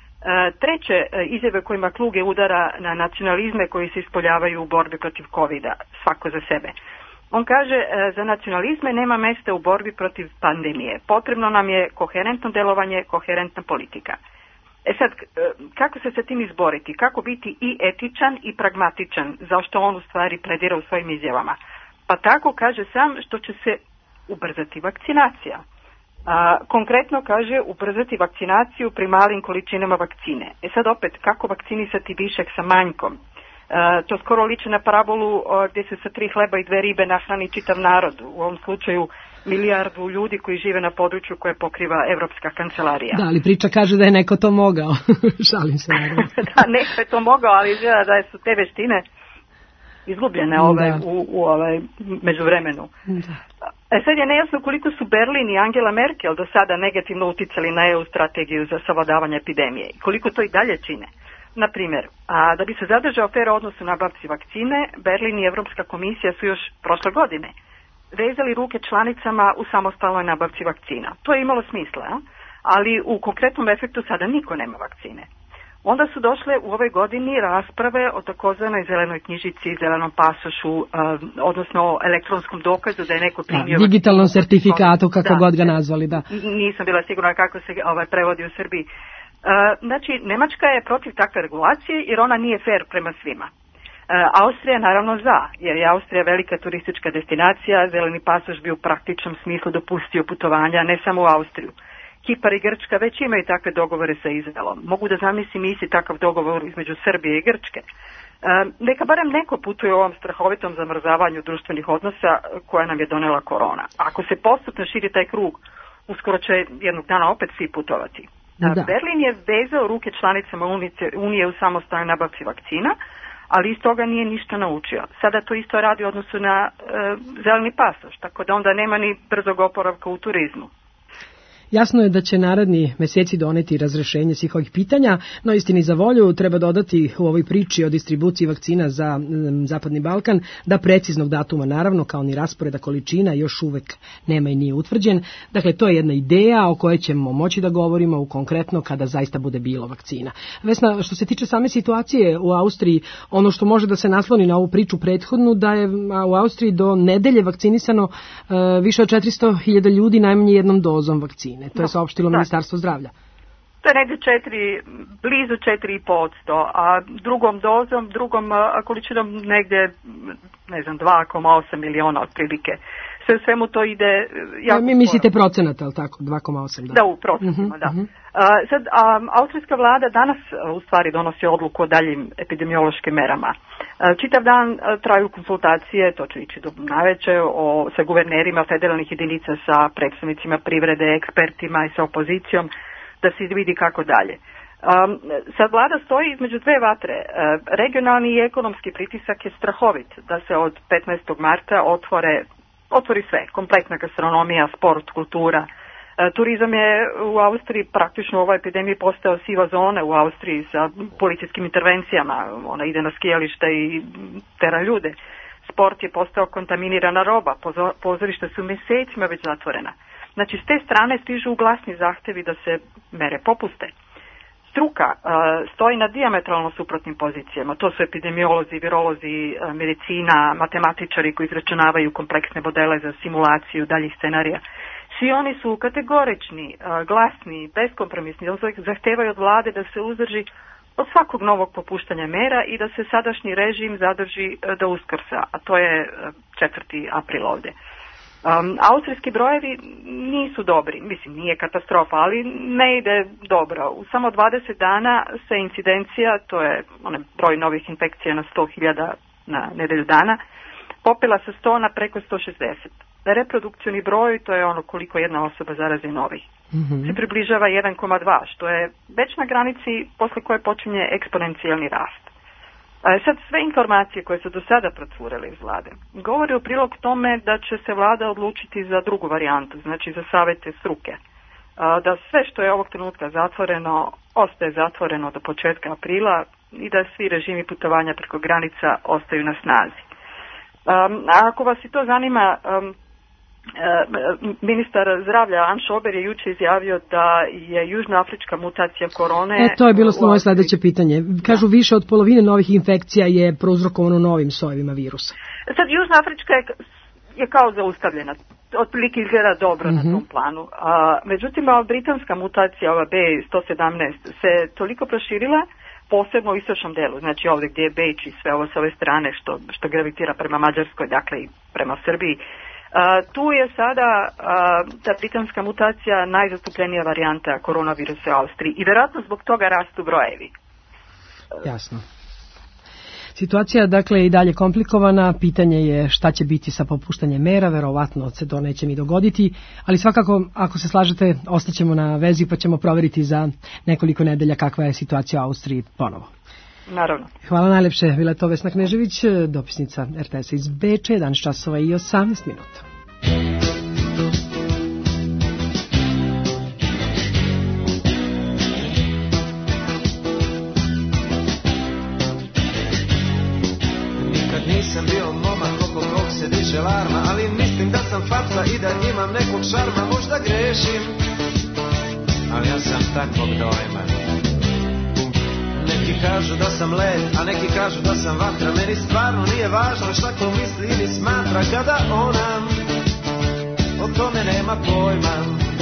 Speaker 6: Treće, izjave kojima Kluge udara na nacionalizme koji se ispoljavaju u borbi protiv covida, svako za sebe. On kaže, za nacionalizme nema mesta u borbi protiv pandemije. Potrebno nam je koherentno delovanje, koherentna politika. Sad, kako se sa tim izboriti? Kako biti i etičan i pragmatičan, zašto on u stvari pledira u svojim izjavama? Pa tako kaže sam što će se ubrzati vakcinacija. Konkretno kaže ubrzati vakcinaciju pri malim količinama vakcine. Sad opet, kako vakcinisati višak sa manjkom? To skoro liči na parabolu gdje se sa 3 hleba i 2 ribe nahrani čitav narod. U ovom slučaju 1 milijardu ljudi koji žive na području koje pokriva Evropska kancelarija.
Speaker 3: Da, ali priča kaže da je neko to mogao. Šalim se naravno.
Speaker 6: Da, neko je to mogao, ali izgleda da su te veštine izgubljene u međuvremenu. Sad je nejasno koliko su Berlin i Angela Merkel do sada negativno uticali na EU strategiju za savladavanje epidemije i koliko to i dalje čine. Na primjer, da bi se zadržao fer odnos u nabavci vakcine, Berlin i Evropska komisija su još prošle godine vezali ruke članicama u samostalnoj nabavci vakcina. To je imalo smisla, ali u konkretnom efektu sada niko nema vakcine. Onda su došle u ovoj godini rasprave o takozvanoj zelenoj knjižici, zelenom pasošu, odnosno elektronskom dokazu da je neko primio...
Speaker 3: digitalnom sertifikatu, kako god ga nazvali, da.
Speaker 6: Nisam bila sigurna kako se prevodi u Srbiji. Znači, Nemačka je protiv takve regulacije jer ona nije fair prema svima. Austrija je naravno za, jer je Austrija velika turistička destinacija, zeleni pasoš bi u praktičnom smislu dopustio putovanja ne samo u Austriju. Kipar i Grčka već imaju takve dogovore sa Izraelom. Mogu da zamislim isti takav dogovor između Srbije i Grčke. Neka barem neko putuje u ovom strahovitom zamrzavanju društvenih odnosa koja nam je donela korona. Ako se postupno širi taj krug, uskoro će jednog dana opet svi putovati. Berlin je vezao ruke članicama Unije u samostalnoj nabavci vakcina, ali iz toga nije ništa naučio. Sada to isto radi u odnosu na zeleni pasoš, tako da onda nema ni brzog oporavka u turizmu.
Speaker 3: Jasno je da će naredni meseci doneti razrešenje svih ovih pitanja, no istini za volju treba dodati u ovoj priči o distribuciji vakcina za Zapadni Balkan da preciznog datuma, naravno, kao ni rasporeda količina, još uvek nema i nije utvrđen. Dakle, to je jedna ideja o kojoj ćemo moći da govorimo u konkretno kada zaista bude bilo vakcina. Vesna, što se tiče same situacije u Austriji, ono što može da se nasloni na ovu priču prethodnu, da je u Austriji do nedelje vakcinisano više od 400.000 ljudi najmanje jednom dozom vakcine. To je saopštilo Ministarstvo zdravlja.
Speaker 6: To je negdje blizu 4,5%, a drugom dozom, drugom količinom negdje, 2,8 miliona otprilike. Sve u svemu to ide jako
Speaker 3: mi mislite procenat, ali tako, 2,8?
Speaker 6: Da, u procentima, da. Sad, austrijska vlada danas u stvari donosi odluku o daljim epidemiološkim merama. Čitav dan traju konsultacije, to će ići do navečer, sa guvernerima federalnih jedinica, sa predstavnicima privrede, ekspertima i sa opozicijom, da se vidi kako dalje. Sad vlada stoji između dve vatre. Regionalni i ekonomski pritisak je strahovit da se od 15. marta otvori sve, kompletna gastronomija, sport, kultura. Turizam je u Austriji praktično u ovoj epidemiji postao siva zona u Austriji sa policijskim intervencijama. Ona ide na skijalište i tera ljude. Sport je postao kontaminirana roba, pozorišta su mjesecima već zatvorena. Znači, s te strane stižu glasni zahtjevi da se mere popuste. Struka stoji na dijametralno suprotnim pozicijama. To su epidemiolozi, virolozi, medicina, matematičari koji izračunavaju kompleksne modele za simulaciju daljih scenarija. Svi oni su kategorični, glasni, beskompromisni, zahtevaju od vlade da se uzdrži od svakog novog popuštanja mera i da se sadašnji režim zadrži do Uskrsa, a to je 4. april ovdje. Austrijski brojevi nisu dobri, mislim nije katastrofa, ali ne ide dobro. U samo 20 dana se incidencija, to je broj novih infekcija na 100.000 na nedelju dana, popela sa 100 na preko 160. Reprodukcioni broj, to je ono koliko jedna osoba zarazi novih, se približava 1,2, što je već na granici posle koje počinje eksponencijalni rast. Sad, sve informacije koje su do sada procurele iz vlade govore u prilog tome da će se vlada odlučiti za drugu varijantu, znači za savjete struke. Da sve što je ovog trenutka zatvoreno, ostaje zatvoreno do početka aprila i da svi režimi putovanja preko granica ostaju na snazi. A ako vas i to zanima, ministar zdravlja Anš Ober je jučer izjavio da je južnoafrička mutacija korone...
Speaker 3: To je bilo moje sljedeće pitanje. Kažu više od polovine novih infekcija je prouzrokovano novim sojevima virusa.
Speaker 6: Sad, južnoafrička je kao zaustavljena. Otprilike izgleda dobro na tom planu. Međutim, britanska mutacija, ova B117, se toliko proširila, posebno u istočnom delu, znači ovdje gdje je Beč i sve ovo s ove strane što gravitira prema Mađarskoj, dakle i prema Srbiji. Tu je sada ta britanska mutacija najzastupljenija varijanta koronavirusa u Austriji i vjerojatno zbog toga rastu brojevi.
Speaker 3: Jasno. Situacija dakle i dalje komplikovana, pitanje je šta će biti sa popuštanjem mera, verovatno se to neće ni dogoditi, ali svakako ako se slažete ostaćemo na vezi pa ćemo provjeriti za nekoliko nedelja kakva je situacija u Austriji ponovo.
Speaker 6: Naravno.
Speaker 3: Hvala najlepše, bila je to Vesna Knežević, dopisnica RTS iz Beča, 11 časova i 18 minuta.
Speaker 7: Nikad nisam bio momak oko kog se diže larma, ali mislim da sam faca i da imam nekog šarma, možda grešim, ali ja sam takvog dojma. Neki kažu da sam led, a neki kažu da sam vatra. Meni stvarno nije važno šta ko misli ili smatra, kada ona o tome nema pojma.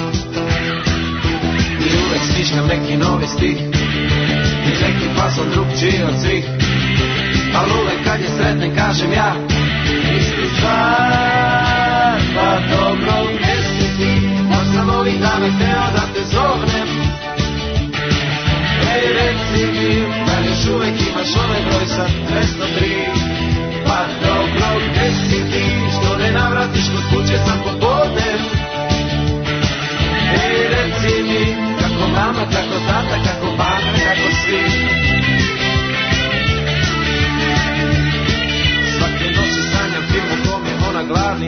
Speaker 7: I uvek smišljam neki novi stih i neki fason drugčiji od svih, ali uvek kad je sretnen kažem ja isti stvar. Pa dobro, gdje si ti? Baš sam ovih dana hteo da te zovnem. Ej, reci mi, da još uvek imaš onaj broj sa 203. Pa dobro, gdje si ti, što ne navratiš kod kuće sam popodne. Ej, reci mi, kako mama, kako tata, kako baka, kako svi. Svake noći sanjam film u kom je ona glavna,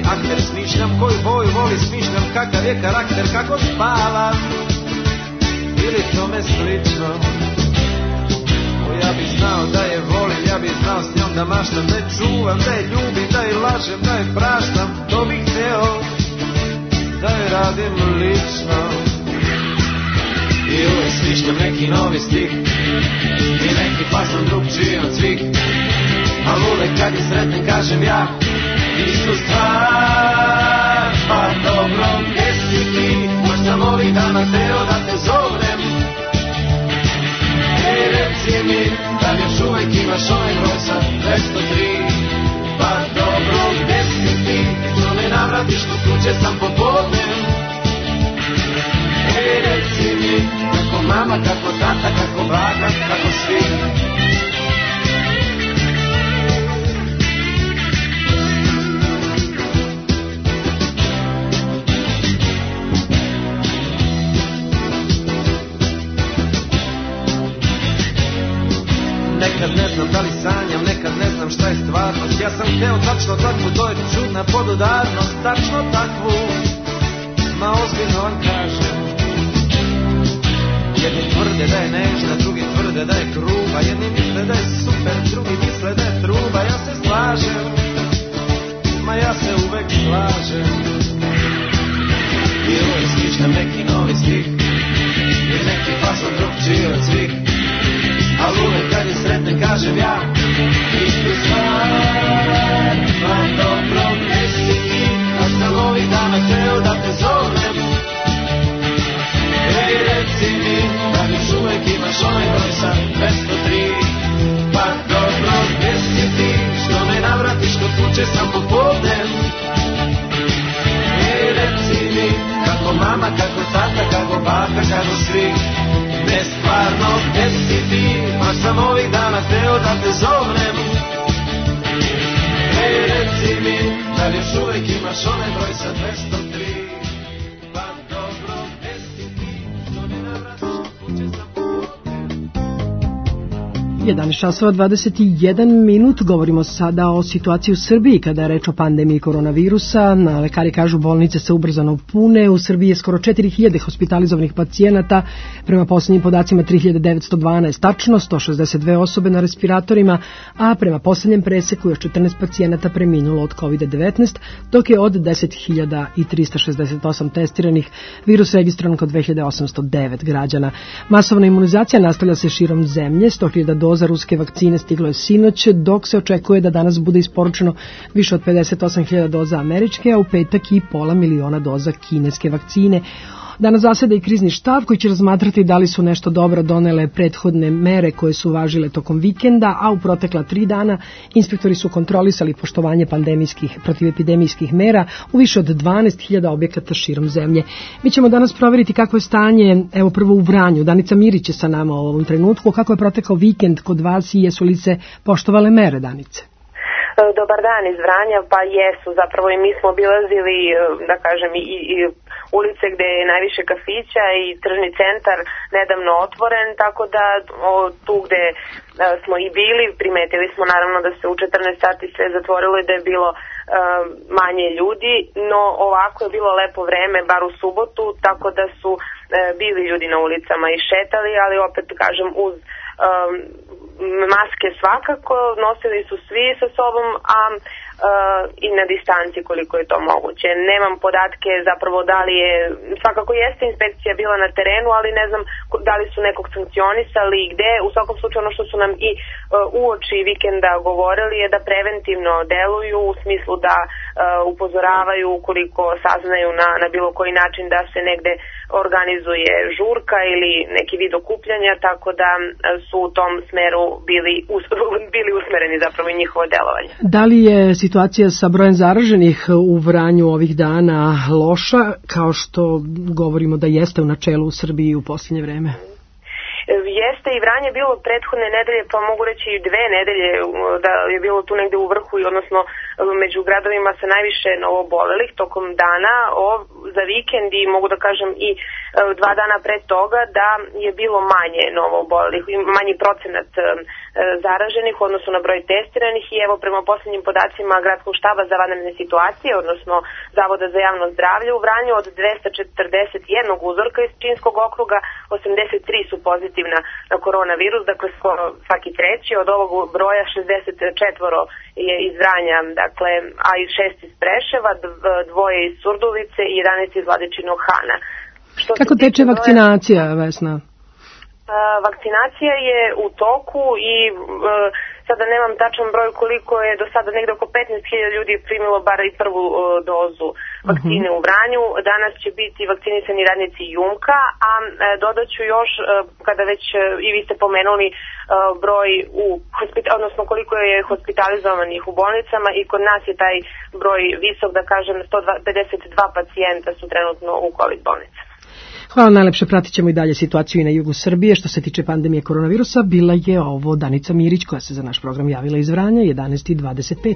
Speaker 7: koju voli, smišljam kakav je karakter, kako spava ili tome slično. Ja bi znao da je volim, ja bi znao s njom da maštam, da je čuvam, da je ljubim, da je lažem, da je praštam. To bih hteo da je radim lično. I uvek smišljam neki novi stih i neki fason drugčiji od svih, al uvek kad je sretnem kažem ja istu stvar. Pa dobro, gdje si ti? Baš sam ovih dana hteo da te zovnem. Ej, reci mi, da li još uvek imaš ovaj broj sa 203? Pa dobro, gde si ti? Što me navratiš kod kuće sam popodnem? Ej, reci mi, kako mama, kako tata, kako baka, kako svi? Nekad ne znam da li sanjam, nekad ne znam šta je stvarnost. Ja sam hteo tačno takvu, to je čudna podudarnost. Tačno takvu, ma ozbiljno vam kažem. Jedni tvrde da je nežna, drugi tvrde da je gruba. Jedni misle da je super, drugi misle da je truba. Ja se slažem, ma ja se uvek slažem. I uvek smišljam neki novi stih i neki fason drugčiji od svih, al uvek kad je sretne kažem ja istu stvar. Pa dobro, gdje si ti? A sam ovih dana hteo da te zovnem. Ej, reci mi, da li još uvek imaš onaj broj sa 203? Pa dobro, gdje si ti? Što me navratiš kod kuće sam popodnem? Ej, reci mi, kako mama, kako tata, kako baka, kako svi? Ne stvarno, gdje si ti? Baš sam ovih dana hteo da te zovnem. Ej, reci mi, da li još uvek imaš onaj broj sa 203? Pa dobro, gdje si ti? Što me navratiš kod kuće sam popodnem?
Speaker 3: 11 časova 21 minut, govorimo sada o situaciji u Srbiji kada je reč o pandemiji koronavirusa. Lekari kažu bolnice se ubrzano pune, u Srbiji je skoro 4000 hospitalizovanih pacijenata, prema posljednjim podacima 3912 tačno, 162 osobe na respiratorima, a prema posljednjem preseku još 14 pacijenata preminulo od COVID-19, dok je od 10.368 testiranih virus registrano kod 2809 građana. Masovna imunizacija nastavlja se širom zemlje, 100.000 doza ruske vakcine stiglo je sinoć, dok se očekuje da danas bude isporučeno više od 58.000 doza američke, a u petak i 500.000 doza kineske vakcine. Danas zaseda i krizni štab koji će razmatrati da li su nešto dobro donele prethodne mere koje su važile tokom vikenda, a u protekla 3 dana inspektori su kontrolisali poštovanje protivepidemijskih mera u više od 12.000 objekata širom zemlje. Mi ćemo danas provjeriti kako je stanje, evo prvo u Vranju. Danica Mirić je sa nama u ovom trenutku. Kako je protekao vikend kod vas i jesu li se poštovale mere, Danice?
Speaker 8: Dobar dan iz Vranja, pa jesu, zapravo i mi smo obilazili, da kažem, i ulice gde je najviše kafića i tržni centar nedavno otvoren, tako da tu gde smo i bili, primetili smo naravno da se u 14 sati sve zatvorilo i da je bilo manje ljudi, no ovako je bilo lepo vreme, bar u subotu, tako da su bili ljudi na ulicama i šetali, ali opet kažem uz maske svakako, nosili su svi sa sobom, a i na distanci koliko je to moguće. Nemam podatke zapravo da li je, svakako jeste inspekcija bila na terenu, ali ne znam da li su nekog sankcionisali i gde. U svakom slučaju ono što su nam i uoči vikenda govorili je da preventivno deluju u smislu da upozoravaju ukoliko saznaju na bilo koji način da se negde organizuje žurka ili neki vid okupljanja, tako da su u tom smeru bili usmereni zapravo i njihovo delovanje.
Speaker 3: Da li je situacija sa brojem zaraženih u Vranju ovih dana loša, kao što govorimo da jeste u načelu u Srbiji u posljednje vreme?
Speaker 8: Jeste i Vranje bilo prethodne nedelje, pa mogu reći i 2 nedelje da je bilo tu negde u vrhu i odnosno među gradovima sa najviše novobolelih tokom dana. Za vikend i mogu da kažem i 2 dana pre toga da je bilo manje novoobolelih, manji procenat zaraženih u odnosu na broj testiranih i evo prema posljednjim podacima Gradskog štaba za vanredne situacije, odnosno Zavoda za javno zdravlje u Vranju od 241 uzorka iz Pčinjskog okruga 83 su pozitivna na koronavirus, dakle skoro svaki treći, od ovog broja 64 je iz Vranja, dakle, a i 6 iz Preševa, 2 iz Surdulice i 11 iz Vladičinog Hana.
Speaker 3: Kako teče vakcinacija, Vesna?
Speaker 8: Vakcinacija je u toku i sada nemam tačan broj koliko je do sada, negde oko 15.000 ljudi primilo bar i prvu dozu vakcine u Vranju. Danas će biti vakcinisani radnici Jumka, a dodaću još, kada već i vi ste pomenuli broj odnosno koliko je hospitalizovanih u bolnicama i kod nas je taj broj visok, da kažem 152 pacijenta su trenutno u COVID bolnicama.
Speaker 3: Hvala najlepše, pratit ćemo i dalje situaciju i na jugu Srbije. Što se tiče pandemije koronavirusa, bila je ovo Danica Mirić koja se za naš program javila iz Vranja, 11:25.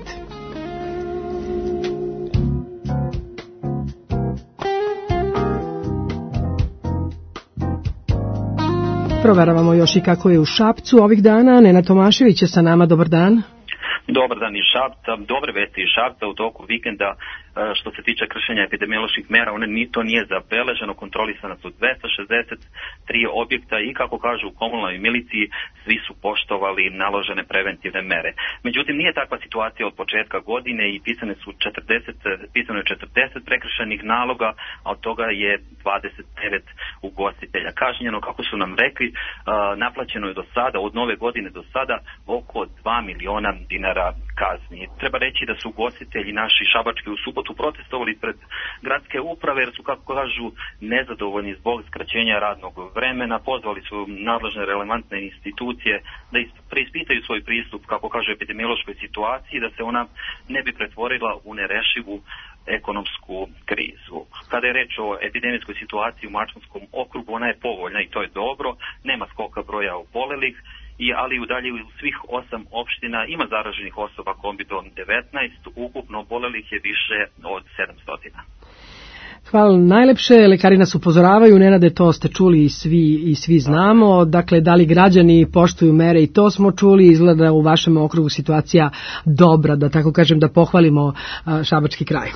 Speaker 3: Proveravamo još i kako je u Šapcu ovih dana. Nena Tomašević je sa nama, dobar dan.
Speaker 11: Dobar dan iz Šapca, dobre vesti iz Šapca u toku vikenda. Što se tiče kršenja epidemioloških mera, to nije zabeleženo, kontrolisana su 263 objekta i kako kažu u komunalnoj miliciji, svi su poštovali naložene preventivne mere. Međutim, nije takva situacija od početka godine i pisano je 40 prekršajnih naloga, a od toga je 29 ugostitelja kažnjeno. Kako su nam rekli, naplaćeno je do sada, od nove godine do sada, oko 2 miliona dinara kazni. Treba reći da su ugostitelji naši šabački u subotu protestovali pred gradske uprave jer su, kako kažu, nezadovoljni zbog skraćenja radnog vremena. Pozvali su nadležne relevantne institucije da preispitaju svoj pristup, kako kažu, epidemiološkoj situaciji, da se ona ne bi pretvorila u nerešivu ekonomsku krizu. Kada je reč o epidemijskoj situaciji u Mačvanskom okrugu, ona je povoljna i to je dobro, nema skoka broja obolelih, ali udalje u svih 8 opština ima zaraženih osoba COVID-19, ukupno obolelih je više od 700.
Speaker 3: Hvala najlepše, lekari nas upozoravaju, Nenade, to ste čuli i svi znamo, dakle da li građani poštuju mere i to smo čuli, izgleda u vašem okrugu situacija dobra, da tako kažem, da pohvalimo šabački kraj.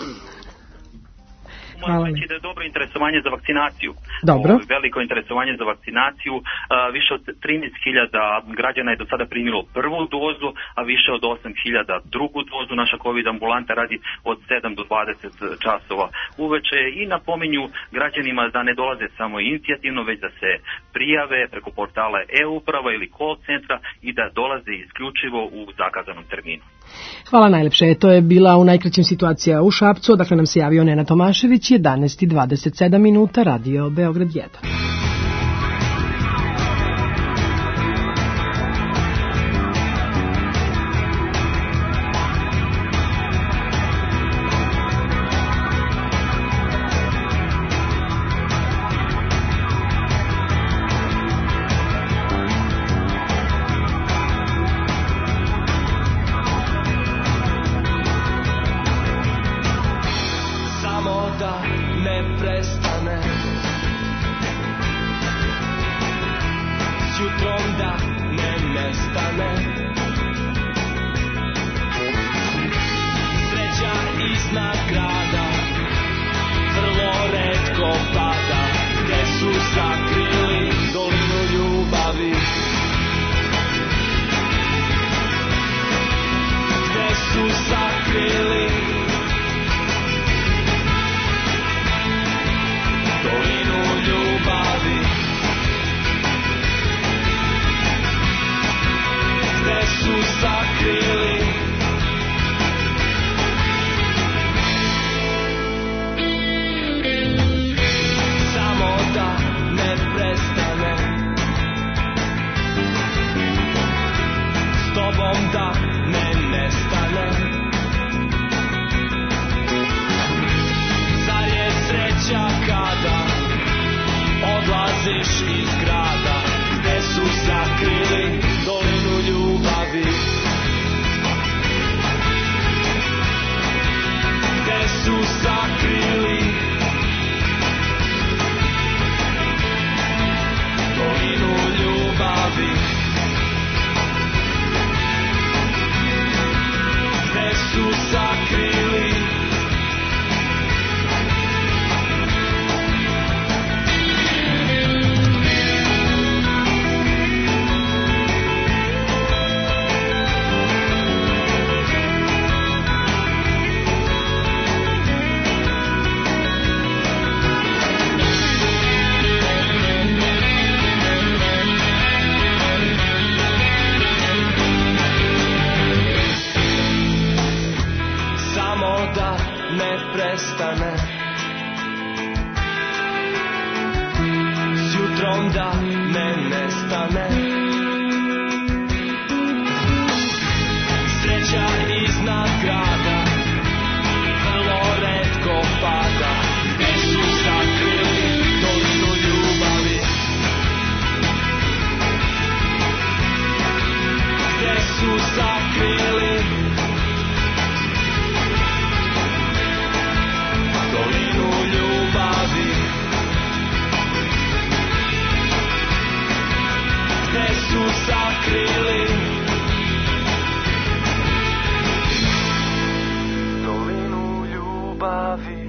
Speaker 11: Moram reći da je dobro interesovanje za vakcinaciju.
Speaker 3: Dobro.
Speaker 11: Veliko interesovanje za vakcinaciju. Više od 13.000 građana je do sada primilo prvu dozu, a više od 8.000 drugu dozu. Naša COVID ambulanta radi od 7 do 20 časova uveče i napominju građanima da ne dolaze samo inicijativno, već da se prijave preko portala e-uprava ili call centra i da dolaze isključivo u zakazanom terminu.
Speaker 3: Hvala najlepše. To je bila u najkraćim situacija u Šapcu, dakle nam se javio Nena Tomašević, 11:27, Radio Beograd 1.
Speaker 7: jutrom da ne nestane. Sreća iznad grada vrlo retko pada. Gde su sakrili dolinu ljubavi? Gde su sakrili dolinu ljubavi? Gde su sakrili dolinu ljubavi?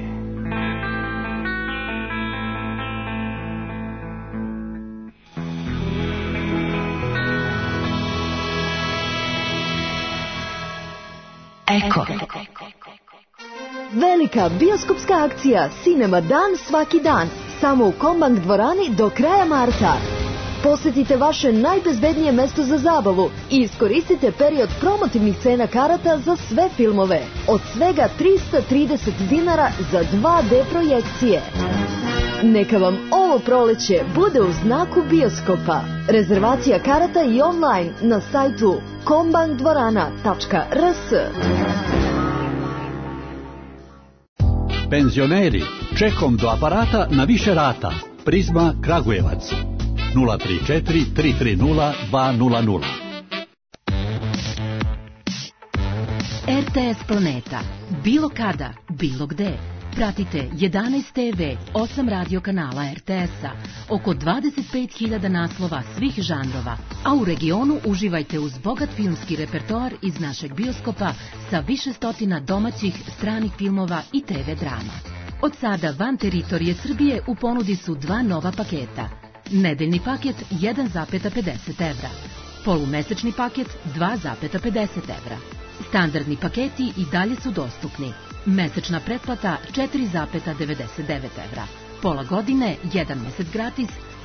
Speaker 13: Eko. Velika bioskopska akcija Cinema dan svaki dan. Samo u Kombank dvorani do kraja marta. Posjetite vaše najbezbednije mesto za zabavu i iskoristite period promotivnih cena karata za sve filmove. Od svega 330 dinara za 2D projekcije. Neka vam ovo proleće bude u znaku bioskopa. Rezervacija karata i online na sajtu kombankdvorana.rs.
Speaker 14: Penzioneri, čekom do aparata na više rata. Prizma Kragujevac 034 330 200.
Speaker 23: RTS Planeta. Bilo kada, bilo gde. Pratite 11 TV, 8 radio kanala RTS-a, oko 25.000 naslova svih žanrova, a u regionu uživajte uz bogat filmski repertoar iz našeg bioskopa sa više stotina domaćih, stranih filmova i TV drama. Od sada van teritorije Srbije u ponudi su dva nova paketa. Nedeljni paket 1,50 evra, polumesečni paket 2,50 evra. Standardni paketi i dalje su dostupni. Mesečna pretplata 4,99 evra. Pola godine, 1 mesec gratis,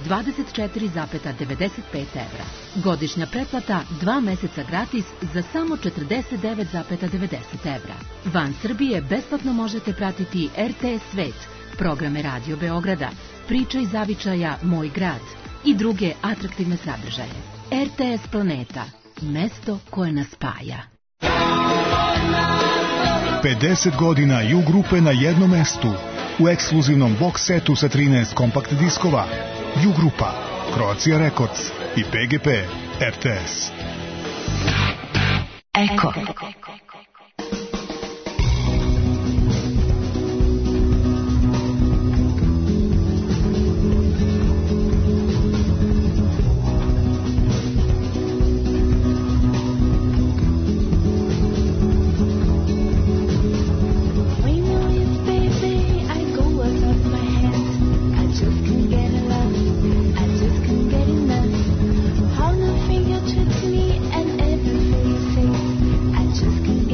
Speaker 23: 24,95 evra. Godišnja pretplata 2 meseca gratis za samo 49,90 evra. Van Srbije besplatno možete pratiti RTS Svet, programe Radio Beograda, Priča iz zavičaja Moj grad i druge atraktivne sadržaje. RTS Planeta, mesto koje nas spaja.
Speaker 24: 50 godina U grupe na jednom mestu u ekskluzivnom box setu sa 13 kompakt diskova. U grupa, Croatia Records i PGP RTS.
Speaker 13: Eko.
Speaker 9: Just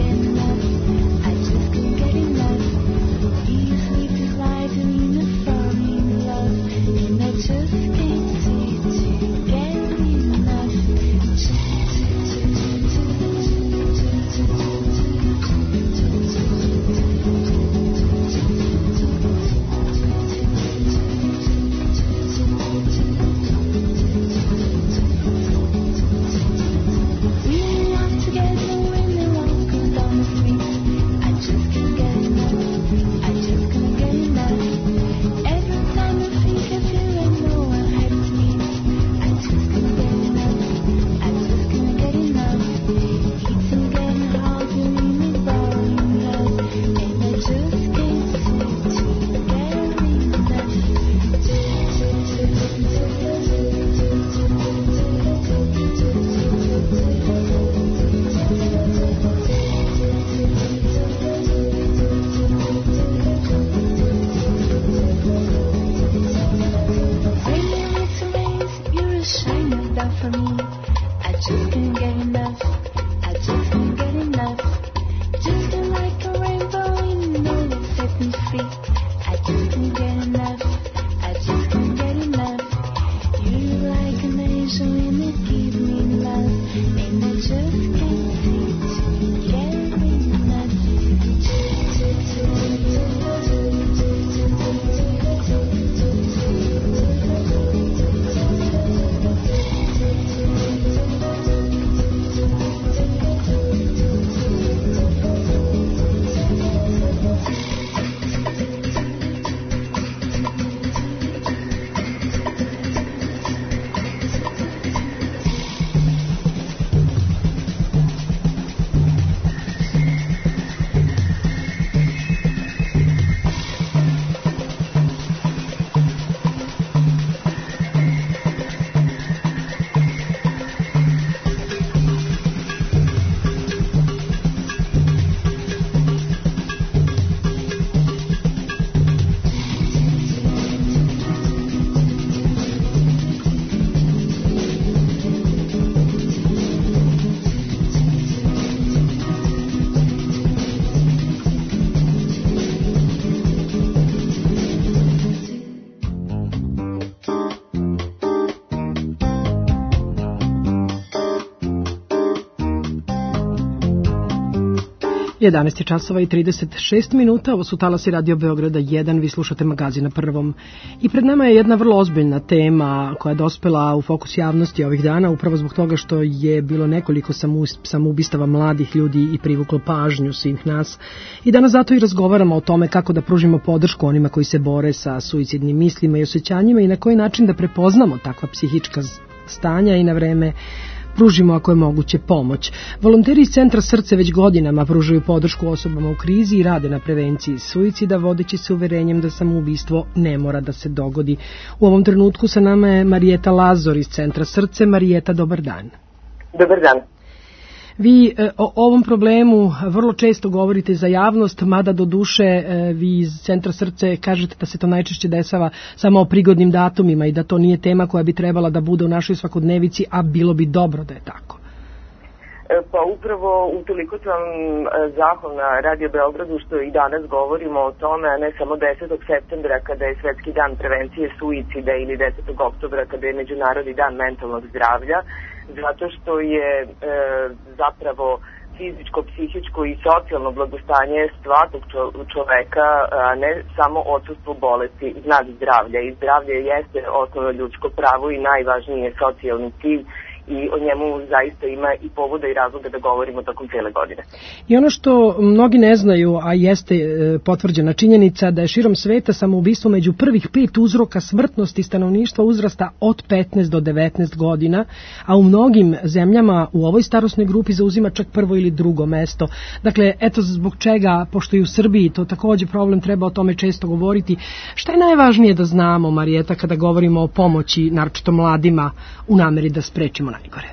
Speaker 3: 11 časova i 36 minuta, ovo su talasi Radio Beograda 1, vi slušate magazin na prvom. I pred nama je jedna vrlo ozbiljna tema koja je dospela u fokus javnosti ovih dana, upravo zbog toga što je bilo nekoliko samoubistava mladih ljudi i privuklo pažnju svih nas. I danas zato i razgovaramo o tome kako da pružimo podršku onima koji se bore sa suicidnim mislima i osjećanjima i na koji način da prepoznamo takva psihička stanja i na vreme pružimo ako je moguće pomoć. Volonteri iz Centra Srce već godinama pružaju podršku osobama u krizi i rade na prevenciji suicida, vodeći se uverenjem da samoubistvo ne mora da se dogodi. U ovom trenutku sa nama je Marijeta Lazor iz Centra Srce. Marijeta, dobar dan.
Speaker 10: Dobar dan.
Speaker 3: Vi o ovom problemu vrlo često govorite za javnost, mada do duše vi iz Centra Srce kažete da se to najčešće dešava samo o prigodnim datumima i da to nije tema koja bi trebala da bude u našoj svakodnevici, a bilo bi dobro da je tako.
Speaker 10: Pa upravo utoliko sam zahvalna Radio Beogradu što i danas govorimo o tome, a ne samo 10. septembra kada je Svetski dan prevencije suicida ili 10. oktobra kada je Međunarodni dan mentalnog zdravlja, zato što je zapravo fizičko, psihičko i socijalno blagostanje svakog čoveka, a ne samo odsustvo bolesti, znak zdravlja. I zdravlje jeste osnovno ljudsko pravo i najvažniji je socijalni cilj i o njemu zaista ima i povoda i razloga da govorimo tokom cijele godine.
Speaker 3: I ono što mnogi ne znaju, a jeste potvrđena činjenica da je širom sveta samoubistvo među prvih 5 uzroka smrtnosti stanovništva uzrasta od 15 do 19 godina, a u mnogim zemljama u ovoj starosnoj grupi zauzima čak prvo ili drugo mesto. Dakle, eto zbog čega, pošto i u Srbiji to takođe problem, treba o tome često govoriti. Šta je najvažnije da znamo, Marijeta, kada govorimo o pomoći, naročito mladima, u nameri da sprečimo najgore?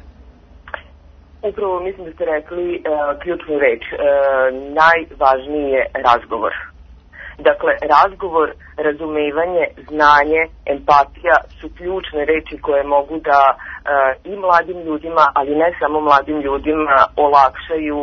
Speaker 10: Upravo mislim da ste rekli ključnu reč. Najvažniji je razgovor. Dakle, razgovor, razumevanje, znanje, empatija su ključne reči koje mogu da i mladim ljudima, ali ne samo mladim ljudima, olakšaju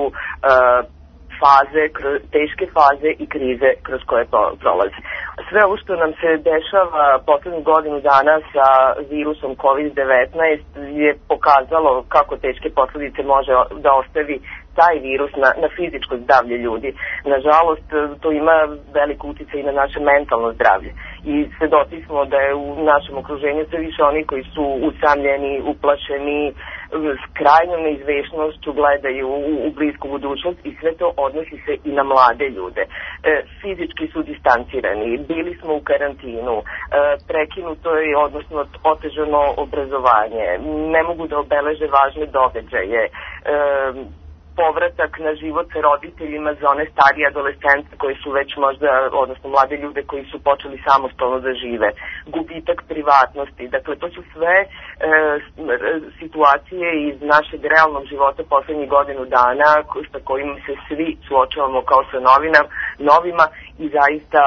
Speaker 10: faze, teške faze i krize kroz koje prolaze. Sve ovo što nam se dešava poslednjih godinu dana sa virusom COVID-19 je pokazalo kako teške posledice može da ostavi taj virus na fizičko zdravlje ljudi. Nažalost, to ima velik uticaj i na naše mentalno zdravlje. I svedoci smo da je u našem okruženju sve više oni koji su usamljeni, uplašeni, s krajnjom neizvešnošću gledaju u blisku budućnost i sve to odnosi se i na mlade ljude. Fizički su distancirani, bili smo u karantinu, prekinuto je, odnosno otežano obrazovanje, ne mogu da obeleže važne događaje, povratak na život sa roditeljima za one starije adolescente koji su već možda, odnosno mlade ljude koji su počeli samostalno da žive, gubitak privatnosti. Dakle, to su sve situacije iz našeg realnog života poslednjih godinu dana sa kojima se svi suočavamo kao sa novima i zaista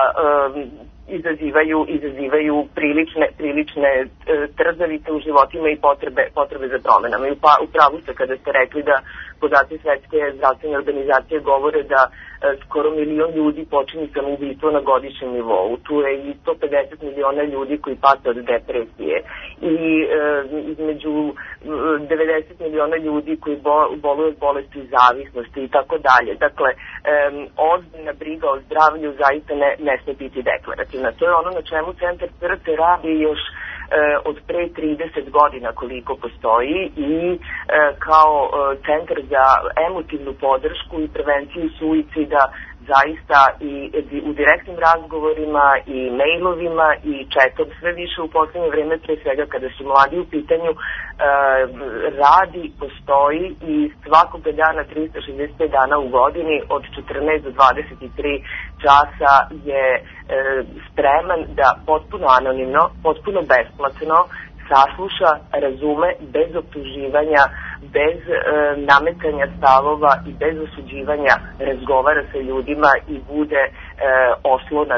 Speaker 10: izazivaju prilične trzavice u životima i potrebe za promenama. I u pravu ste kada ste rekli da podaci Svetske zdravstvene organizacije govore da skoro 1 milion ljudi počini samoubistvo na godišnjem nivou. Tu je i 150 miliona ljudi koji pate od depresije i između 90 miliona ljudi koji boluju od bolesti i zavisnosti i tako dalje. Dakle, ozbiljna briga o zdravlju zaista ne sme biti deklarativna. To je ono na čemu Centar Srce radi još od pre 30 godina koliko postoji i kao centar za emotivnu podršku i prevenciju suicida zaista i u direktnim razgovorima i mailovima i chatom sve više u poslednje vreme, pre svega kada su mladi u pitanju, radi, postoji i svakoga dana 365 dana u godini od 14 do 23 časa je spreman da potpuno anonimno, potpuno besplatno sasluša, razume, bez optuživanja, bez nametanja stavova i bez osuđivanja razgovara sa ljudima i bude oslonac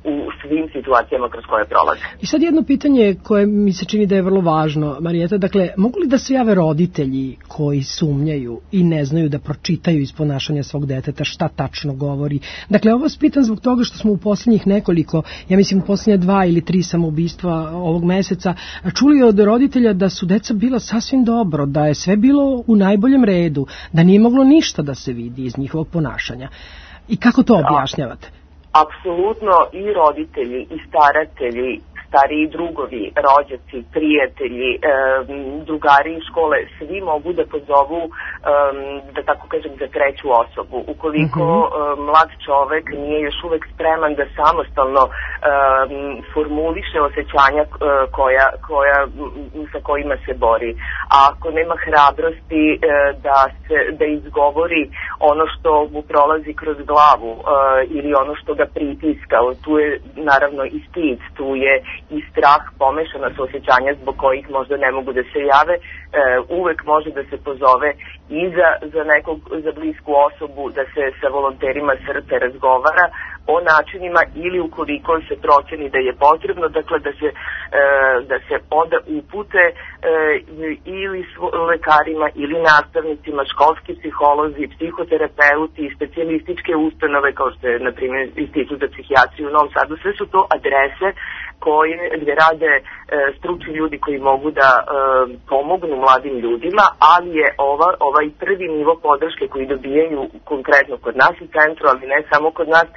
Speaker 10: u svim situacijama kroz koje prolaze.
Speaker 3: I sad jedno pitanje koje mi se čini da je vrlo važno, Marijeta, dakle, mogu li da se jave roditelji koji sumnjaju i ne znaju da pročitaju iz ponašanja svog deteta šta tačno govori? Dakle, ovo vas pitam zbog toga što smo u posljednjih nekoliko, ja mislim u posljednje 2 ili 3 samoubistva ovog meseca, čuli od roditelja da su deca bila sasvim dobro, da je sve bilo u najboljem redu, da nije moglo ništa da se vidi iz njihovog ponašanja. I kako to objašnjavate?
Speaker 10: Apsolutno i roditelji i staratelji, stariji drugovi, rođaci, prijatelji, drugari iz škole, svi mogu da pozovu, da tako kažem, za treću osobu. Ukoliko mlad čovek nije još uvek spreman da samostalno formuliše osjećanja sa kojima se bori. A ako nema hrabrosti da izgovori ono što mu prolazi kroz glavu ili ono što ga pritiska, tu je naravno i stid, tu je i strah pomešana sa osjećanja zbog kojih možda ne mogu da se jave, uvek može da se pozove i za blisku osobu, da se sa volonterima srce razgovara o načinima ili ukoliko se proceni da je potrebno, dakle da se onda upute ili lekarima ili nastavnicima, školski psiholozi, psihoterapeuti, specijalističke ustanove kao što je na primjer Institut za psihijatriju u Novom Sadu. Sve su to adrese gdje rade stručni ljudi koji mogu da pomognu mladim ljudima, ali je ovaj prvi nivo podrške koji dobijaju konkretno kod nas u centru, ali ne samo kod nas,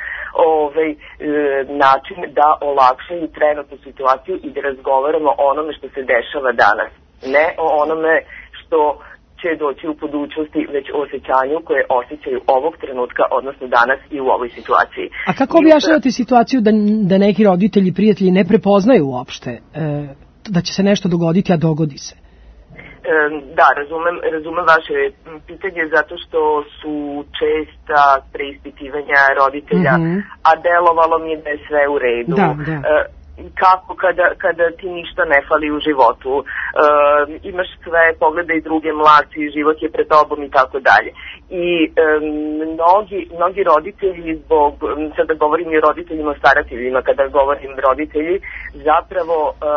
Speaker 10: način da olakšaju trenutnu situaciju i da razgovaramo o onome što se dešava danas. Ne o onome što će doći u budućnosti, već o osjećanju koje osjećaju ovog trenutka, odnosno danas i u ovoj situaciji. A kako
Speaker 3: objašnjavate situaciju da neki roditelji, prijatelji ne prepoznaju uopšte da će se nešto dogoditi, a dogodi se?
Speaker 10: Da, razumem vaše pitanje zato što su česta preispitivanja roditelja, a delovalo mi je da je sve u redu. Kako kada ti ništa ne fali u životu, imaš sve, pogledaj druge, mlaci, život je pred tobom i tako dalje. I mnogi roditelji, sada govorim i o roditeljima, o starateljima, kada govorim roditelji, zapravo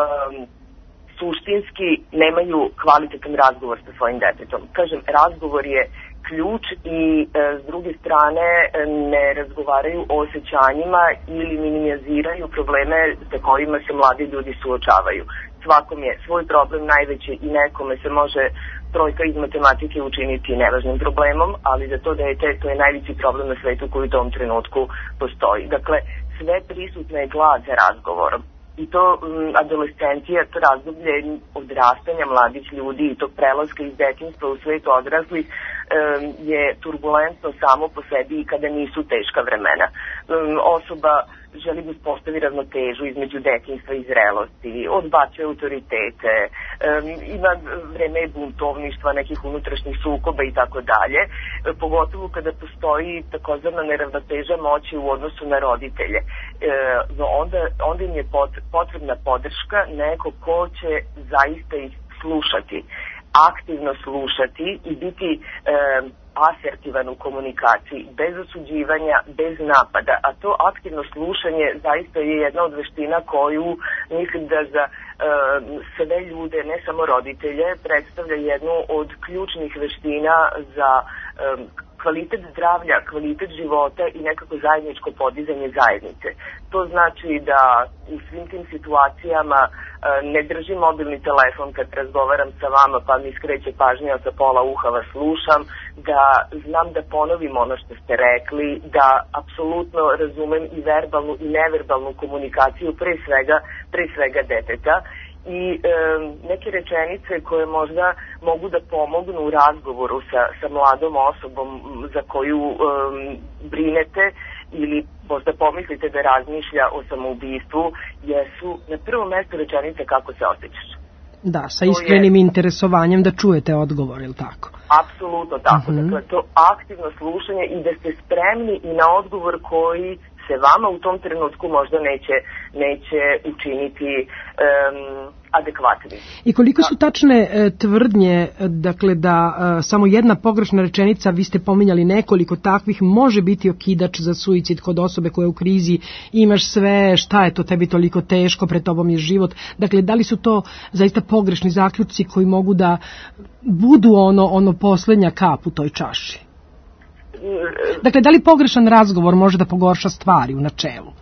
Speaker 10: suštinski nemaju kvalitetan razgovor sa svojim detetom. Kažem, razgovor je ključ i s druge strane ne razgovaraju o osjećanjima ili minimiziraju probleme sa kojima se mladi ljudi suočavaju. Svakom je svoj problem najveći i nekome se može trojka iz matematike učiniti nevažnim problemom, ali za to dete to je najveći problem na svetu koji u tom trenutku postoji. Dakle, sve prisutno je glad za razgovorom. I to adolescencija, to razdoblje odrastanja mladih ljudi i tog prelaska iz detinjstva u svet odraslih je turbulentno samo po sebi i kada nisu teška vremena. Osoba želi da uspostavi ravnotežu između detinjstva i zrelosti, odbacuje autoritete, ima vreme buntovništva, nekih unutrašnjih sukoba i tako dalje, pogotovo kada postoji takozvana neravnoteža moći u odnosu na roditelje. Onda im je potrebna podrška, neko ko će zaista ih slušati, aktivno slušati i biti asertivan u komunikaciji, bez osuđivanja, bez napada. A to aktivno slušanje zaista je jedna od veština koju mislim da za sve ljude, ne samo roditelje, predstavlja jednu od ključnih veština za kvalitet zdravlja, kvalitet života i nekako zajedničko podizanje zajednice. To znači da u svim tim situacijama ne držim mobilni telefon kad razgovaram sa vama pa mi skreće pažnja sa pola uha vas slušam, da znam da ponovim ono što ste rekli, da apsolutno razumem i verbalnu i neverbalnu komunikaciju pre svega deteta i neke rečenice koje možda mogu da pomognu u razgovoru sa mladom osobom za koju brinete ili možda pomislite da razmišlja o samoubistvu, jesu na prvom mjestu rečenice kako se osjećaš.
Speaker 3: Da, sa iskrenim interesovanjem da čujete odgovor, ili tako?
Speaker 10: Apsolutno tako. Dakle, to aktivno slušanje i da ste spremni i na odgovor koji se vama u tom trenutku možda neće učiniti adekvatni.
Speaker 3: I koliko su tačne tvrdnje, dakle da samo jedna pogrešna rečenica, vi ste pominjali nekoliko takvih, može biti okidač za suicid kod osobe koja je u krizi, imaš sve, šta je to tebi toliko teško, pred tobom je život. Dakle, da li su to zaista pogrešni zaključci koji mogu da budu ono poslednja kap u toj čaši? Dakle, da li pogrešan razgovor može da pogorša stvari u načelu?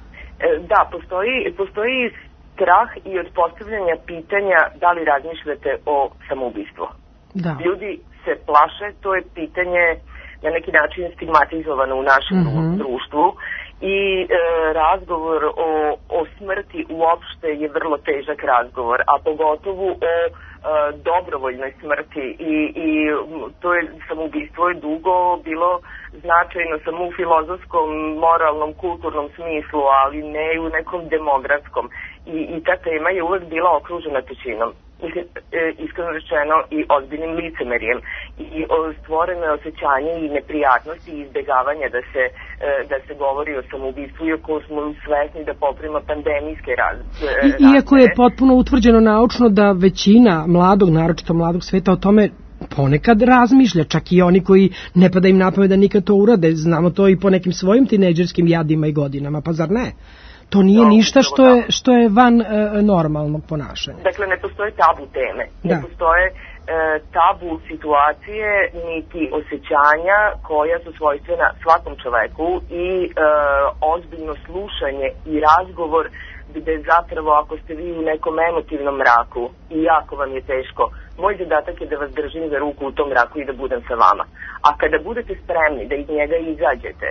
Speaker 10: Da, postoji strah i od postavljanja pitanja da li razmišljate o samoubistvu.
Speaker 3: Da.
Speaker 10: Ljudi se plaše, to je pitanje na neki način stigmatizovano u našem društvu i razgovor o smrti uopšte je vrlo težak razgovor, a pogotovo o dobrovoljnoj smrti i to je samoubistvo je dugo bilo značajno samo u filozofskom, moralnom, kulturnom smislu, ali ne u nekom demografskom. I ta tema je uvek bila okružena tišinom, iskreno rečeno i ozbiljnim licemerijem, i stvoreno je osjećanje i neprijatnosti i izbjegavanja da se govori o samoubistvu, iako smo svesni da poprima pandemijske razmere.
Speaker 3: Iako je potpuno utvrđeno naučno da većina mladog, naročito mladog sveta, o tome ponekad razmišlja, čak i oni koji ne pada im na pamet da nikad to urade. Znamo to i po nekim svojim tinejdžerskim jadima i godinama, pa zar ne? To nije ništa što je van normalnog ponašanja.
Speaker 10: Dakle, ne postoje tabu teme, ne postoje tabu situacije niti osjećanja koja su svojstvena svakom čoveku i ozbiljno slušanje i razgovor gde zapravo ako ste vi u nekom emotivnom mraku i jako vam je teško, moj zadatak je da vas držim za ruku u tom mraku i da budem sa vama. A kada budete spremni da iz njega izađete,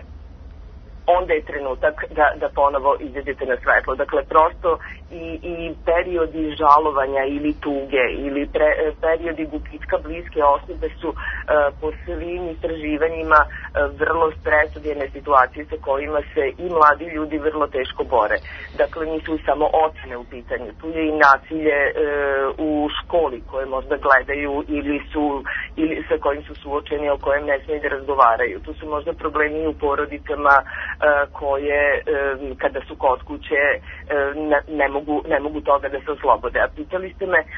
Speaker 10: onda je trenutak da ponovo izađete na svetlo. Dakle, prosto i periodi žalovanja ili tuge ili periodi gubitka bliske osobe su po svim istraživanjima vrlo stresogene situacije sa kojima se i mladi ljudi vrlo teško bore. Dakle, nisu samo ocene u pitanju. Tu je i nasilje u školi koje možda gledaju ili sa kojim su suočeni, o kojem ne smiju da razgovaraju. Tu su možda problemi u porodicama koje kada su kod kuće ne mogu toga da se oslobode. A pitali ste me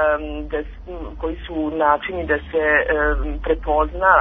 Speaker 10: koji su načini da se prepozna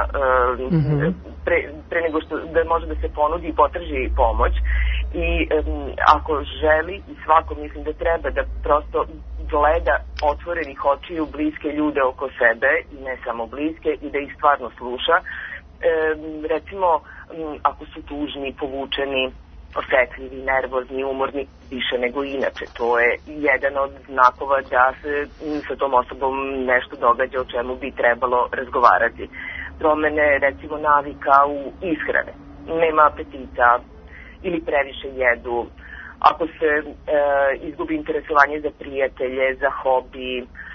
Speaker 10: pre nego što da može da se ponudi i potraži pomoć, i ako želi, i svako mislim da treba da prosto gleda otvorenih očiju bliske ljude oko sebe i ne samo bliske, i da ih stvarno sluša. Recimo, ako su tužni, povučeni, osetljivi, nervozni, umorni, više nego inače. To je jedan od znakova da se sa tom osobom nešto događa o čemu bi trebalo razgovarati. Promene, recimo, navika u ishrane. Nema apetita ili previše jedu. Ako se izgubi interesovanje za prijatelje, za hobi,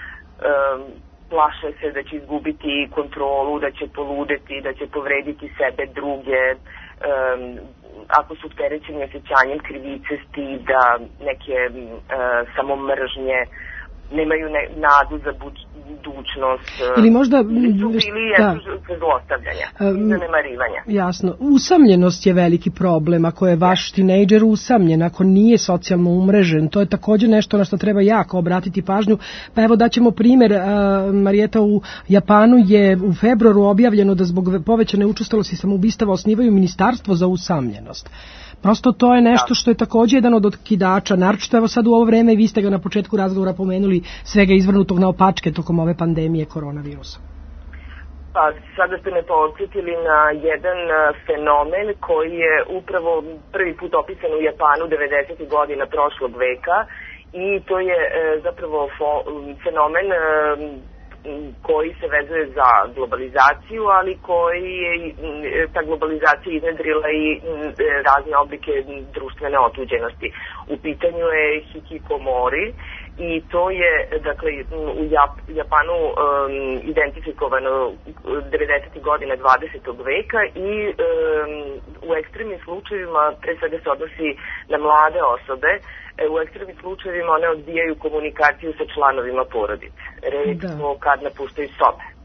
Speaker 10: plaše se da će izgubiti kontrolu, da će poludeti, da će povrediti sebe, druge, ako su opterećeni osjećanjem krivice, stida, neke samomržnje, nemaju nadu za budućnost,
Speaker 3: ili možda
Speaker 10: zlostavljanja i zanemarivanja.
Speaker 3: Jasno. Usamljenost je veliki problem. Ako je vaš tinejdžer usamljen, ako nije socijalno umrežen, to je također nešto na što treba jako obratiti pažnju. Pa evo daćemo primjer, Marijeta, u Japanu je u februaru objavljeno da zbog povećane učestalosti samoubistava osnivaju ministarstvo za usamljenost. Prosto to je nešto što je također jedan od otkidača, naročito evo sad u ovo vreme, vi ste ga na početku razgovora pomenuli, svega izvrnutog na opačke tokom ove pandemije koronavirusa.
Speaker 10: Pa sada ste me podsjetili na jedan fenomen koji je upravo prvi put opisan u Japanu 90. godina prošlog veka, i to je zapravo fenomen koji se vezuje za globalizaciju, ali koji je ta globalizacija iznedrila i razne oblike društvene otuđenosti. U pitanju je hikikomori, i to je, dakle, u Japanu identifikovano 90. godina 20. veka i u ekstremnim slučajevima, pre svega se odnosi na mlade osobe, u ekstremnim slučajevima one odbijaju komunikaciju sa članovima porodice. Recimo kad napuštaju sobe.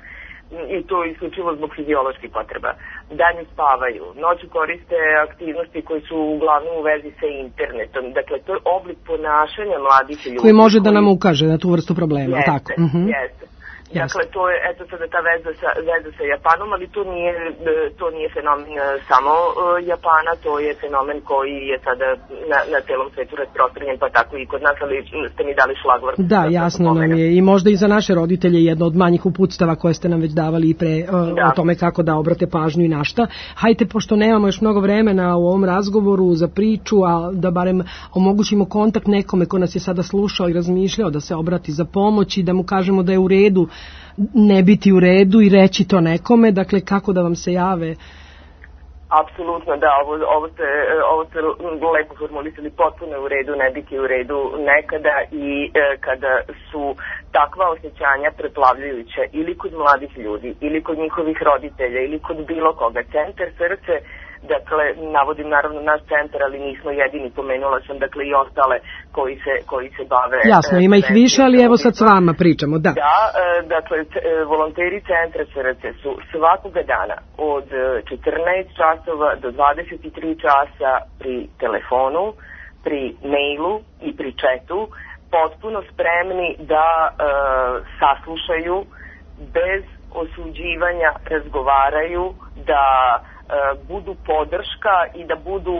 Speaker 10: i to isključivo zbog fizioloških potreba. Danju spavaju, noću koriste aktivnosti koje su uglavnom u vezi sa internetom. Dakle, to je oblik ponašanja mladih ljudi.
Speaker 3: Koji može da nam ukaže na tu vrstu problema,
Speaker 10: jeste,
Speaker 3: tako?
Speaker 10: Jeste. Dakle, to je, eto sada ta veza sa Japanom, ali to nije fenomen samo Japana, to je fenomen koji je sada na celom svetu rasprostranjen, pa tako i kod nas, ali ste mi dali šlagvort.
Speaker 3: Da, jasno nam je i možda i za naše roditelje jedno od manjih uputstava koje ste nam već davali i pre o tome kako da obrate pažnju i na šta. Hajde, pošto nemamo još mnogo vremena u ovom razgovoru za priču, a da barem omogućimo kontakt nekome ko nas je sada slušao i razmišljao da se obrati za pomoć i da mu kažemo da je u redu ne biti u redu i reći to nekome, dakle kako da vam se jave?
Speaker 10: Apsolutno, da, ovo ste lepo formulisali, potpuno u redu, ne biti u redu nekada i kada su takva osjećanja preplavljujuća ili kod mladih ljudi, ili kod njihovih roditelja, ili kod bilo koga. Centar srce, dakle, navodim naravno naš centar, ali nismo jedini, pomenula sam dakle i ostale koji se bave...
Speaker 3: Jasno, ima ih više, ali evo sad s vama pričamo, da.
Speaker 10: Da, dakle, volonteri Centra srce su svakoga dana od 14 časova do 23 časa pri telefonu, pri mailu i pri chatu, potpuno spremni da saslušaju, bez osuđivanja razgovaraju, da budu podrška i da budu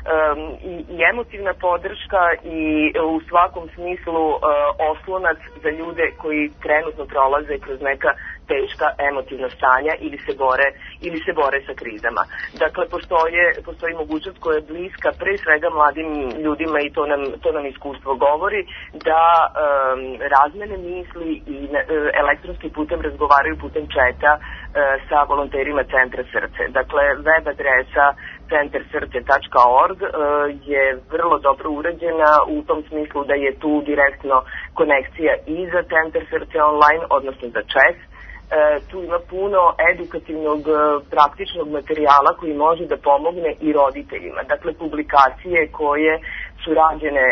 Speaker 10: i emotivna podrška i u svakom smislu oslonac za ljude koji trenutno prolaze kroz neka teška emotivna stanja ili se bore sa krizama. Dakle, postoji mogućnost koja je bliska pre svega mladim ljudima i to nam iskustvo govori, da razmene misli i elektronskim putem razgovaraju putem četa sa volonterima Centra srce. Dakle, web adresa centarsrce.org je vrlo dobro urađena u tom smislu da je tu direktno konekcija i za Centar srce online, odnosno za chat. Tu ima puno edukativnog, praktičnog materijala koji može da pomogne i roditeljima. Dakle, publikacije koje su rađene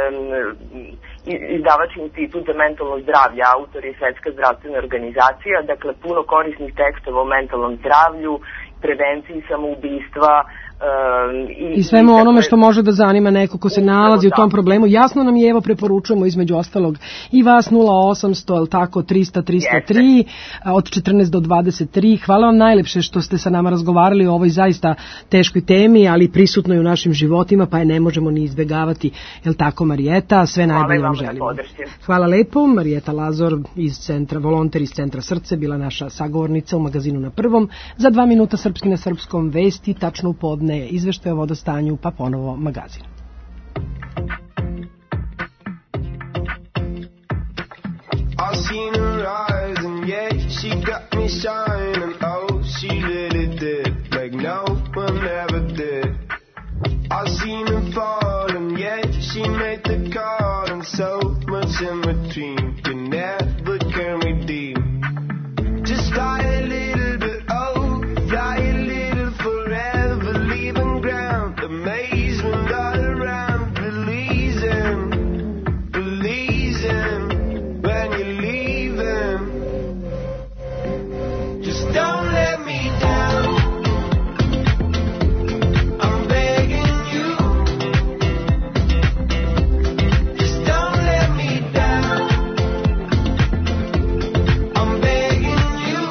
Speaker 10: izdavač Institut za mentalno zdravlje, autor je Svetska zdravstvena organizacija, dakle puno korisnih tekstova o mentalnom zdravlju, prevenciji samoubistva,
Speaker 3: i svemu onome što može da zanima neko ko se nalazi u tom problemu. Jasno nam je, evo preporučujemo između ostalog i vas 0800, ali tako 300-303 od 14 do 23. Hvala vam najlepše što ste sa nama razgovarali o ovoj zaista teškoj temi, ali prisutnoj u našim životima, pa je ne možemo ni izbjegavati. Jel tako, Marijeta? Sve najbolje vam želimo. Hvala lepo. Marijeta Lazor iz centra, volonter iz Centra srce, bila naša sagovornica u magazinu Na prvom. Za 2 minuta Srpski na srpskom, vesti tačno u podne, izveštaj o vodostanju, pa ponovo magazin.
Speaker 12: I seen her eyes and yeah, she got me shining. Oh, she really did, like no one ever did. I seen her fall and yeah, she made the call, and so much in between you never can redeem. Just fly a little bit, oh, fly a little forever, leaving ground, amazement all around, believing when you're leaving. Just don't let me down, I'm begging you. Just don't let me down, I'm begging you.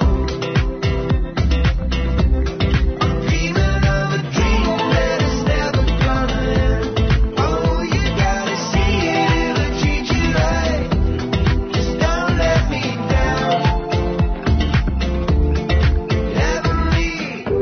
Speaker 12: I'm dreaming of a dream that is never gonna end. Oh, you gotta see it, it'll treat you right. Just don't let me down, heavenly.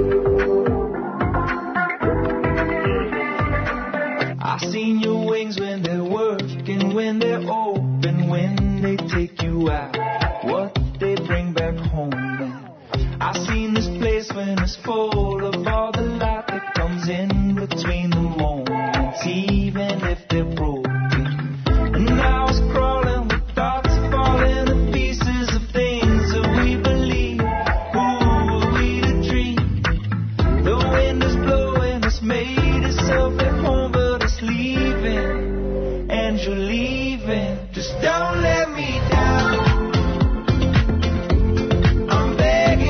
Speaker 15: I've seen your wings when they're working, when they're open, when they take you out, what they bring back home. I've seen this place when it's full of all the light that comes in between the moments, even if they're broken. And I was crawling with thoughts falling to pieces of things that we believe. Who were we to dream? The wind is blowing, it's made itself at home, but it's leaving, and you're leaving. Just don't let me down, I'm begging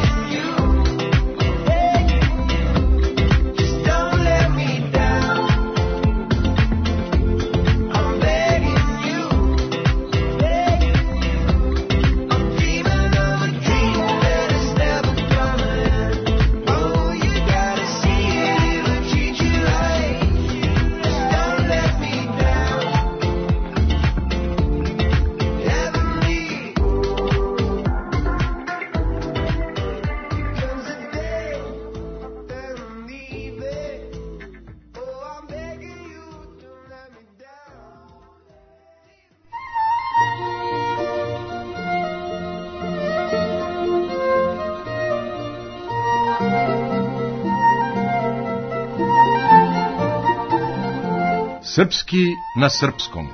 Speaker 16: Srpski na srpskom.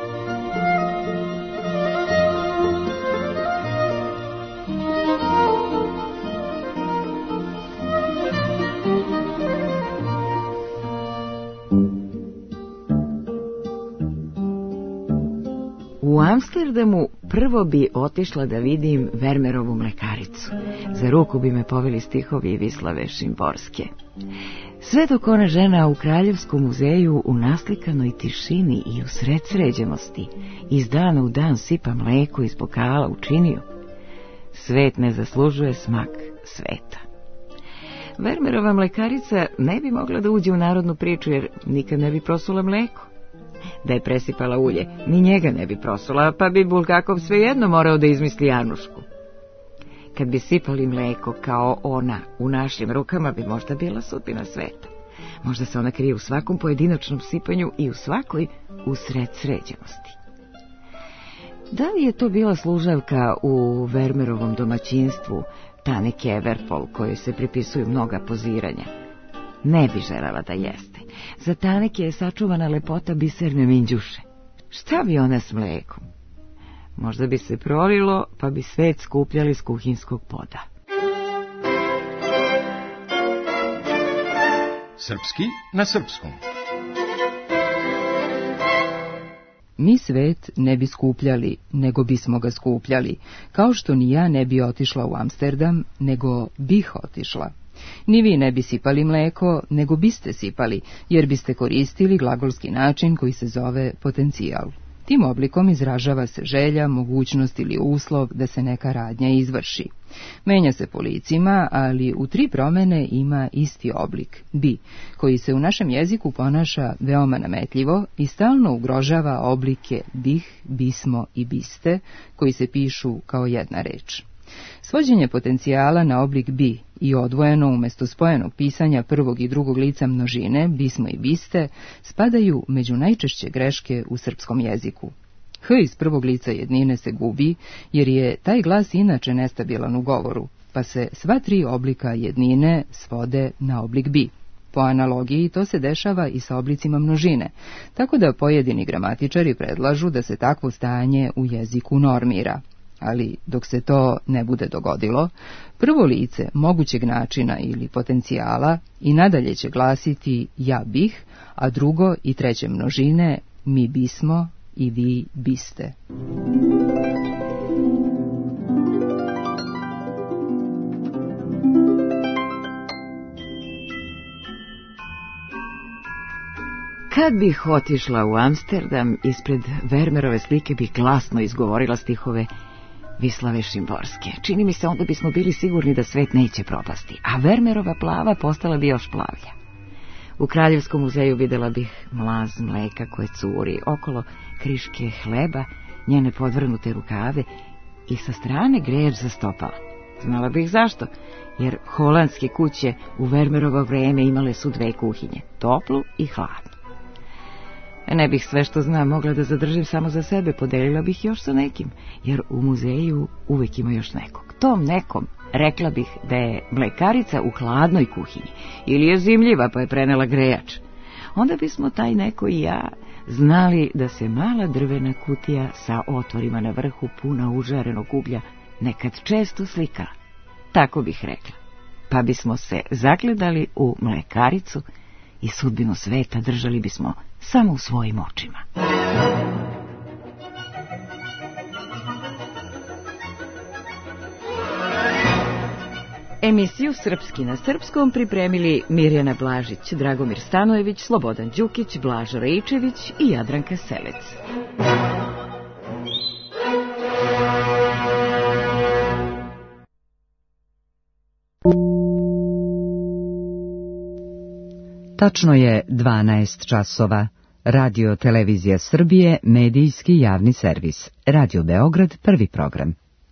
Speaker 17: U Amsterdamu prvo bi otišla da vidim Vermerovu mlekaricu. Za ruku bi me poveli stihovi Vislave Šimborske. Sve dok ona žena u Kraljevskom muzeju u naslikanoj tišini i u sred sređenosti iz dana u dan sipa mleko iz bokala u činiju, svet ne zaslužuje smak sveta. Vermerova mlekarica ne bi mogla da uđe u narodnu priču jer nikad ne bi prosula mleko. Da je presipala ulje, ni njega ne bi prosula, pa bi Bulgakov svejedno morao da izmisli Anušku. Kad bi sipali mleko kao ona u našim rukama, bi možda bila sudbina sveta. Možda se ona krije u svakom pojedinačnom sipanju i u svakoj usred sređenosti. Da li je to bila služavka u Vermerovom domaćinstvu, Tane Keverpol, kojoj se pripisuju mnoga poziranja? Ne bi želela da jeste. Za Taneke je sačuvana lepota biserne minđuše. Šta bi ona s mlekom? Možda bi se prolilo, pa bi svet skupljali s kuhinskog poda.
Speaker 16: Srpski na srpskom.
Speaker 2: Mi svet ne bi skupljali, nego bismo ga skupljali, kao što ni ja ne bi otišla u Amsterdam, nego bih otišla. Ni vi ne bi sipali mleko, nego biste sipali, jer biste koristili glagolski način koji se zove potencijal. Tim oblikom izražava se želja, mogućnost ili uslov da se neka radnja izvrši. Menja se po licima, ali u 3 promene ima isti oblik, bi, koji se u našem jeziku ponaša veoma nametljivo i stalno ugrožava oblike bih, bismo i biste, koji se pišu kao jedna reč. Svođenje potencijala na oblik bi i odvojeno umjesto spojenog pisanja prvog i drugog lica množine, bismo i biste, spadaju među najčešće greške u srpskom jeziku. H iz prvog lica jednine se gubi, jer je taj glas inače nestabilan u govoru, pa se sva 3 oblika jednine svode na oblik bi. Po analogiji to se dešava i sa oblicima množine, tako da pojedini gramatičari predlažu da se takvo stanje u jeziku normira. Ali dok se to ne bude dogodilo, prvo lice mogućeg načina ili potencijala i nadalje će glasiti ja bih, a drugo i treće množine mi bismo i vi biste.
Speaker 17: Kad bih otišla u Amsterdam, ispred Vermerove slike bih glasno izgovorila stihove Vislave Šimborske. Čini mi se onda bismo bili sigurni da svet neće propasti, a Vermerova plava postala bi još plavlja. U Kraljevskom muzeju videla bih mlaz mleka koje curi, okolo kriške hleba, njene podvrnute rukave i sa strane grejač za stopala. Znala bih zašto, jer holandske kuće u Vermerovo vreme imale su 2 kuhinje, toplu i hladnu. Ne bih sve što znam mogla da zadržim samo za sebe, podelila bih još sa nekim, jer u muzeju uvek ima još nekog. Tom nekom rekla bih da je mlekarica u hladnoj kuhinji, ili je zimljiva pa je prenela grejač. Onda bismo taj neko i ja znali da se mala drvena kutija sa otvorima na vrhu puna užarenog uglja nekad često slika. Tako bih rekla. Pa bismo se zagledali u mlekaricu i sudbinu sveta držali bismo samo u svojim očima. Emisiju Srpski na srpskom pripremili Mirjana Blažić, Dragomir Stanojević, Slobodan Đukić, Blažo Rejčević i Jadranka Selec.
Speaker 4: Tačno je 12 časova. Radio Televizija Srbije, medijski javni servis. Radio Beograd, prvi program.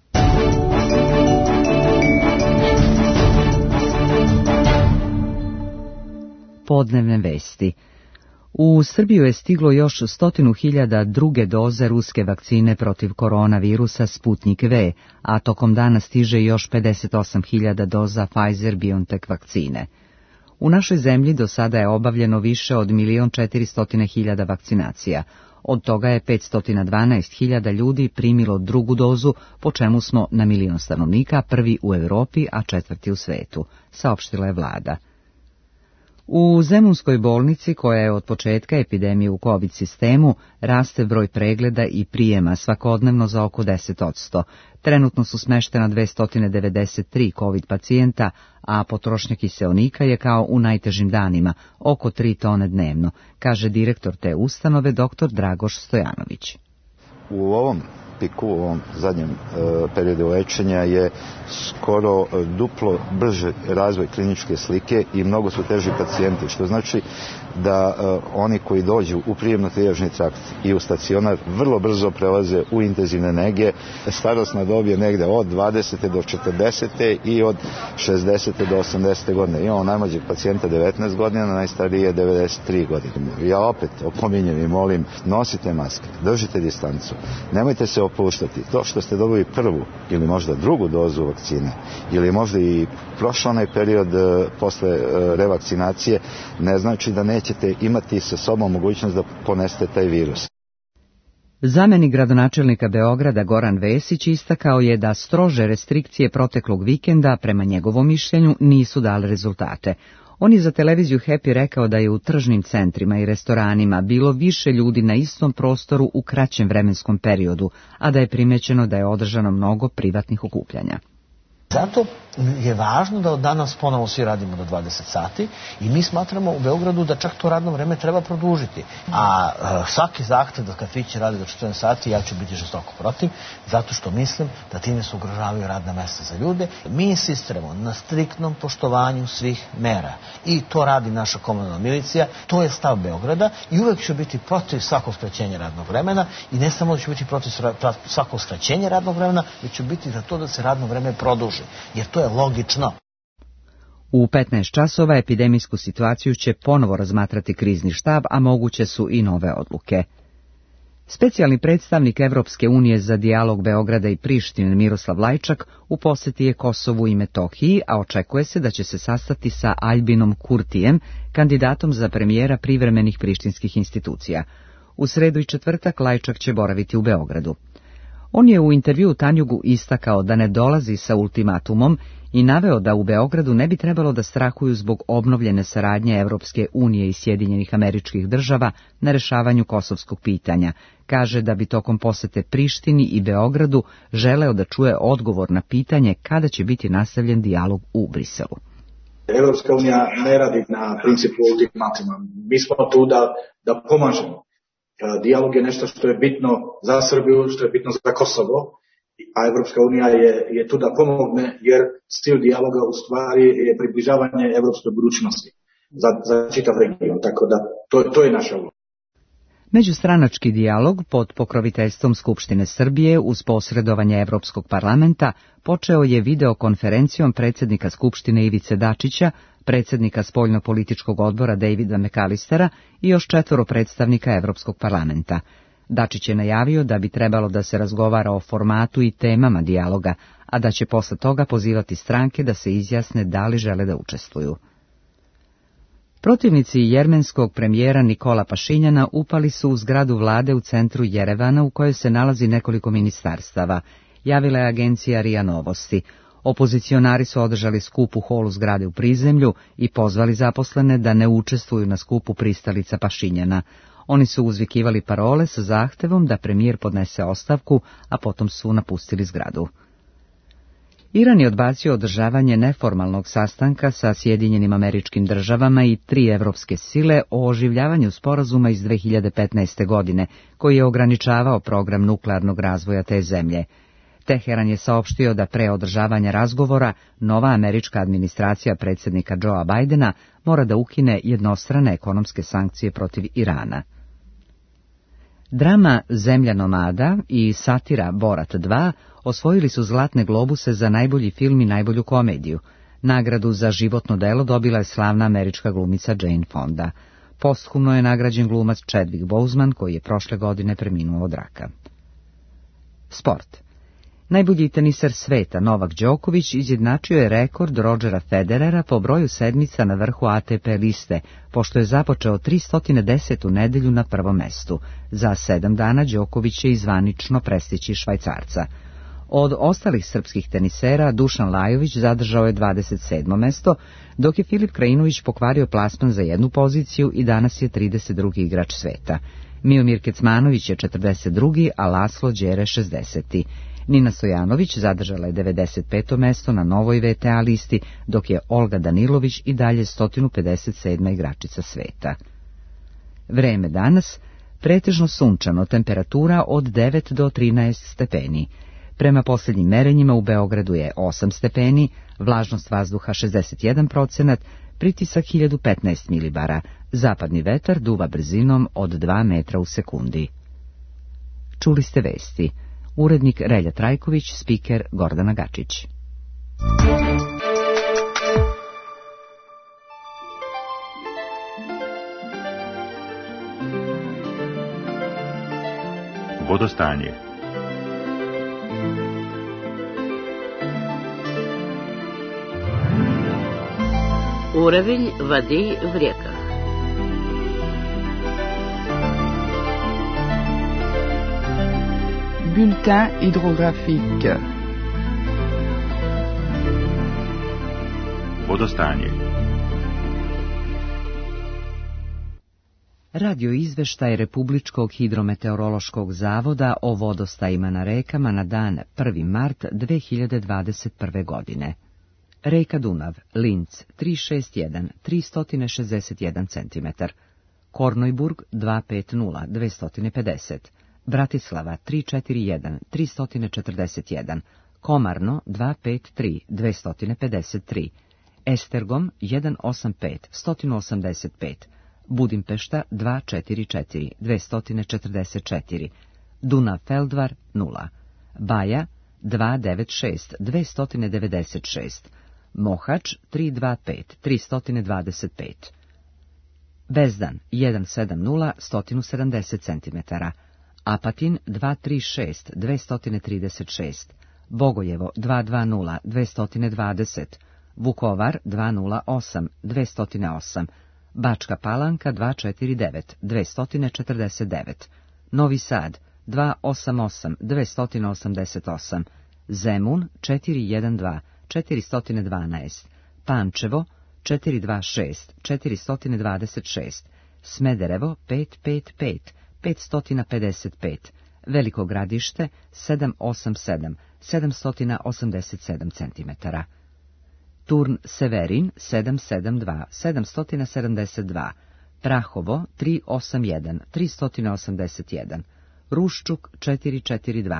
Speaker 4: Podnevne vesti. U Srbiju je stiglo još 100.000 druge doze ruske vakcine protiv koronavirusa Sputnik V, a tokom dana stiže još 58.000 doza Pfizer-BioNTech vakcine. U našoj zemlji do sada je obavljeno više od 1.400.000 vakcinacija. Od toga je 512.000 ljudi primilo drugu dozu, po čemu smo na 1.000.000 stanovnika prvi u Europi, a četvrti u svetu, saopštila je vlada. U Zemunskoj bolnici, koja je od početka epidemije u COVID sistemu, raste broj pregleda i prijema svakodnevno za oko 10%. Trenutno su smeštena 293 COVID pacijenta, a potrošnja kiseonika je kao u najtežim danima, oko 3 tone dnevno, kaže direktor te ustanove dr. Dragoš Stojanović.
Speaker 18: U ovom piku, u ovom zadnjem periodu lečenja je skoro duplo brže razvoj kliničke slike i mnogo su teži pacijenti, što znači da oni koji dođu u prijemno-trijažni trakt i u stacionar vrlo brzo prelaze u intenzivne nege. Starosna dob je negde od 20. do 40. i od 60. do 80. godine. Imamo najmlađeg pacijenta 19 godina, najstarije 93 godine. Ja opet opominjem i molim, nosite maske, držite distancu, nemojte se opuštati. To što ste dobili prvu ili možda drugu dozu vakcine ili možda i prošao onaj period posle revakcinacije, ne znači da nećete imati sa sobom mogućnost da ponesete taj virus.
Speaker 4: Zamenik gradonačelnika Beograda Goran Vesić istakao je da strože restrikcije proteklog vikenda, prema njegovom mišljenju, nisu dale rezultate. On je za televiziju Happy rekao da je u tržnim centrima i restoranima bilo više ljudi na istom prostoru u kraćem vremenskom periodu, a da je primećeno da je održano mnogo privatnih okupljanja.
Speaker 5: Zato je važno da od danas ponovo svi radimo do 20 sati i mi smatramo u Beogradu da čak to radno vreme treba produžiti. A svaki zahtev da kafići radi do 14 sati, ja ću biti žestoko protiv, zato što mislim da time se ugrožavaju radna mesta za ljude. Mi insistiramo na striktnom poštovanju svih mera i to radi naša komunalna milicija, to je stav Beograda i uvek ću biti protiv svakog skraćenja radnog vremena i ne samo da ću biti protiv svakog skraćenja radnog vremena, već ću biti za to da se radno vreme produži, jer to je logično.
Speaker 4: U 15 časova epidemijsku situaciju će ponovo razmatrati krizni štab, a moguće su i nove odluke. Specijalni predstavnik Evropske unije za dijalog Beograda i Prištine Miroslav Lajčak u poseti je Kosovu i Metohiji, a očekuje se da će se sastati sa Albinom Kurtijem, kandidatom za premijera privremenih prištinskih institucija. U sredu i četvrtak Lajčak će boraviti u Beogradu. On je u intervjuu Tanjugu istakao da ne dolazi sa ultimatumom i naveo da u Beogradu ne bi trebalo da strahuju zbog obnovljene saradnje Evropske unije i Sjedinjenih Američkih Država na rešavanju kosovskog pitanja. Kaže da bi tokom posete Prištini i Beogradu želeo da čuje odgovor na pitanje kada će biti nastavljen dijalog u Briselu.
Speaker 19: Evropska unija ne radi na principu ultimatuma. Mi smo tu da pomažemo. Dijalog je nešto što je bitno za Srbiju, što je bitno za Kosovo, a Evropska unija je tu da pomogne, jer stil dijaloga u stvari je približavanje evropskoj budućnosti za čitav region, tako da to je naša uloga.
Speaker 4: Međustranački dijalog pod pokroviteljstvom Skupštine Srbije uz posredovanje Evropskog parlamenta počeo je videokonferencijom predsjednika Skupštine Ivice Dačića, predsjednika spoljno-političkog odbora Davida McAllistera i još 4 predstavnika Evropskog parlamenta. Dačić je najavio da bi trebalo da se razgovara o formatu i temama dijaloga, a da će posle toga pozivati stranke da se izjasne da li žele da učestvuju. Protivnici jermenskog premijera Nikola Pašinjana upali su u zgradu vlade u centru Jerevana u kojoj se nalazi nekoliko ministarstava, javila je agencija RIA Novosti. Opozicionari su održali skup u holu zgrade u prizemlju i pozvali zaposlene da ne učestvuju na skupu pristalica Pašinjana. Oni su uzvikivali parole sa zahtevom da premijer podnese ostavku, a potom su napustili zgradu. Iran je odbacio održavanje neformalnog sastanka sa Sjedinjenim Američkim Državama i 3 evropske sile o oživljavanju sporazuma iz 2015. godine, koji je ograničavao program nuklearnog razvoja te zemlje. Teheran je saopštio da pre održavanja razgovora nova američka administracija predsjednika Joea Bidena mora da ukine jednostrane ekonomske sankcije protiv Irana. Drama Zemlja nomada i satira Borat 2 osvojili su Zlatne globuse za najbolji film i najbolju komediju. Nagradu za životno delo dobila je slavna američka glumica Jane Fonda. Posthumno je nagrađen glumac Chadwick Boseman, koji je prošle godine preminuo od raka. Sport. Najbolji teniser sveta Novak Đoković izjednačio je rekord Rodgera Federera po broju sedmica na vrhu ATP liste, pošto je započeo 310. nedelju na prvom mestu. Za 7 dana Đoković će izvanično prestići Švajcarca. Od ostalih srpskih tenisera Dušan Lajović zadržao je 27. mesto, dok je Filip Krajinović pokvario plasman za jednu poziciju i danas je 32. igrač sveta. Miomir Kecmanović je 42. a Laslo Đere 60. Nina Stojanović zadržala je 95. mesto na novoj VTA listi, dok je Olga Danilović i dalje 157. igračica sveta. Vreme danas, pretežno sunčano, temperatura od 9 do 13 stepeni. Prema posljednjim merenjima u Beogradu je 8 stepeni, vlažnost vazduha 61%, pritisak 1015 milibara, zapadni vetar duva brzinom od 2 metra u sekundi. Čuli ste vesti. Urednik Relja Trajković, spiker Gordana Gačić.
Speaker 1: Vodostanje.
Speaker 20: Уровень воды в реках.
Speaker 21: Bulletin hydrographique.
Speaker 1: Vodostanje.
Speaker 4: Radio izveštaj Republičkog hidrometeorološkog zavoda o vodostajima na rekama na dan 1. mart 2021. godine. Reka Dunav, Linz 361, 361 cm, Kornojburg 250, 250, Bratislava 341, 341, Komarno 253, 253, Estergom 185, 185, Budimpešta 244, 244, Dunav Feldvar 0, Baja 296, 296, Mohač 325, 325, Bezdan 170, 170 cm, Apatin 236, 236, Bogojevo 220, 220, Vukovar 208, 208, Bačka Palanka 249, 249, Novi Sad 288, 288, Zemun 412, 412, Pančevo 426, 426, Smederevo 555, 555, Veliko Gradište 787, 787 cm, Turn Severin 772, 772, Prahovo 381, 381, Ruščuk 442,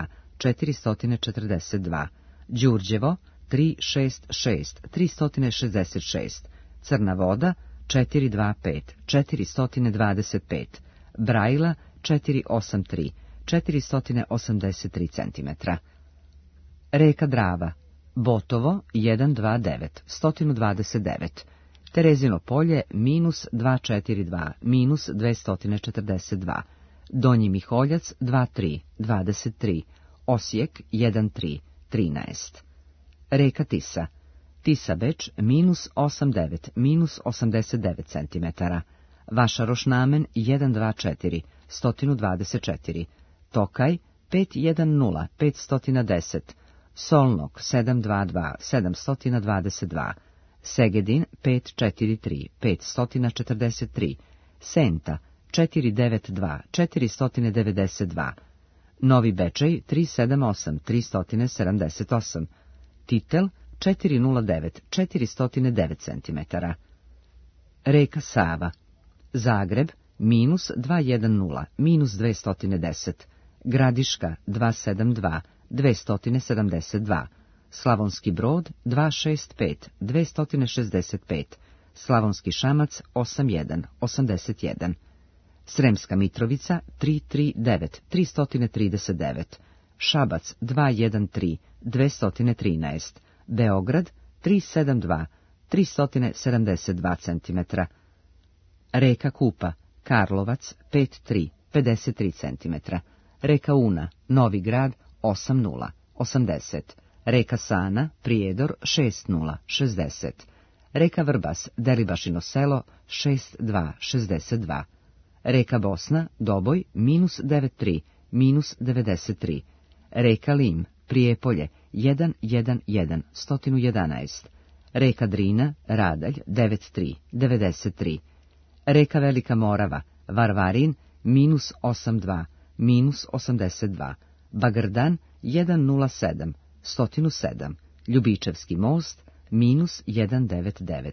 Speaker 4: 442, Đurđevo 366, 366, Crna Voda 425, 425, Brajla 483, 483 cm. Reka Drava, Botovo 129, 129, Terezino polje minus 242, minus 242, Donji Miholjac 23, 23, Osijek 13, 13. Reka Tisa, Tisa Beč minus 89, minus 89 cm, Vašaroš Namen 124, 124, Tokaj 510, 510, Solnok 722, 722, Segedin 543, 543, Senta 492, 492, Novi Bečej 378, 378, Titel 409, 409 cm. Reka Sava, Zagreb minus 210, minus 210, Gradiška 272, 272, Slavonski Brod 265, 265, Slavonski Šamac 81, 81, Sremska Mitrovica 339, 339, Šabac 213, 213, Beograd 372, 372 cm. Reka Kupa, Karlovac 53, 53 cm. Reka Una, Novi Grad 80, 80, reka Sana, Prijedor 6060, reka Vrbas, Delibašino selo 6262, reka Bosna, Doboj -93, -93, reka Lim, Prijepolje 111, 111, reka Drina, Radalj 93, 93, reka Velika Morava, Varvarin -82, -82, Bagrdan 107, 107, Ljubičevski most -199,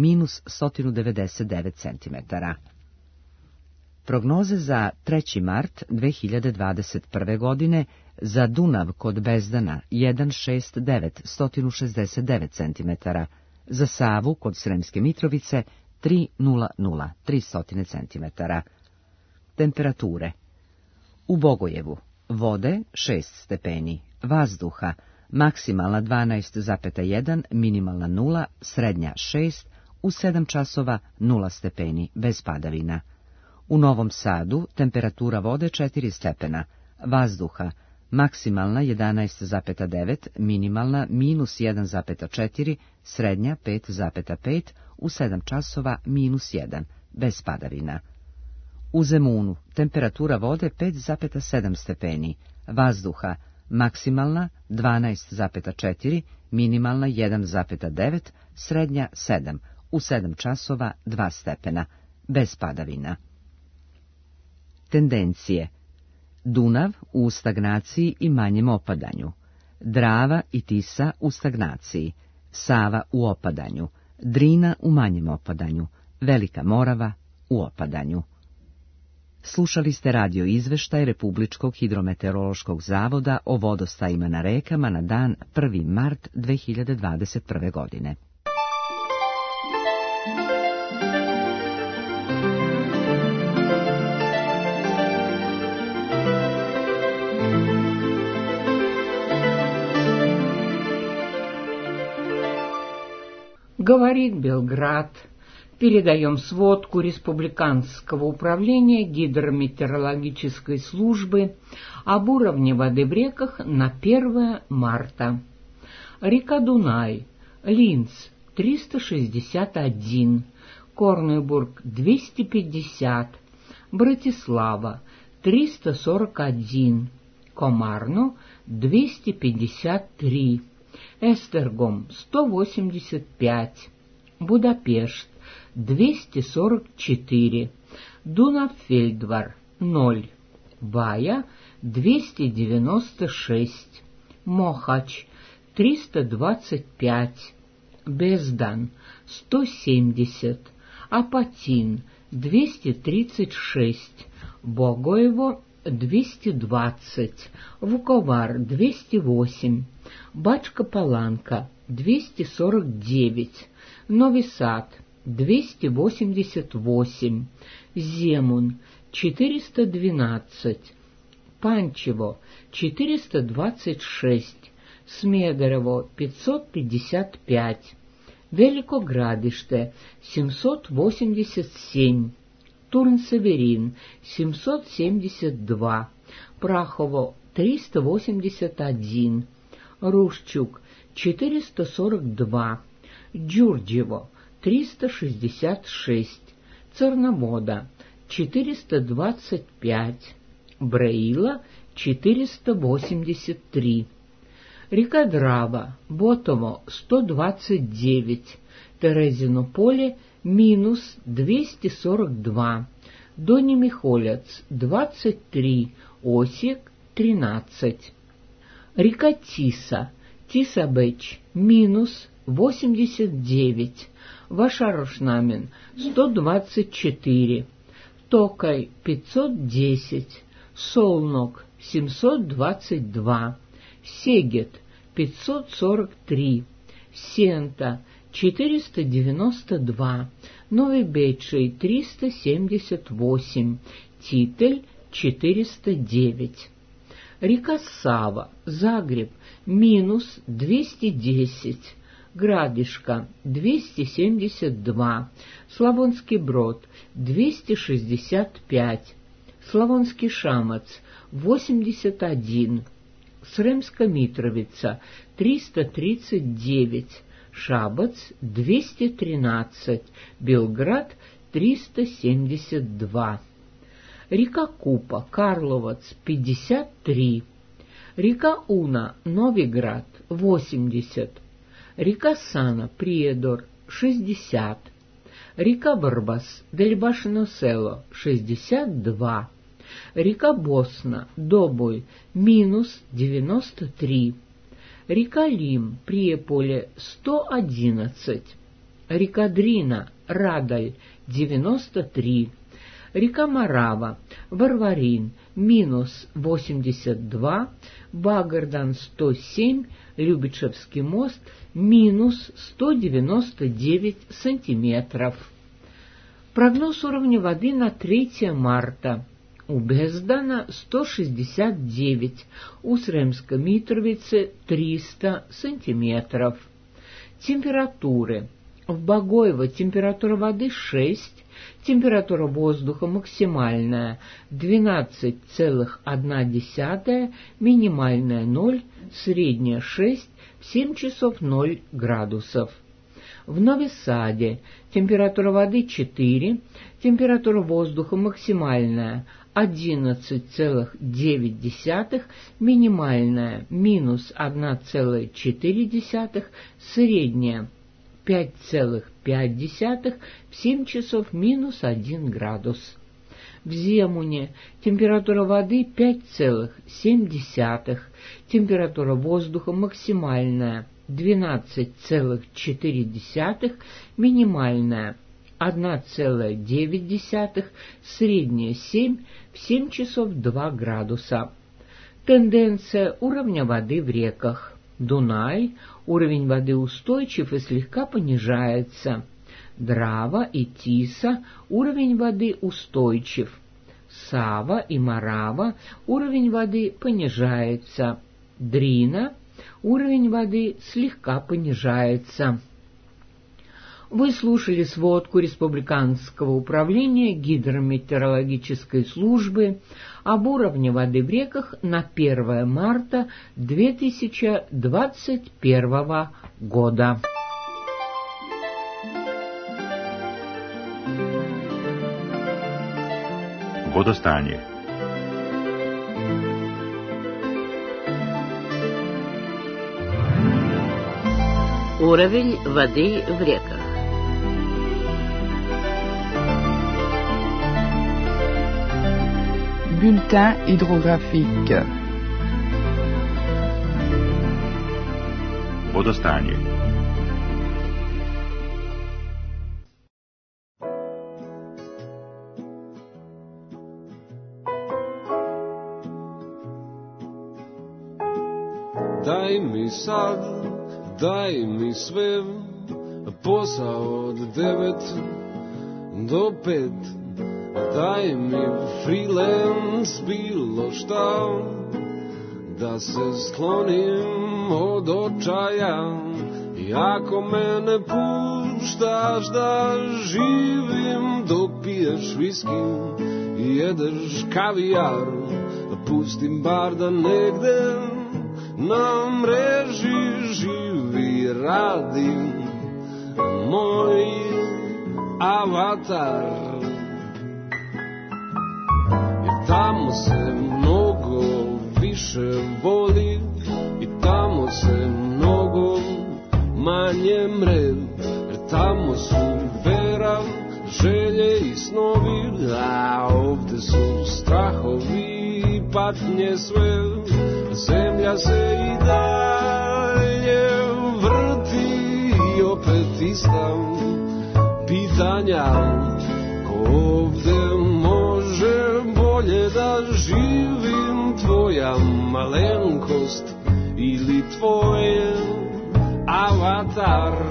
Speaker 4: -199 cm. Prognoze za 3. mart 2021. godine za Dunav kod Bezdana 169, 169 cm, za Savu kod Sremske Mitrovice 300, 300 cm. Temperature. U Bogojevu vode 6 stepeni, vazduha maksimalna 12,1, minimalna 0, srednja 6, u 7 časova 0 stepeni, bez padavina. U Novom Sadu temperatura vode 4 stepena, vazduha maksimalna 11,9, minimalna -1,4, srednja 5,5, u 7 časova -1, bez padavina. U Zemunu temperatura vode 5,7 stepeni, vazduha maksimalna 12,4, minimalna 1,9, srednja 7, u 7 časova 2 stepena, bez padavina. Tendencije. Dunav u stagnaciji i manjem opadanju, Drava i Tisa u stagnaciji, Sava u opadanju, Drina u manjem opadanju, Velika Morava u opadanju. Slušali ste radio izveštaj Republičkog hidrometeorološkog zavoda o vodostajima na rekama na dan 1. mart 2021. godine.
Speaker 1: Говорит Белград. Передаем сводку Республиканского управления гидрометеорологической службы об уровне воды в реках на 1 марта. Река Дунай, Линц 361, Корнебург 250, Братислава 341, Комарно 253, Эстергом 185, Будапешт 244, Дунафельдвар 0, Бая 296, Мохач 325, Бездан 170, Апатин 236, Богоево 220, Вуковар 208, Бачка-Паланка 249, Новый Сад 288, Земун 412, Панчево 426, Смедерово 555, Великоградиште 787, Турн-Северин 772, Прахово 381, Рушчук 442, Джурджево 366, Церномода 425, Браила 483, река Драва, Ботово 129, Терезино поле -242, Дони Михолец 23, Осик 13. Река Тиса, Тисабеч -89, Вашарошнамен 124, Токай 510, Солнок 722, Сегет 543, Сента 492, Новый Бетшей 378, Титель 409. Река Сава, Загреб -210, Градишка 272, Славонский Брод 265, Славонский Шамац 81, Сремска Митровица 339, Шабац 213, Белград 372. Река Купа, Карловац 53, река Уна, Новиград 80, река Сана, Приедор 60, река Барбас, Дельбашино село 62, река Босна, Добой минус 93, река Лим, Приеполе 111, река Дрина, Радаль 93, река Марава, Варварин минус 82, Багардан 107, Любичевский мост минус 199 сантиметров. Прогноз уровня воды на 3 марта. У Бездана 169, у Сремска Митровицы 300 сантиметров. Температуры. В Богоево температура воды 6, температура воздуха максимальная 12,1, минимальная 0, средняя 6, в 7 часов 0 градусов. В Нови-Саде температура воды 4, температура воздуха максимальная 11,9, минимальная минус 1,4, средняя 5,5, в 7 часов минус 1 градус. В Земуне температура воды 5,7, температура воздуха максимальная 12,4, минимальная 1,9, средняя 7, в 7 часов 2 градуса. Тенденция уровня воды в реках. Дунай, уровень воды устойчив и слегка понижается. Драва и Тиса, уровень воды устойчив. Сава и Марава, уровень воды понижается. Дрина, уровень воды слегка понижается. Вы слушали сводку Республиканского управления гидрометеорологической службы об уровне воды в реках на 1 марта 2021 года.
Speaker 6: Водостanje.
Speaker 20: Уровень воды в реках.
Speaker 21: Bulletin hydrographique.
Speaker 6: Водостanje.
Speaker 8: Daj mi sad, daj mi sve, posao od 9 do 5. Daj mi freelance bilo šta, da se sklonim od očaja. I ako me ne puštaš da živim dok piješ viski i jedeš kavijar, pustim bar da negde na mreži živi radi moj avatar. Tamo se mnogo više voli i tamo se mnogo manje mre, jer tamo su vera, želje i snovi, a ovde su strahovi i patnje sve. Zemlja se i dalje vrti i opet ista pitanja, ko ovde može bolje da živim, tvoja malenkost ili tvoj avatar.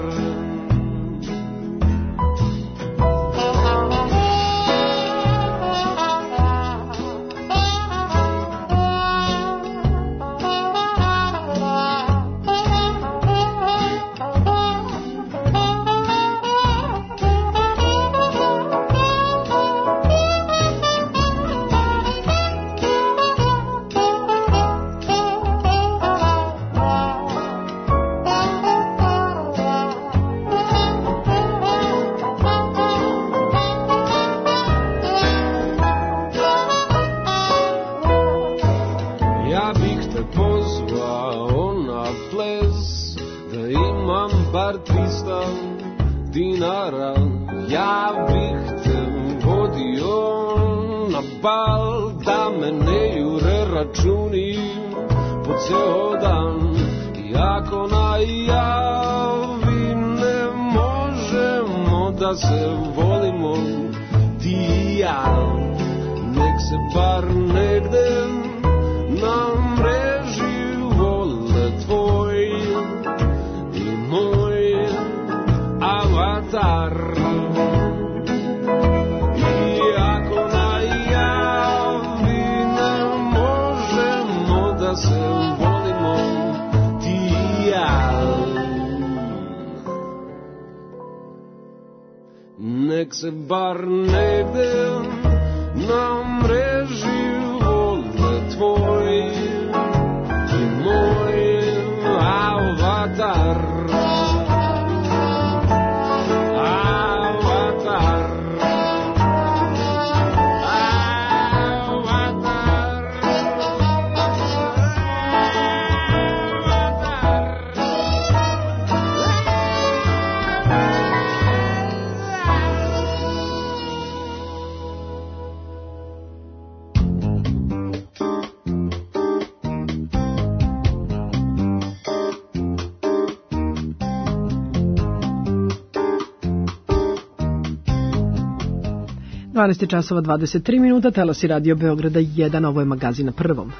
Speaker 8: bar 300 dinara, ja bih te vodio na bal, da me ne jure računi po ceo dan. I ako najavi ne možemo da se volimo ti i ja, nek se bar negde na mreži vole tvoj i moj avatar. I ako najavi ne možemo da se volimo ti i ja, nek se bar negde na mreži vole tvoj i moj avatar.
Speaker 3: časova 23 minuta, Talasi Radio Beograda 1, ovo je magazin na prvom.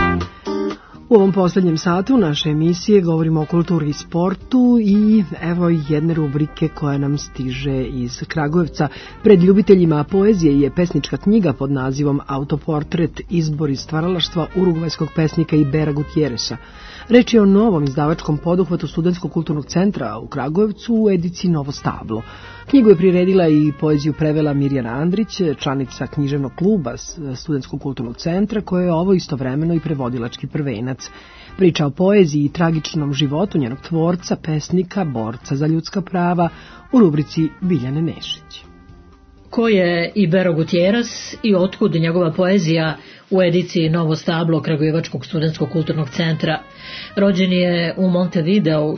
Speaker 3: U ovom posljednjem satu naše emisije govorimo o kulturi i sportu i evo jedne rubrike koja nam stiže iz Kragujevca. Pred ljubiteljima poezije je pesnička knjiga pod nazivom Autoportret, izbor iz stvaralaštva urugvajskog pesnika Ibera Gutieresa. Reč je o novom izdavačkom poduhvatu Studentskog kulturnog centra u Kragujevcu u ediciji Novo stablo. Knjigu je priredila i poeziju prevela Mirjana Andrić, članica književnog kluba Studentskog kulturnog centra, koja je ovo istovremeno i prevodilački prvenac. Priča o poeziji i tragičnom životu njenog tvorca, pesnika, borca za ljudska prava u rubrici Biljane Nešić.
Speaker 6: Ko je Ibero Gutierrez i otkud njegova poezija u ediciji Novo stablo Kragujevačkog studentskog kulturnog centra? Rođen je u Montevideo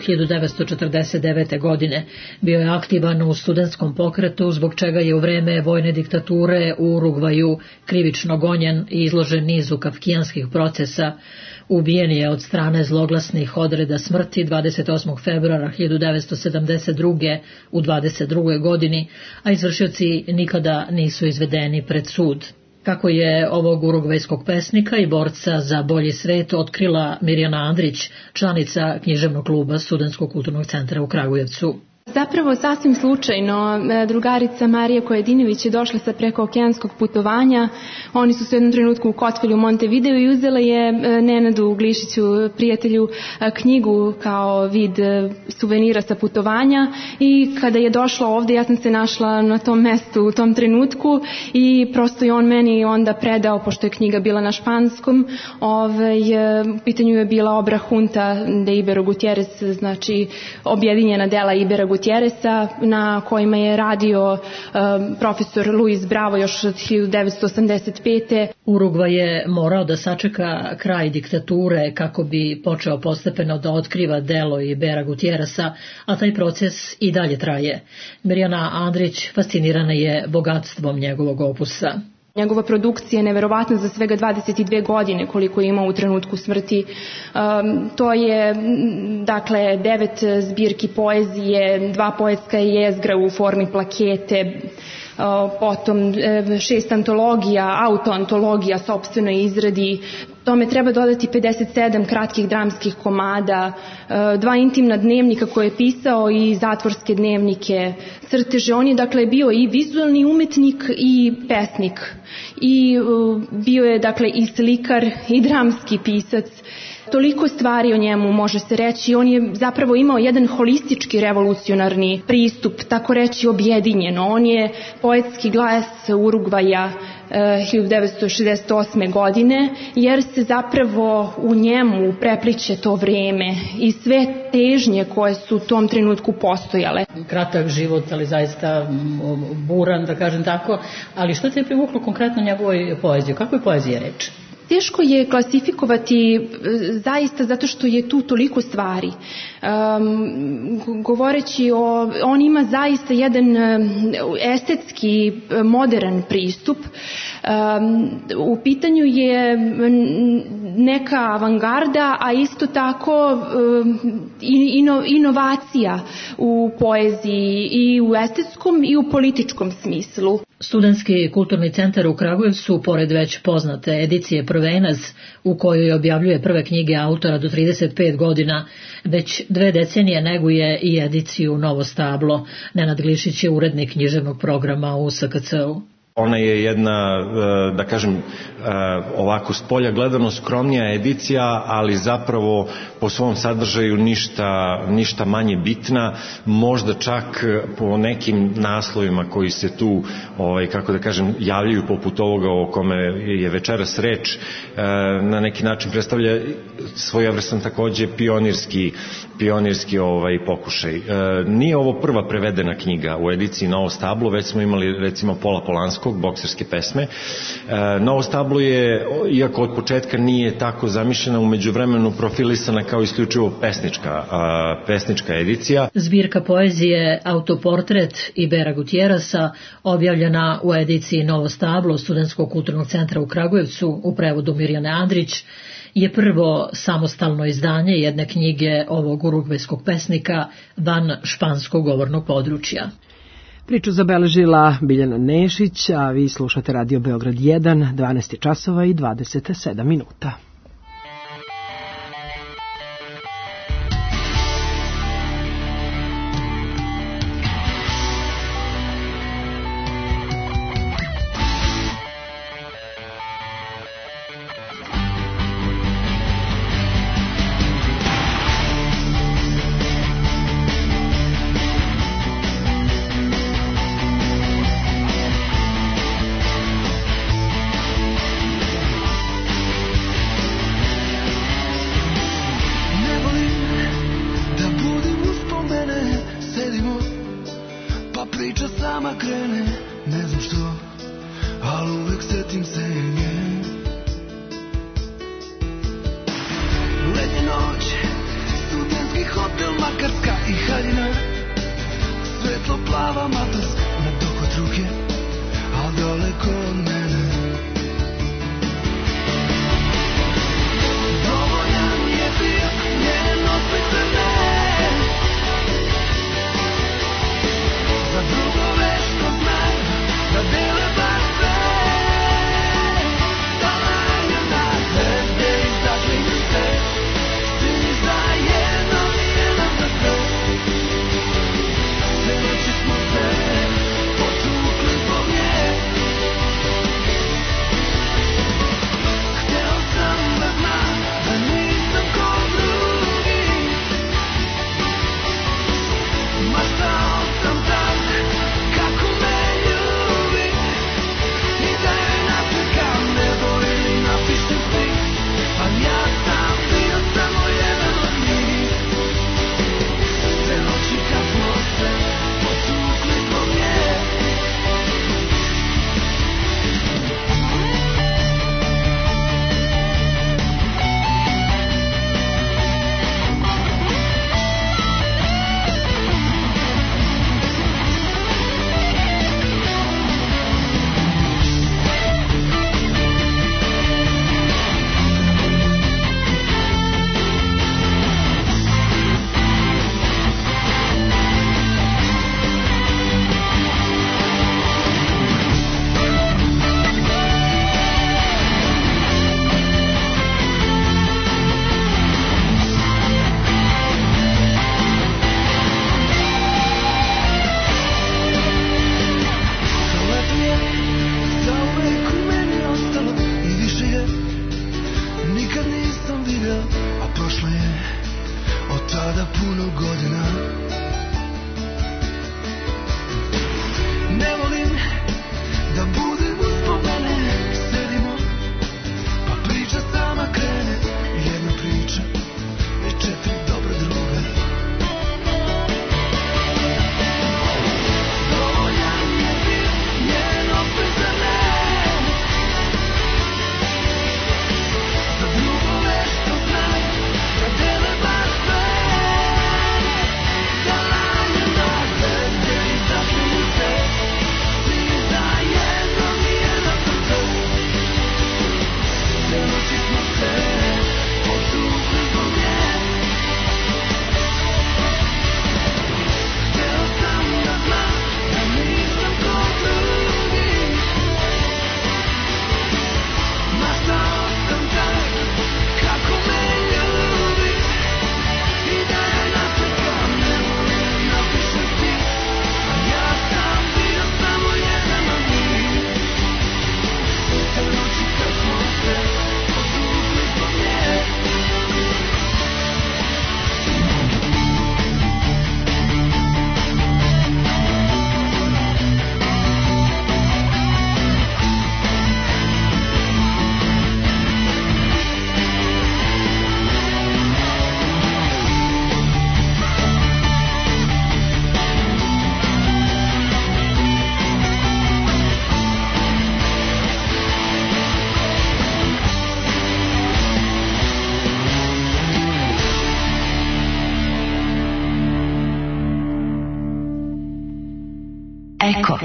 Speaker 6: 1949. godine. Bio je aktivan u studentskom pokretu, zbog čega je u vreme vojne diktature u Urugvaju krivično gonjen i izložen nizu kafkijanskih procesa. Ubijen je od strane zloglasnih odreda smrti 28. februara 1972. u 22. godini, a izvršioci nikada nisu izvedeni pred sud. Kako je ovog urugvajskog pesnika i borca za bolji svet otkrila Mirjana Andrić, članica književnog kluba Studentskog kulturnog centra u Kragujevcu.
Speaker 7: Zapravo sasvim slučajno, drugarica Marija Kojedinović je došla sa prekookeanskog putovanja. Oni su se u jednom trenutku ukotvili u Montevideo i uzela je Nenadu Glišiću, prijatelju, knjigu kao vid suvenira sa putovanja. I kada je došla ovde, ja sam se našla na tom mestu u tom trenutku i prosto je on meni onda predao, pošto je knjiga bila na španskom, u pitanju je bila obra Junta de Ibero Gutierrez, znači objedinjena dela Ibera Gutierreza, na kojima je radio profesor Luis Bravo još od 1985.
Speaker 6: Urugvaj je morao da sačeka kraj diktature kako bi počeo postepeno da otkriva delo Ibera Gutierreza, a taj proces i dalje traje. Mirjana Andrić fascinirana je bogatstvom njegovog opusa.
Speaker 7: Njegova produkcija je neverovatna za svega 22 godine koliko je imao u trenutku smrti. To je, dakle, 9 zbirki poezije, 2 poetska jezgra u formi plakete, potom 6 antologija, autoantologija sopstvenoj izradi. Tome treba dodati 57 kratkih dramskih komada, 2 intimna dnevnika koje je pisao i zatvorske dnevnike, crteže. On je dakle bio i vizualni umetnik i pesnik. I bio je dakle i slikar i dramski pisac. Toliko stvari o njemu može se reći. On je zapravo imao jedan holistički revolucionarni pristup, tako reći objedinjeno. On je poetski glas Urugvaja 1968. godine, jer se zapravo u njemu prepliče to vreme i sve težnje koje su u tom trenutku postojale.
Speaker 6: Kratak život, ali zaista buran, da kažem tako. Ali što te je privuklo konkretno njegovoj poeziji? Kako je poezija reč?
Speaker 7: Teško je klasifikovati zaista zato što je tu toliko stvari. Govoreći on ima zaista jedan estetski, modern pristup. U pitanju je neka avangarda, a isto tako inovacija u poeziji i u estetskom i u političkom smislu.
Speaker 6: Studentski kulturni centar u Kragujevcu, pored već poznate edicije Prvenac, u kojoj objavljuje prve knjige autora do 35 godina, već 2 decenije neguje i ediciju Novo stablo. Nenad Glišić je urednik književnog programa u SKC-u.
Speaker 11: Ona je jedna, da kažem, ovako spolja gledano skromnija edicija, ali zapravo po svom sadržaju ništa manje bitna, možda čak po nekim naslovima koji se tu, kako da kažem, javljaju poput ovoga o kome je večeras reč, na neki način predstavlja svojevrstan takođe pionirski pokušaj. Nije ovo prva prevedena knjiga u ediciji Novo stablo, već smo imali recimo Pola Polanskog, bokserske pesme. Novo stablo je, iako od početka nije tako zamišljena, u međuvremenu profilisana kao isključivo pesnička edicija.
Speaker 6: Zbirka poezije Autoportret Ibera Gutierresa, objavljena u ediciji Novo stablo Studentskog kulturnog centra u Kragujevcu u prevodu Mirjane Andrić, je prvo samostalno izdanje jedne knjige ovog urugvajskog pesnika van španskog govornog područja.
Speaker 3: Priču zabeležila Biljana Nešić, a vi slušate Radio Beograd 1, 12 časova i 27 minuta.
Speaker 14: Eko.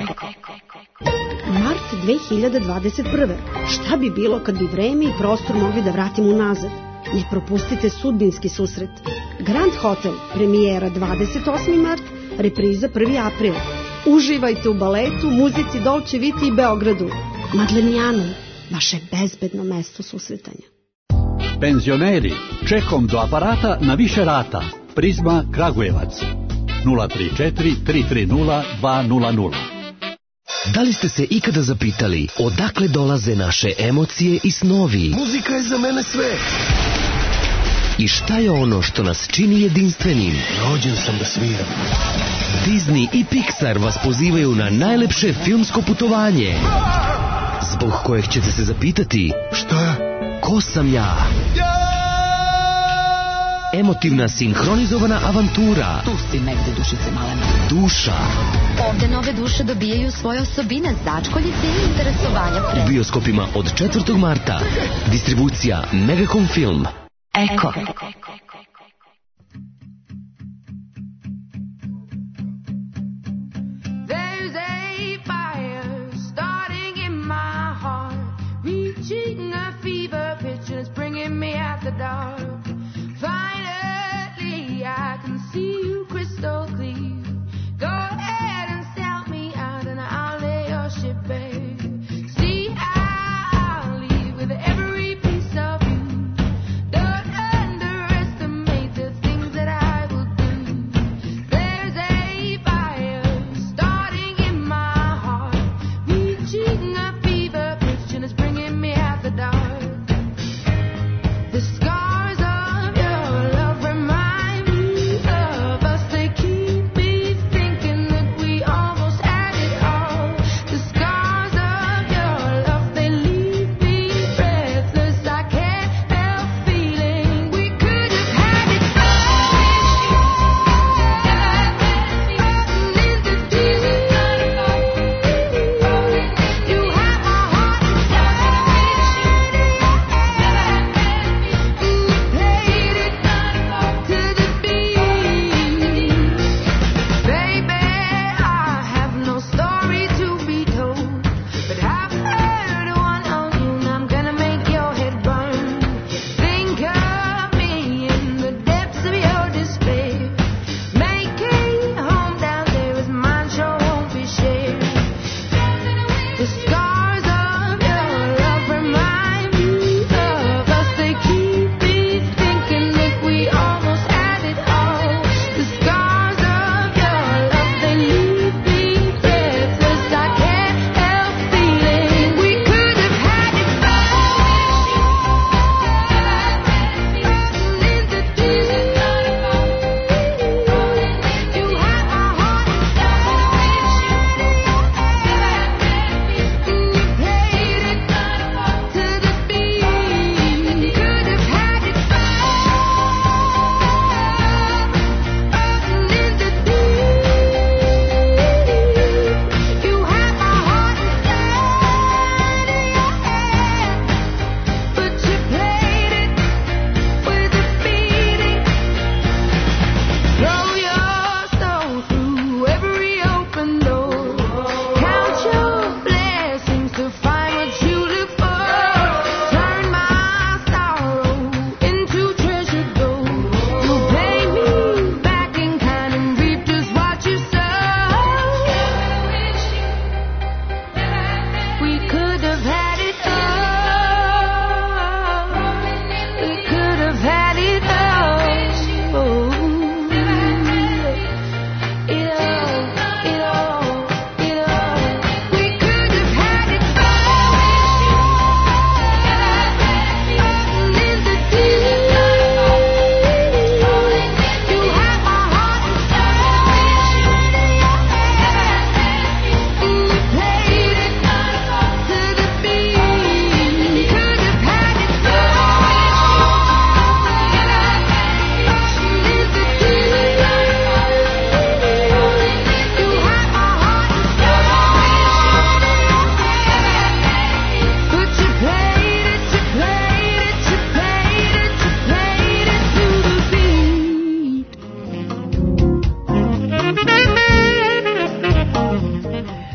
Speaker 22: Mart 2021. Šta bi bilo kad bi vreme i prostor mogli da vratimo unazad? Ne propustite sudbinski susret. Grand Hotel, premijera 28. mart, repriza 1. april. Uživajte u baletu, muzici Dolce Vita i Beogradu. Madlenijanom, vaše bezbedno mesto susretanja.
Speaker 23: Penzioneri, čekom do aparata na više rata. Prizma Kragujevac 034 330 200.
Speaker 24: Da li ste se ikada zapitali odakle dolaze naše emocije i snovi?
Speaker 25: Muzika je za mene sve.
Speaker 24: I šta je ono što nas čini jedinstvenim?
Speaker 25: Rođen sam da sviram.
Speaker 24: Disney i Pixar vas pozivaju na najlepše filmsko putovanje, zbog kojeg ćete se zapitati:
Speaker 25: šta?
Speaker 24: Ko sam ja? Emotivna sinhronizovana avantura.
Speaker 26: Tu si negde, dušice malena.
Speaker 24: Duša.
Speaker 26: Ovde nove duše dobijaju svoje osobine, začkoljice i interesovanja
Speaker 24: U bioskopima od 4. marta. Distribucija Megacom Film.
Speaker 14: Eko.
Speaker 9: There's a fire starting in my heart, reaching a fever pitch and it's bringing me out the dark. Finally, I can see you crystal clear. Go ahead and sell me out and I'll lay your ship bare. See, I'll leave with every piece of you. Don't underestimate the things that I will do. There's a fire starting in my heart, reaching a fever pitch and it's bringing me out the dark. The scars of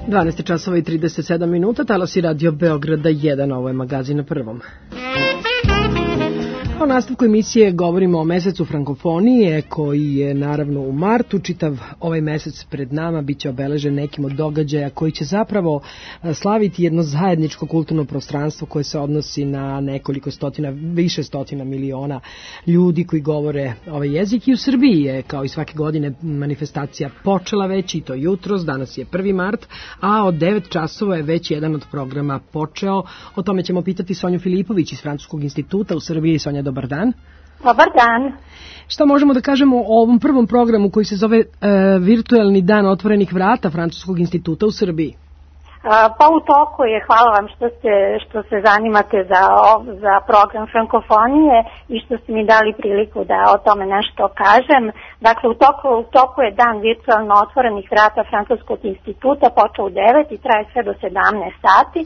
Speaker 3: 12 časova i 37 minuta, talasi Radio Beograda 1, ovo je magazin na prvom. O nastavku emisije govorimo o mesecu frankofonije koji je naravno u martu. Čitav ovaj mesec pred nama biće obeležen nekim od događaja koji će zapravo slaviti jedno zajedničko kulturno prostranstvo koje se odnosi na nekoliko stotina, više stotina miliona ljudi koji govore ovaj jezik. I u Srbiji je kao i svake godine manifestacija počela već i to jutros, danas je 1. mart, a od 9 časova je već jedan od programa počeo. O tome ćemo pitati Sonju Filipović iz Francuskog instituta u Srbiji. Sonja, dobar dan.
Speaker 10: Dobar dan.
Speaker 3: Šta možemo da kažemo o ovom prvom programu koji se zove Virtuelni dan otvorenih vrata Francuskog instituta u Srbiji?
Speaker 10: Pa u toku je, hvala vam što se zanimate za program frankofonije i što ste mi dali priliku da o tome nešto kažem. Dakle, u toku je dan virtualno otvorenih vrata Francuskog instituta, počeo u 9 i traje sve do 17 sati.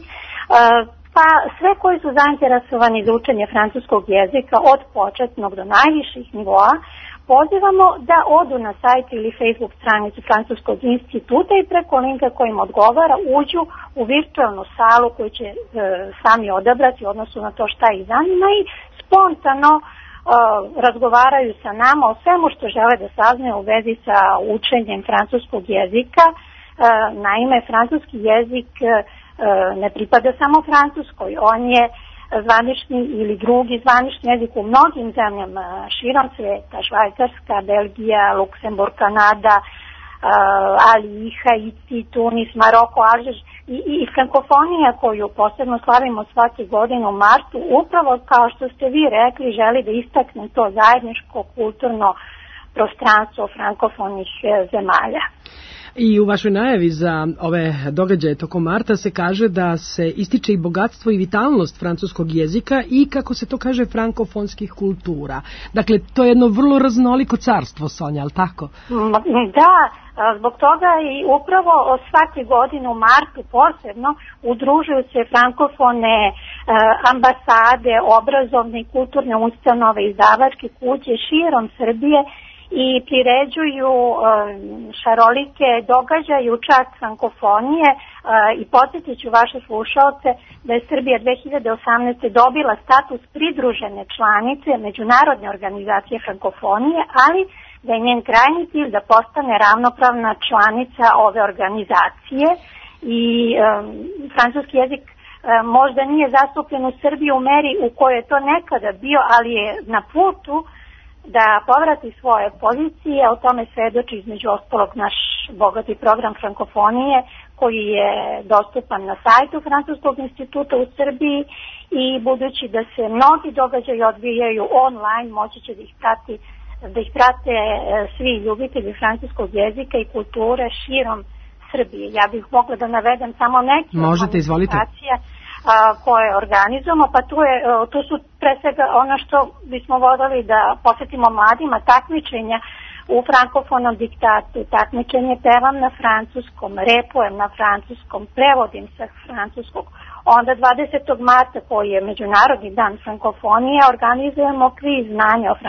Speaker 10: Pa sve koji su zainteresovani za učenje francuskog jezika od početnog do najviših nivoa pozivamo da odu na sajt ili Facebook stranicu Francuskog instituta i preko linka koji im odgovara uđu u virtualnu salu koju će sami odabrati u odnosu na to šta ih zanima i spontano razgovaraju sa nama o svemu što žele da saznaju u vezi sa učenjem francuskog jezika. Naime, francuski jezik ne pripada samo Francuskoj, on je zvanični ili drugi zvanični jezik u mnogim zemljama širom sveta, Švajcarska, Belgija, Luksemburg, Kanada, ali i Haiti, Tunis, Maroko, Alžir i frankofonija koju posebno slavimo svake godine u martu, upravo kao što ste vi rekli, želi da istakne to zajedničko kulturno prostranstvo frankofonih zemalja.
Speaker 3: I u vašoj najavi za ove događaje tokom marta se kaže da se ističe i bogatstvo i vitalnost francuskog jezika i, kako se to kaže, frankofonskih kultura. Dakle, to je jedno vrlo raznoliko carstvo, Sonja, ali tako?
Speaker 10: Da, zbog toga i upravo svake godine u martu posebno udružuju se frankofone ambasade, obrazovne i kulturne ustanove, izdavačke kuće širom Srbije i priređuju šarolike događaje u čast frankofonije i podsjetit ću vaše slušalce da je Srbija 2018. dobila status pridružene članice Međunarodne organizacije frankofonije, ali da je njen krajnji cilj da postane ravnopravna članica ove organizacije i francuski jezik možda nije zastupljen u Srbiji u meri u kojoj je to nekada bio, ali je na putu da povrati svoje pozicije. O tome svedoči između ostalog naš bogati program frankofonije koji je dostupan na sajtu Francuskog instituta u Srbiji i budući da se mnogi događaji odvijaju online, moći će da ih prate svi ljubitelji francuskog jezika i kulture širom Srbije. Ja bih mogla da navedem samo neke manifestacije koje organizujemo, pa tu su pre svega ono što bismo voljeli da posvetimo mladima, takmičenja u frankofonom diktatu, takmičenje pevam na francuskom, repujem na francuskom, prevodim sa francuskog. Onda 20. marta, koji je Međunarodni dan frankofonije, organizujemo kviz znanja o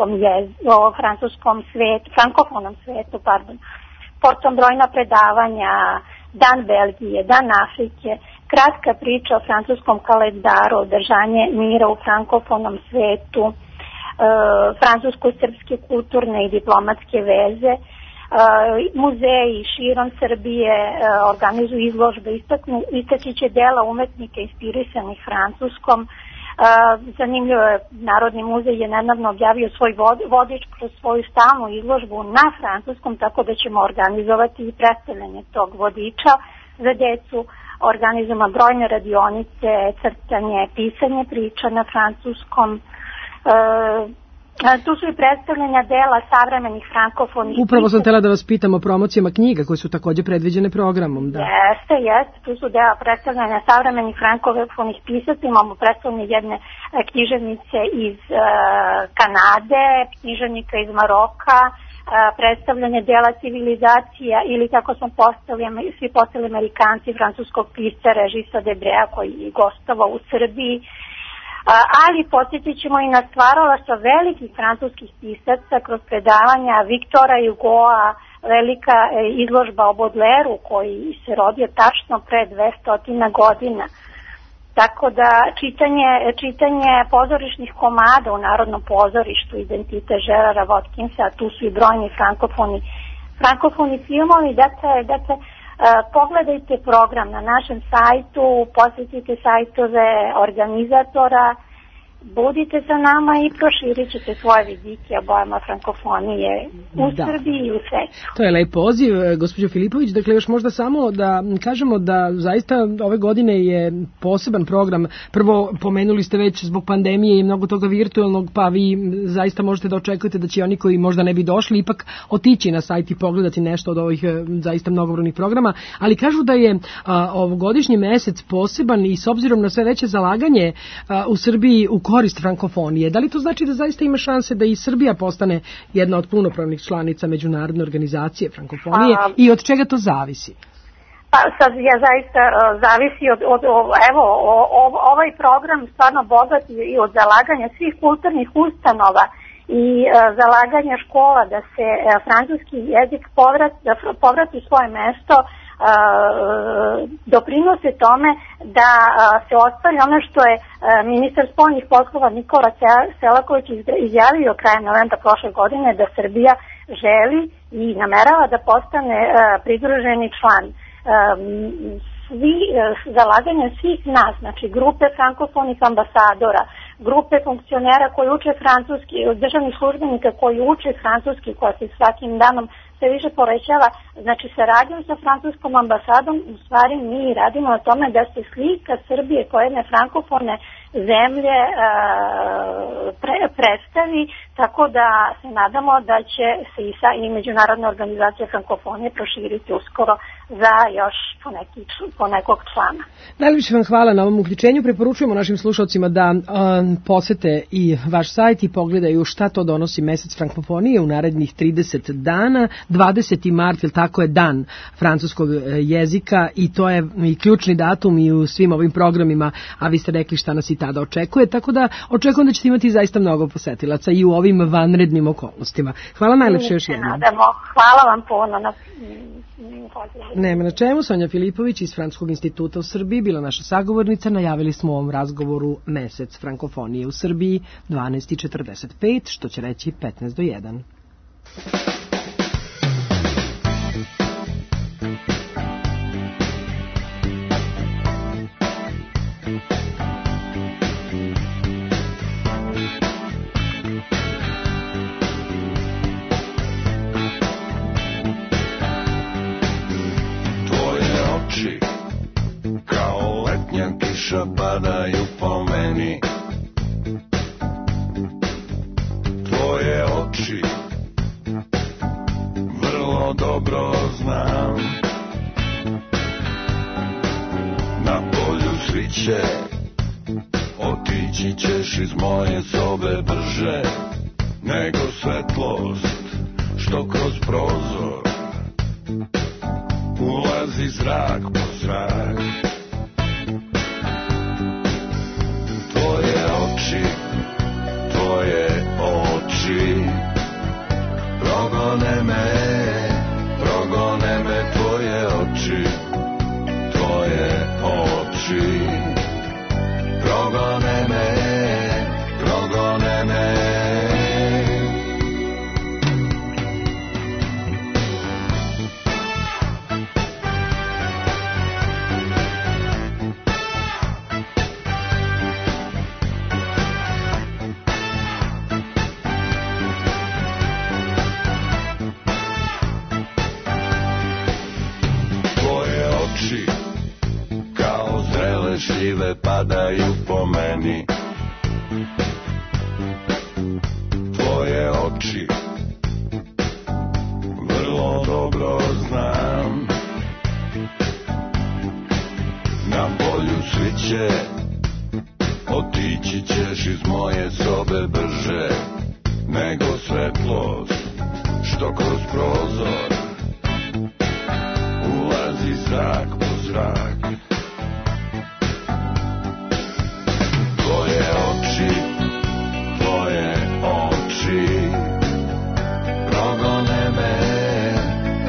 Speaker 10: frankofonom svetu, potom brojna predavanja, Dan Belgije, Dan Afrike, kratka priča o francuskom kalendaru, održanje mira u frankofonom svetu, francusko-srpske kulturne i diplomatske veze, muzeji širom Srbije organizuju izložbe, istaći će dela umetnika inspirisanih francuskom. Zanimljivo je, Narodni muzej je nedavno objavio svoj vodič kroz svoju stalnu izložbu na francuskom, tako da ćemo organizovati i predstavljanje tog vodiča za decu. Organizujemo brojne radionice, crtanje, pisanje priča na francuskom. Tu su i predstavljanja dela savremenih frankofonih.
Speaker 3: Upravo sam htjela da vas pitam o promocijama knjiga koje su također predviđene programom. Da.
Speaker 10: Jeste. Tu su dela predstavljanja savremenih frankofonih pisaca. Imamo predstavljanje jedne književnice iz Kanade, književnika iz Maroka, predstavljanje dela civilizacija ili kako smo svi postali Amerikanci, francuskog pisca Regisa Debrea koji je gostovao u Srbiji. Ali podsjetit ćemo i na stvaralaštvo velikih francuskih pisaca kroz predavanja Viktora Hugoa, velika izložba o Baudelaireu koji se rodio tačno pre 200 godina. Tako da čitanje pozorišnih komada u Narodnom pozorištu, identitet Gerarda Watkinsa, tu su i brojni frankofoni filmovi, dakle, pogledajte program na našem sajtu, posjetite sajtove organizatora, budite sa nama i proširit ćete svoje vidike o bojama frankofonije u Srbiji i u svetu.
Speaker 3: To je lep poziv, gospođo Filipović. Dakle, još možda samo da kažemo da zaista ove godine je poseban program. Prvo, pomenuli ste već zbog pandemije i mnogo toga virtualnog, pa vi zaista možete da očekujete da će oni koji možda ne bi došli ipak otići na sajt i pogledati nešto od ovih zaista mnogobrojnih programa. Ali kažu da je ovogodišnji mesec poseban i s obzirom na sve veće zalaganje u Srbiji u korist frankofonije. Da li to znači da zaista ima šanse da i Srbija postane jedna od punopravnih članica međunarodne organizacije frankofonije i od čega to zavisi?
Speaker 10: Pa sad ja zaista zavisi ovaj program stvarno bogat i od zalaganja svih kulturnih ustanova i zalaganja škola da se francuski jezik povrati u svoje mesto, doprinose tome da se ostvari ono što je ministar spoljnih poslova Nikola Selaković izjavio krajem novembra prošle godine, da Srbija želi i namerava da postane pridruženi član. Zalaganje svih nas, znači grupe frankofonih ambasadora, grupe funkcionera koji uče francuski, državnih službenika koji uče francuski, koja se svakim danom sve više povećava, znači saradnjom sa francuskom ambasadom, u stvari mi radimo na tome da se slika Srbije kao jedne frankofone zemlje predstavi, tako da se nadamo da će se i međunarodna organizacija frankofonije proširiti uskoro za još po nekog člana.
Speaker 3: Najljepše vam hvala na ovom uključenju. Preporučujemo našim slušalcima da posete i vaš sajt i pogledaju šta to donosi mesec frankofonije u narednih 30 dana. 20. mart, ili tako je, dan francuskog jezika i to je i ključni datum i u svim ovim programima, a vi ste rekli šta nas i tada očekuje, tako da očekujem da ćete imati zaista mnogo posetilaca i u ovim vanrednim okolnostima. Hvala najlepše još jednom.
Speaker 10: Hvala vam puno na pozivu.
Speaker 3: Nema na čemu. Sonja Filipović iz Francuskog instituta u Srbiji bila naša sagovornica. Najavili smo u ovom razgovoru mesec frankofonije u Srbiji 12:45, što će reći 15 do 1.
Speaker 2: Padaju po meni, tvoje oči vrlo dobro znam. Na polju sviće otići ćeš iz moje sobe brže nego svetlost što kroz prozor ulazi zrak po zrak. Tvoje oči progone me tvoje oči progone me. Šljive padaju po meni, tvoje oči vrlo dobro znam. Na polju sviće otići ćeš iz moje sobe brže nego svetlost što kroz prozor ulazi zrak po zrak. Tvoje oči progone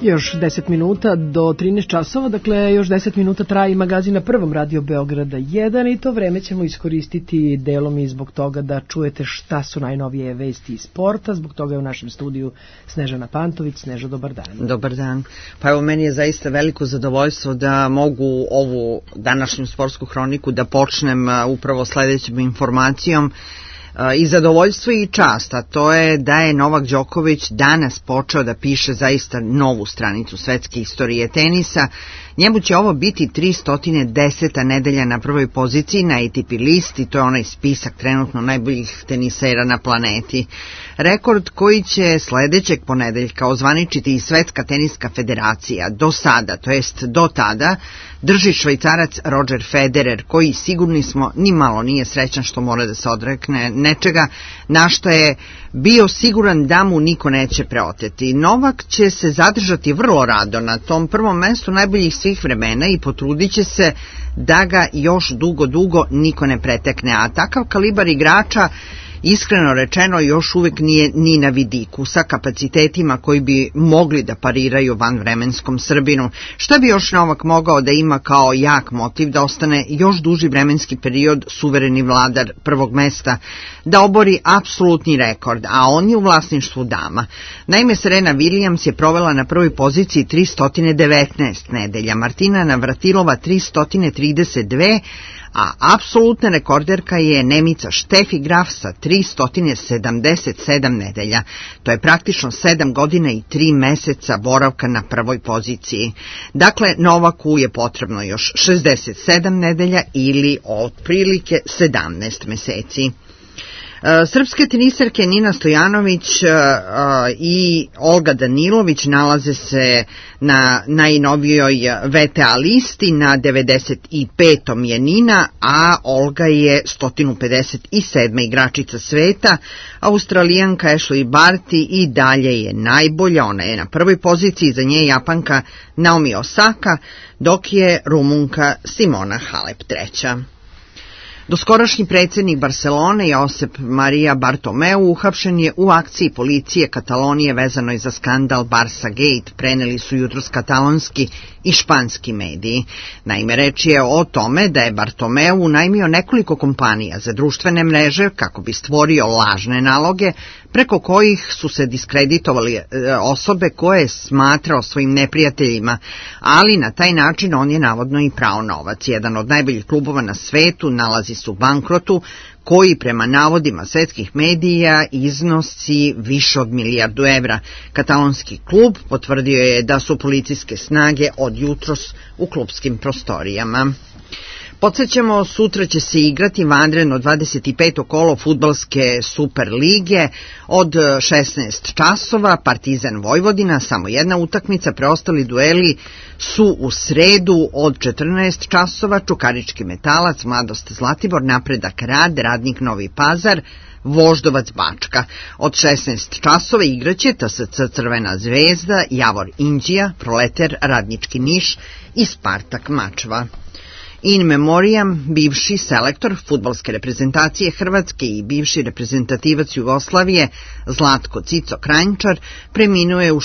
Speaker 3: Još 10 minuta do 13 časova, dakle još 10 minuta traje magazin na prvom Radio Beograda 1 i to vreme ćemo iskoristiti delom i zbog toga da čujete šta su najnovije vesti iz sporta. Zbog toga je u našem studiju Snežana Pantović. Sneža, dobar dan.
Speaker 12: Dobar dan. Pa evo, meni je zaista veliko zadovoljstvo da mogu ovu današnju sportsku hroniku da počnem upravo sledećom informacijom. I zadovoljstvo i čast, a to je da je Novak Đoković danas počeo da piše zaista novu stranicu svetske istorije tenisa. Njemu će ovo biti 310. nedelja na prvoj poziciji na ATP listi, to je onaj spisak trenutno najboljih tenisera na planeti. Rekord koji će sledećeg ponedeljka ozvaničiti i Svetska teniska federacija do sada, to jest do tada, drži Švajcarac Roger Federer, koji sigurni smo ni malo nije srećan što mora da se odrekne nečega na što je bio siguran da mu niko neće preoteti. Novak će se zadržati vrlo rado na tom prvom mestu najboljih svih vremena i potrudit će se da ga još dugo niko ne pretekne, a takav kalibar igrača iskreno rečeno još uvek nije ni na vidiku sa kapacitetima koji bi mogli da pariraju vanvremenskom Srbinu. Šta bi još Novak mogao da ima kao jak motiv da ostane još duži vremenski period suvereni vladar prvog mesta, da obori apsolutni rekord, a on je u vlasništvu dama. Naime, Serena Williams je provela na prvoj poziciji 319 nedelja, Martina Navratilova 332, a apsolutna rekorderka je Nemica Štefi Graf sa 377 nedelja. To je praktično 7 godina i 3 meseca boravka na prvoj poziciji. Dakle, Novaku je potrebno još 67 nedelja ili otprilike 17 meseci. Srpske teniserke Nina Stojanović i Olga Danilović nalaze se na najnovijoj VTA listi, na 95. je Nina, a Olga je 157. igračica sveta. Australijanka Ashley Barty i dalje je najbolja, ona je na prvoj poziciji, za nje Japanka Naomi Osaka, dok je Rumunka Simona Halep treća. Doskorašnji predsjednik Barcelone Josep Maria Bartomeu uhapšen je u akciji policije Katalonije vezanoj za skandal Barça Gate, preneli su jutros katalonski i španski mediji. Naime, reč je o tome da je Bartomeu najmio nekoliko kompanija za društvene mreže kako bi stvorio lažne naloge preko kojih su se diskreditovali osobe koje je smatrao svojim neprijateljima, ali na taj način on je navodno i prao novac. Jedan od najboljih klubova na svetu nalazi se u bankrotu, koji prema navodima svetskih medija iznosi više od milijardu evra. Katalonski klub potvrdio je da su policijske snage od jutros u klubskim prostorijama. Podsjećamo, sutra će se igrati vanredno 25. kolo fudbalske Super lige od 16 časova, Partizan Vojvodina, samo jedna utakmica, preostali dueli su u sredu od 14 časova, Čukarički Metalac, Mladost Zlatibor, Napredak Rad, Radnik Novi Pazar, Voždovac Bačka. Od 16 časova igraće TSC Crvena zvezda, Javor Inđija, Proleter Radnički Niš i Spartak Mačva. In memoriam, bivši selektor fudbalske reprezentacije Hrvatske i bivši reprezentativac Jugoslavije Zlatko Cico Kranjčar preminuo je u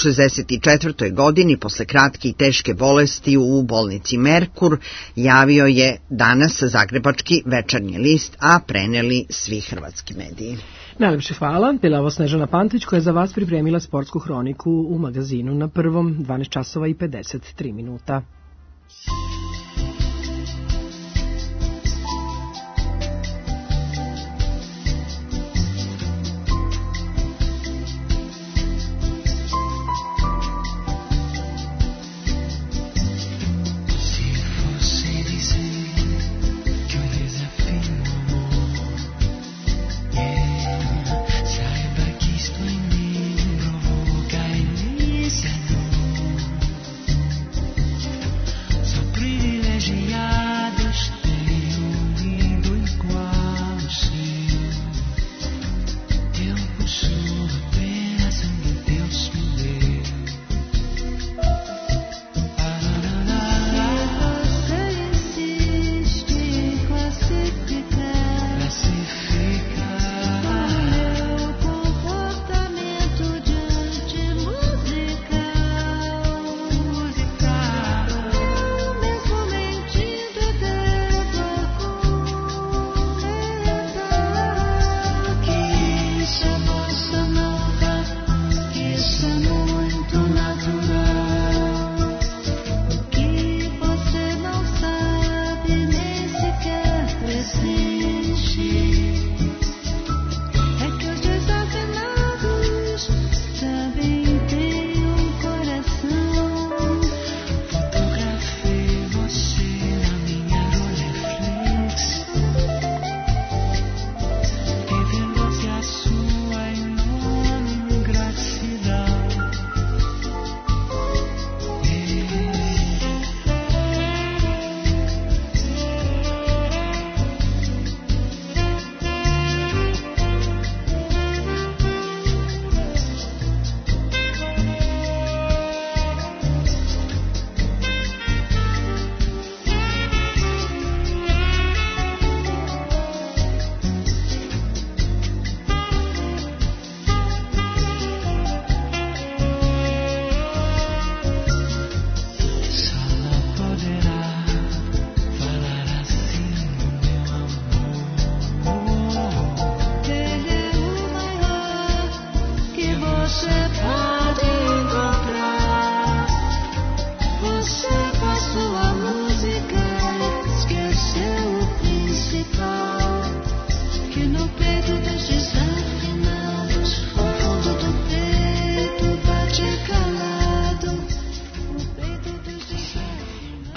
Speaker 12: 64. godini posle kratke i teške bolesti u bolnici Merkur, javio je danas Zagrebački Večernji list, a preneli svi hrvatski mediji.
Speaker 3: Najlepše hvala. Bila ovo Snežana Pantić koja je za vas pripremila sportsku hroniku u magazinu na prvom 12 časova i 53 minuta.
Speaker 9: Sopra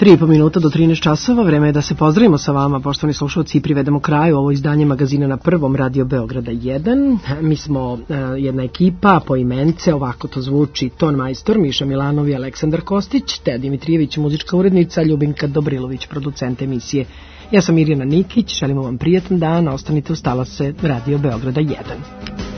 Speaker 3: 3,5 minuta do 13 časova, vreme je da se pozdravimo sa vama, poštovani slušalci, i privedemo kraju ovo izdanje magazina na prvom Radio Beograda 1. Mi smo jedna ekipa, poimence, ovako to zvuči: ton majstor, Miša Milanov i Aleksandar Kostić, Teja Dimitrijević, muzička urednica, Ljubinka Dobrilović, producent emisije. Ja sam Mirjana Nikić, želimo vam prijatan dan, ostanite uz talase Radio Beograda 1.